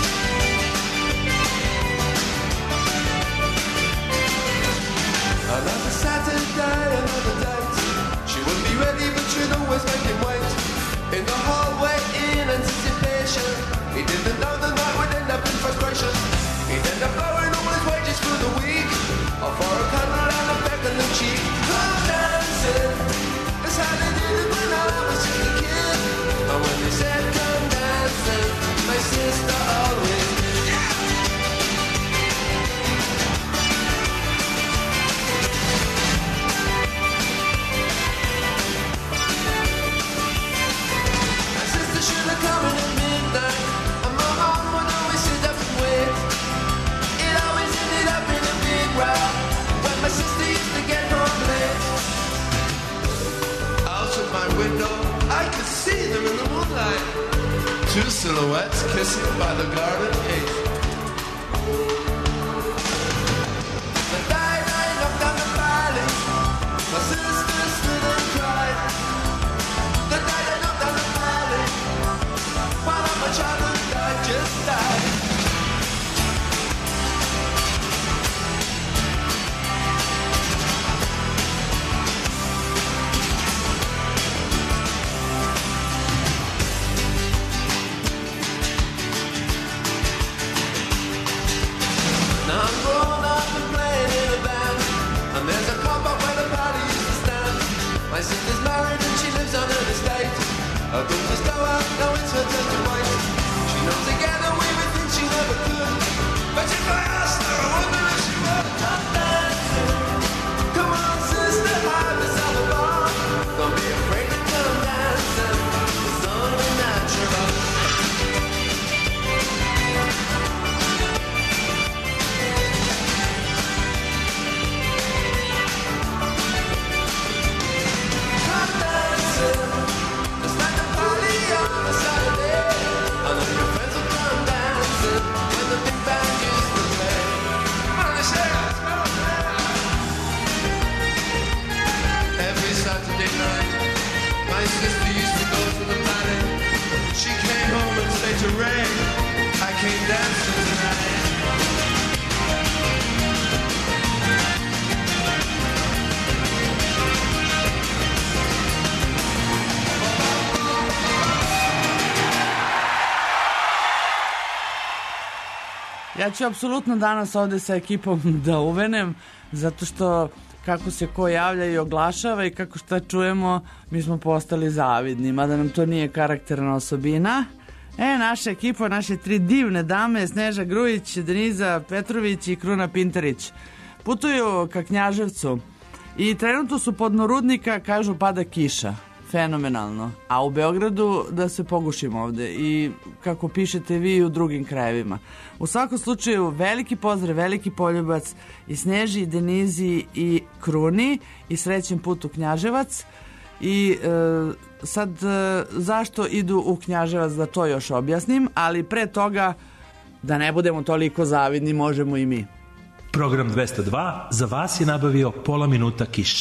Another Saturday, another date. She would be ready, but she'd always make him wait. In the hallway, in anticipation. He didn't know the night would end up in frustration. He'd end up blowing all his wages for the week, or for a cuddle and a peck on the cheek. Come dancing, that's how they did it when I was just a kid. And when they said come dancing, my sister always did. Coming at midnight, and my mom would always sit up and wait. It always ended up in a big row when my sister used to get home late. Out of my window, I could see them in the moonlight. Two silhouettes kissing by the garden gate. The night I knocked on the valley, my sister stood and cried. The night I knocked on the valley, while I'm a child who died, just died. Now I'm grown up and playing in a band, and there's a car park where the party used to stand. My sister's married and she lives on an estate. Her daughters go out, now it's her turn to wait. She knows together we would think she never could, but if I asked her, I wonder if she would. Come dancing, come on sister, have yourself a ball. Don't be afraid to come dancing, it's only natural. Come dancing, it's like a party on a Saturday. I know your friends will come dancing when the big band used to play. On the shares, every Saturday night, my sister used to go to the party. She came home and said to Ray, I came dancing tonight. Ja ću apsolutno danas ovde sa ekipom da uvenem, zato što kako se ko javlja i oglašava i kako šta čujemo, mi smo postali zavidni, mada nam to nije karakterna osobina. E, naša ekipa, naše tri divne dame, Sneža Grujić, Deniza Petrović i Kruna Pintarić, putuju ka Knjaževcu i trenutno su pod Norudnika, kažu pada kiša. Fenomenalno. A u Beogradu da se pogušimo ovde i kako pišete vi u drugim krajevima. U svakom slučaju veliki pozdrav, veliki poljubac i Sneži, i Denizi, i Kruni i srećen put u Knjaževac. I e, sad e, zašto idu u Knjaževac, da to još objasnim, ali pre toga da ne budemo toliko zavidni, možemo i mi. Program dvesta dva za vas je nabavio pola minuta kiše.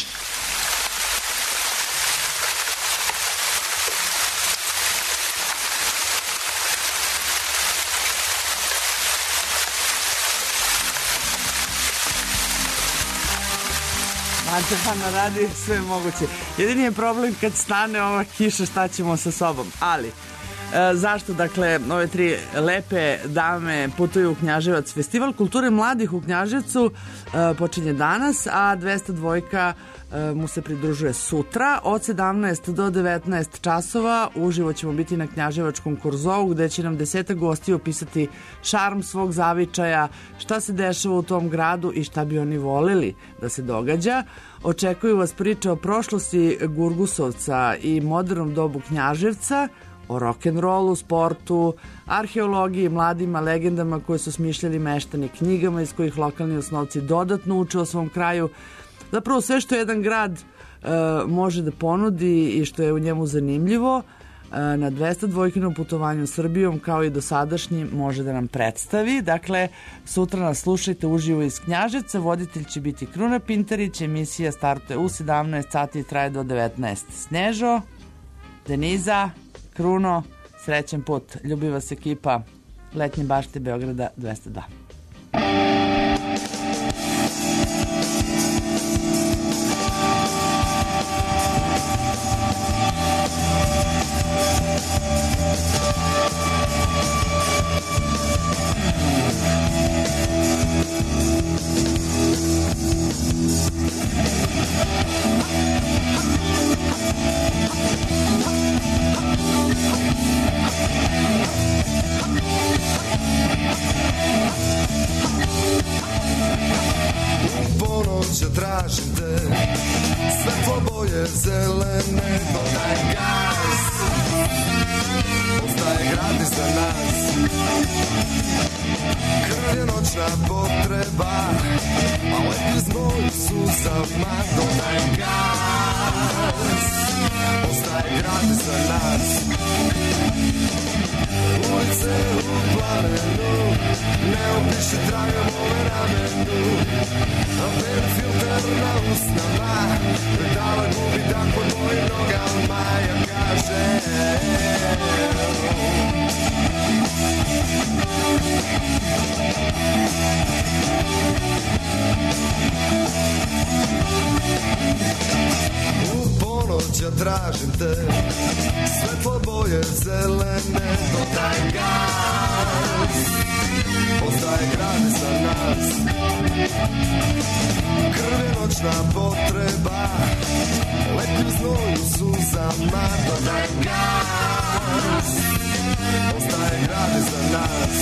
Antefana radi sve moguće. Jedini je problem kad stane ova kiša, šta ćemo sa sobom. Ali, e, zašto, dakle, ove tri lepe dame putuju u Knjaževac? Festival kulture mladih u Knjaževcu e, počinje danas, a dvesta dva e, mu se pridružuje sutra od sedamnaest do devetnaest časova. Uživo ćemo biti na Knjaževačkom Korzovu, gde će nam desetak gosti opisati šarm svog zavičaja, šta se dešava u tom gradu i šta bi oni voleli da se događa. Očekuju vas priče o prošlosti Gurgusovca i modernom dobu Knjaževca, o rock'n'rollu, sportu, arheologiji, mladima, legendama koje su smišljali meštani, knjigama iz kojih lokalni osnovci dodatno uče o svom kraju. Zapravo sve što jedan grad e, može da ponudi i što je u njemu zanimljivo, e, na dvesta dva putovanju Srbijom, kao i dosadašnji, može da nam predstavi. Dakle, sutra nas slušajte uživo iz Knjaževca. Voditelj će biti Kruna Pintarić. Emisija startuje u sedamnaest sati i traje do devetnaest. Snežo, Deniza, Kruno, srećan put. Ljubi vas ekipa Letnje bašte Beograda dvesta dva. Ponoć tražim te, svetlo boje zelene, dodaj gas, ostaje grad iza nas. Krv je noćna potreba, a letnji znoj suzama, dodaj gas, ostaje grad iza nas. Ulice u plamenu, ne opiše traga mome ramenu. Ben filter na usnama, pedala gubi dah pod mojim nogama. Ja kažem u ponoć ja tražim te, svetlo boje zelene, dodaj gas, ostaje grad za nas. Krv je noćna potreba, letnju znoju suzama, dodaj gas, ostaje grad za nas.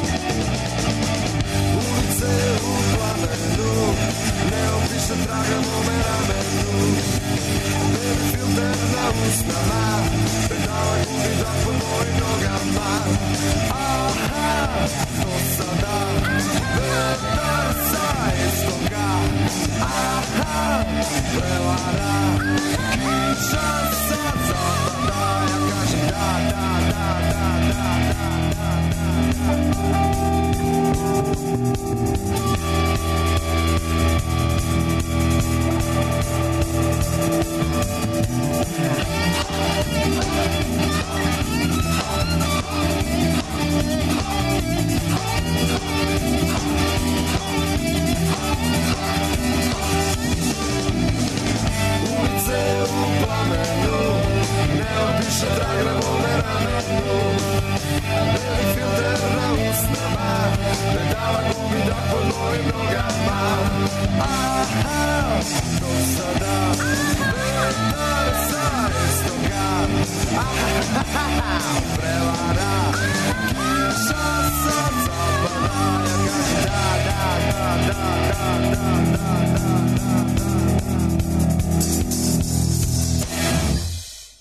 Ulice u plamenu, ne opiše traga mome ramenu. Ben filter na usnama, pedala gubi dah pod mojim nogama. Aha, do sada vetar sa istoka. Aha, prevara, kiša sa zapada. Ja kažem da, da, da, da, da, da, da. Ulice u plamenu, ne opiše trag na mome ramenu. Beli filter na usnama, pedala gubi dah pod mojim nogama. Aha, do sada vetar sa istoka. Aha, prevara, kiša sa zapada. Ja kažem da, da, da, da, da, da, da, da, da.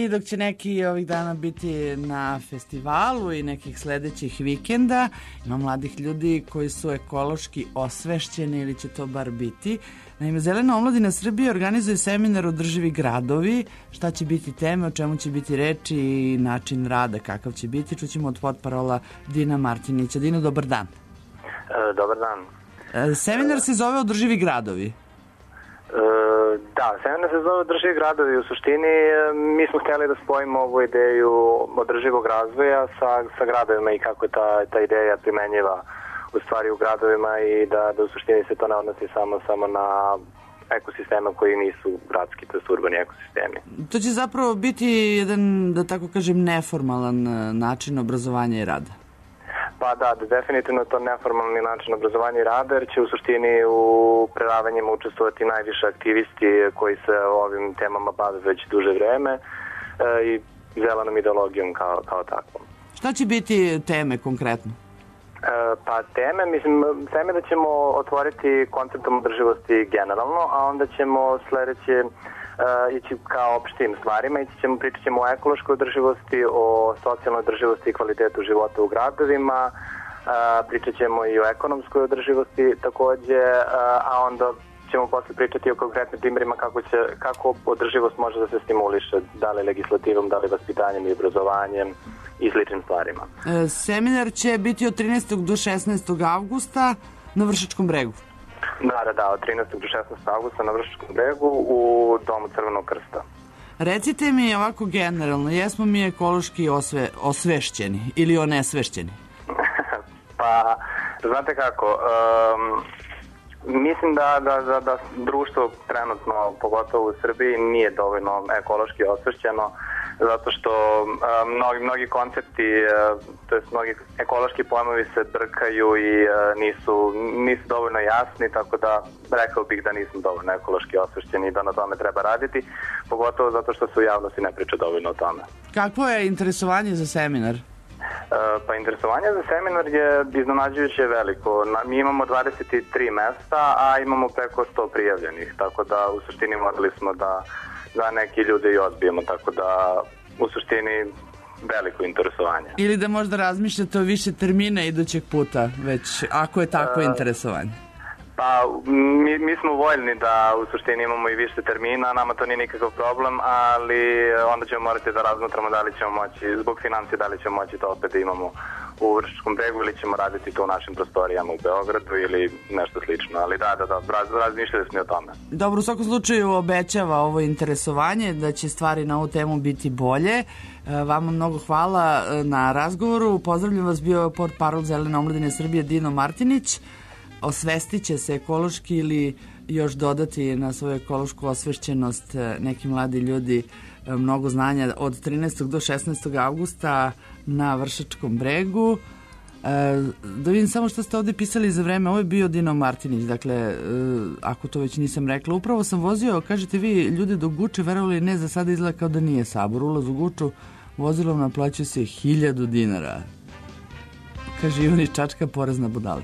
i dok će neki ovih dana biti na festivalu i nekih sledećih vikenda, ima mladih ljudi koji su ekološki osvešćeni ili će to bar biti. Naime, Zelena omladina Srbije organizuje seminar Održivi gradovi, šta će biti teme, o čemu će biti reči i način rada, kakav će biti. Čućemo od portparola Dina Martinića. Dino, dobar dan. E, dobar dan. E, seminar se zove Održivi gradovi. E, da, seminar se zove Održivi gradovi. U suštini mi smo htjeli da spojimo ovu ideju održivog razvoja sa, sa gradovima i kako je ta, ta ideja primenjiva u stvari u gradovima i da, da u suštini se to ne odnosi samo, samo na ekosistema koji nisu gradski, to su urbani ekosistemi. To će zapravo biti jedan, da tako kažem, neformalan način obrazovanja i rada. Pa da, definitivno je to neformalni način obrazovanja i rada, jer će u suštini u predavanjima učestvovati najviše aktivisti koji se ovim temama bave već duže vreme e, i zelenom ideologijom kao, kao takvom. Šta će biti teme konkretno? E, pa teme, mislim, teme da ćemo otvoriti konceptom održivosti generalno, a onda ćemo sledeće uh, ići kao opštim stvarima, ići ćemo, pričat ćemo o ekološkoj održivosti, o socijalnoj održivosti i kvalitetu života u gradovima, uh, pričat ćemo i o ekonomskoj održivosti takođe, uh, a onda ćemo posle pričati o konkretnim primjerima kako, će, kako održivost može da se stimuliše, da li legislativom, da li vaspitanjem i obrazovanjem i sličnim stvarima. E, seminar će biti od trinaestog do šesnaestog avgusta na Vršačkom bregu. Da, da, da, od trinaestog do šesnaestog avgusta na Vršačkom bregu u Domu Crvenog krsta. Recite mi ovako generalno, jesmo mi ekološki osve, osvešćeni ili onesvešćeni? Pa, znate kako, um, mislim da, da, da, da društvo trenutno, pogotovo u Srbiji, nije dovoljno ekološki osvešćeno, zato što a, mnogi, mnogi koncepti, a, to jest mnogi ekološki pojmovi se brkaju i a, nisu, nisu dovoljno jasni, tako da rekao bih da nisam dovoljno ekološki osvešćen i da na tome treba raditi, pogotovo zato što se u javnosti ne priča dovoljno o tome. Kakvo je interesovanje za seminar? Pa interesovanje za seminar je iznenađujuće veliko. Mi imamo dvadeset tri mesta, a imamo preko sto prijavljenih, tako da u suštini morali smo da, da neki ljude i odbijemo, tako da u suštini veliko interesovanje. Ili da možda razmišljate o više termina idućeg puta, već ako je takvo uh, interesovanje. Pa mi, mi smo voljni da u suštini imamo i više termina, nama to nije nikakav problem, ali onda ćemo morati da razmatramo da li ćemo moći, zbog financije, da li ćemo moći to opet da imamo u Vršačkom bregu ili ćemo raditi to u našim prostorijama u Beogradu ili nešto slično, ali da, da, da, raz, razmišljali smo i o tome. Dobro, u svakom slučaju obećava ovo interesovanje da će stvari na ovu temu biti bolje. Vama mnogo hvala na razgovoru. Pozdravljam vas, bio portparol Zelene omladine Srbije Dino Martinić. Osvestit će se ekološki ili još dodati na svoju ekološku osvešćenost neki mladi ljudi mnogo znanja od trinaestog do šesnaestog avgusta na Vršačkom bregu. Da vidim samo što ste ovde pisali za vreme, ovo je bio Dino Martinić, dakle, ako to već nisam rekla, upravo sam vozio, kažete vi, ljude do Guče, verovali ne, za sada izgleda kao da nije Sabor, ulaz u Guču, vozilom naplaćuje se hiljadu dinara. Kaže Ivani Čačka, porez na budale.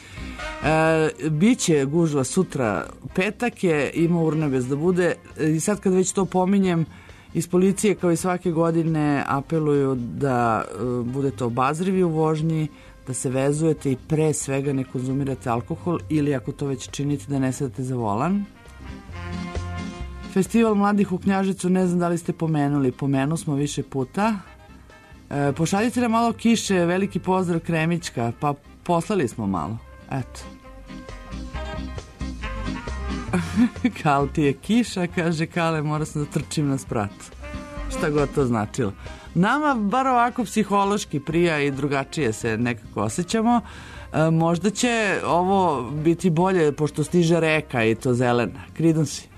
E, biće gužva sutra, petak je, ima urnebes da bude i sad kad već to pominjem, iz policije kao i svake godine apeluju da e, budete obazrivi u vožnji, da se vezujete i pre svega ne konzumirate alkohol ili ako to već činite da ne sedate za volan. Festival mladih u Knjaževcu, ne znam da li ste pomenuli, pomenu smo više puta. E, pošaljite nam malo kiše, veliki pozdrav Kremićka, pa poslali smo malo. Eto. Kal ti je kiša, kaže Kale, mora sam da trčim na sprat. Šta god to značilo. Nama bar ovako psihološki prija i drugačije se nekako osjećamo. E, možda će ovo biti bolje pošto stiže reka i to zelena. Kridon si.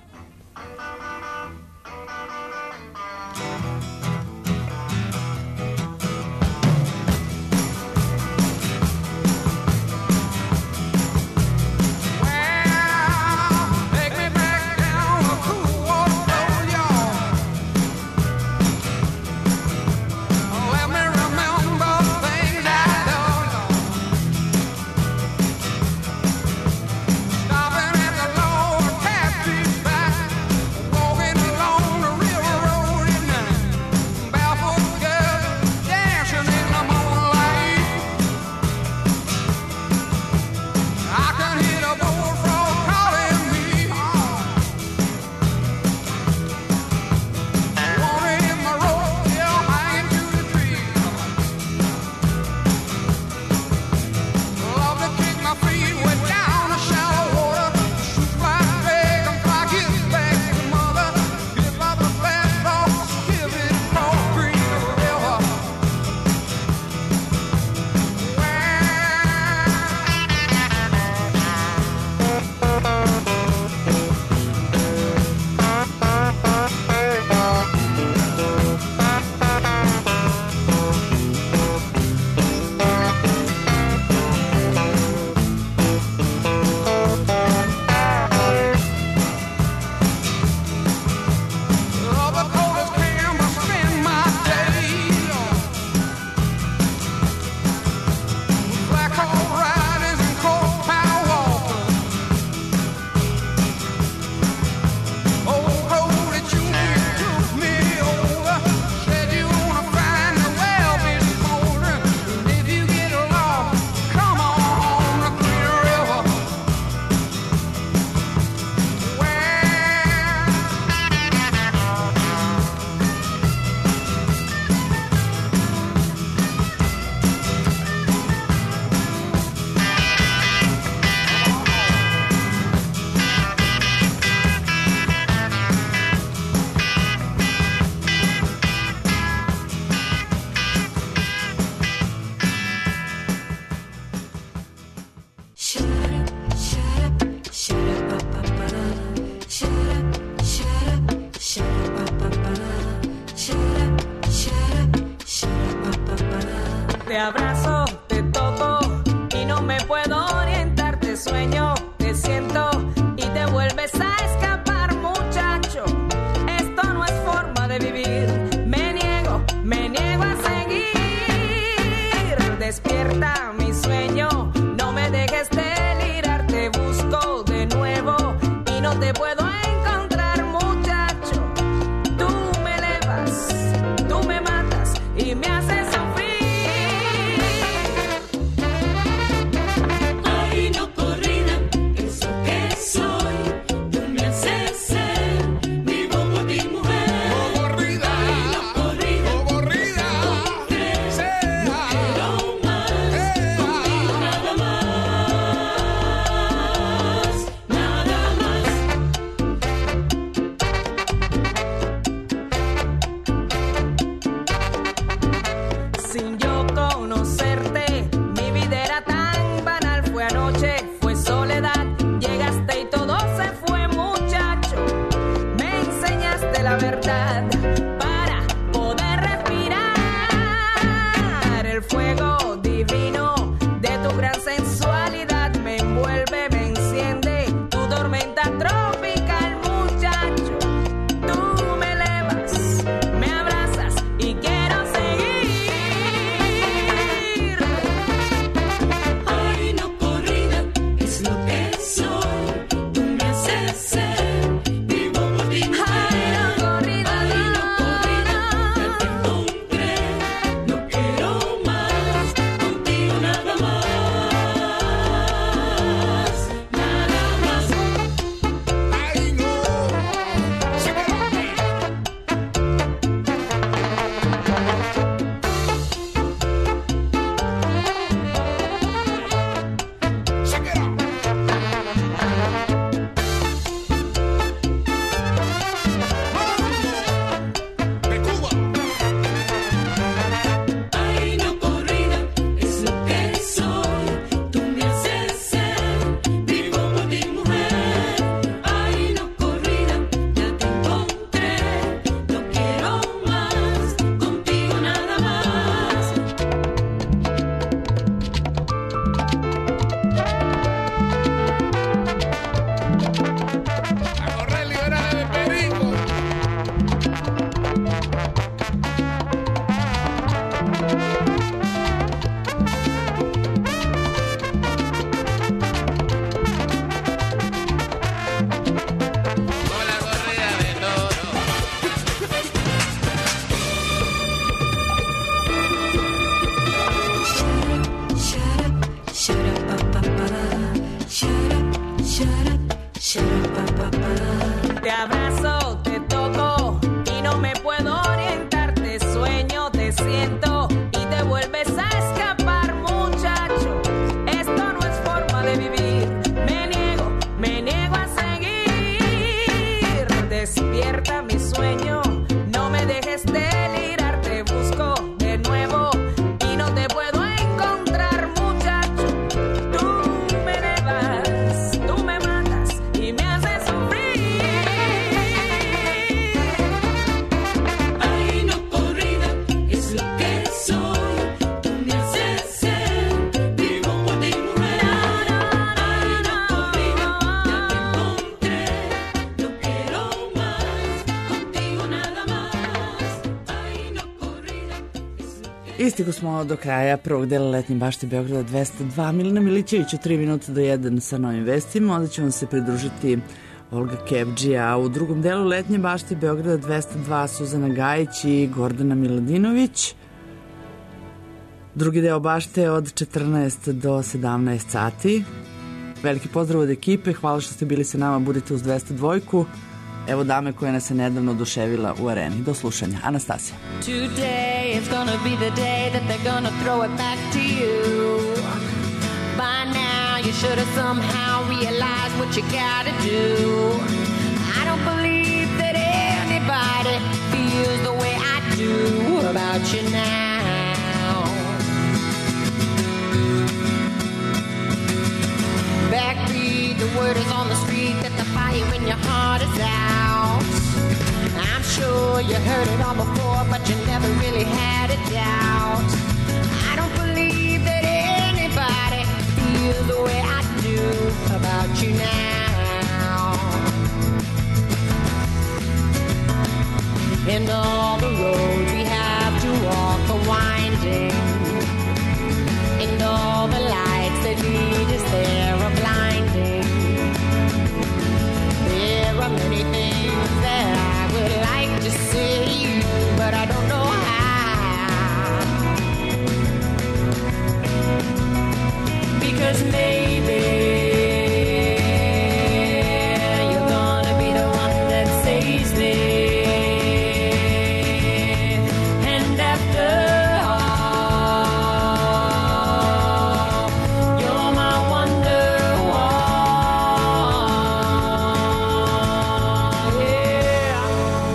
Stopping at the lower Cassie Te abrazo, te toco y no me puedo orientar. Te sueño, te siento y te vuelves a escapar, muchacho. Esto no es forma de vivir. Me niego, me niego a seguir. Despierta mi sueño, no me dejes delirar. Te busco de nuevo y no te puedo encontrar, muchacho. Tú me elevas, tú me matas y me haces sufrir. Ay, no corrida, eso que soy. Tú me haces ser, vivo por ti, mujer. Oh, corrida, Ay, no corrida, oh, corrida, sea, no quiero más, contigo nada más, nada más. Sin yo conocerte, mi vida era tan banal. Fue anoche, fue soledad. Llegaste y todo se fue, muchacho. Me enseñaste la verdad para poder respirar. El fuego divino de tu gran sensualidad me envuelve, me enciende. Tu tormenta tropical, muchacho. Tú me elevas, me abrazas y quiero seguir. Ay, no corrida, es lo que soy. Tú me haces ser, vivo por ti, mujer. Ay, no corrida, Ay, no corrida, ya te encontré. No quiero más, contigo nada más, nada más. ay no, check it out. De Cuba. Ay, no corrida, es lo que soy. Tú me haces ser, vivo por ti, mujer. Ay, no corrida, ya te encontré. No quiero más, contigo nada más. A correr, libérale de perico. Con la corrida de toro. Shut up, shut up, up, up, up. Shut up, shut up, shut up, up, up, up. Te abrazo, te toco y no me puedo orientar. Te sueño, te siento y te vuelves a escapar, muchacho. Esto no es forma de vivir. Me niego, me niego a seguir. Despierta mi sueño, no me dejes delirar. Te busco de nuevo y no te puedo encontrar, muchacho. Tú me elevas, tú me matas y me haces sufrir. Ay, no corrida, es lo que soy. Tú me haces ser, vivo por ti, mujer. Ay, no corrida, ya te encontré. No quiero más, contigo nada más. Ay, no corrida, es lo que I stigli smo do kraja prvog dela Letnje bašte Beograda dvesta dva. Milina Milićević u tri minuta do jedan sa novim vestima. Onda će vam se pridružiti Olga Kebđija, a u drugom delu Letnje bašte Beograda dvesta dva Suzana Gajić i Gordana Miladinović. Drugi deo bašte od četrnaest do sedamnaest sati. Veliki pozdrav od ekipe, hvala što ste bili sa nama, budite uz dvesta dva. Evo dame koja nas je nedavno oduševila u areni. Do slušanja. Anastasija. Today is gonna be the day that they're gonna throw it back to you. By now you should have somehow realized what you gotta do. I don't believe that anybody feels the way I do about you now. Backbeat, the word is on the street that the fire in your heart is out. I'm sure you heard it all before, but you never really had a doubt. I don't believe feel the way I do about you now. And all the roads we have to walk are winding, and all the lights that lead us there are blinding. There are many things that I would like to say to you, but I don't know how. Because maybe you're gonna be the one that saves me. And after all, you're my wonderwall. Yeah.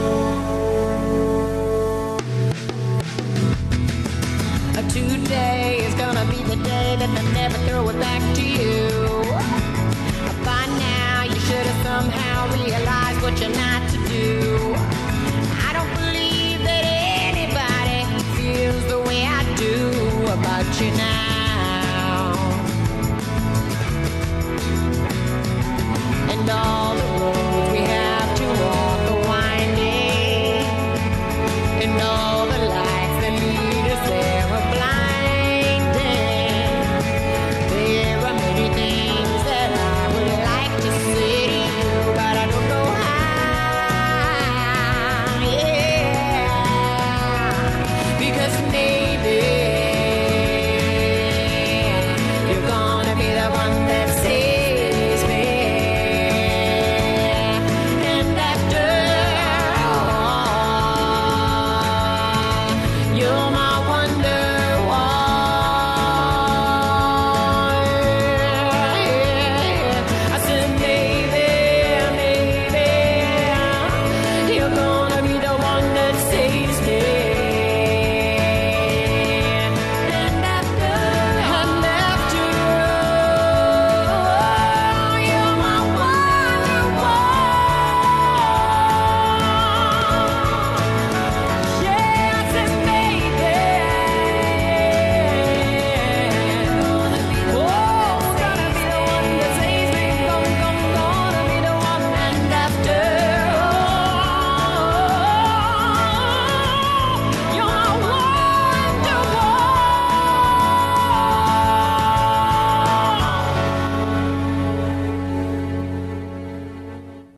Today is gonna be the day that I never throw it back to you. By now you should have somehow realized what you're not to do. I don't believe that anybody feels the way I do about you now. And all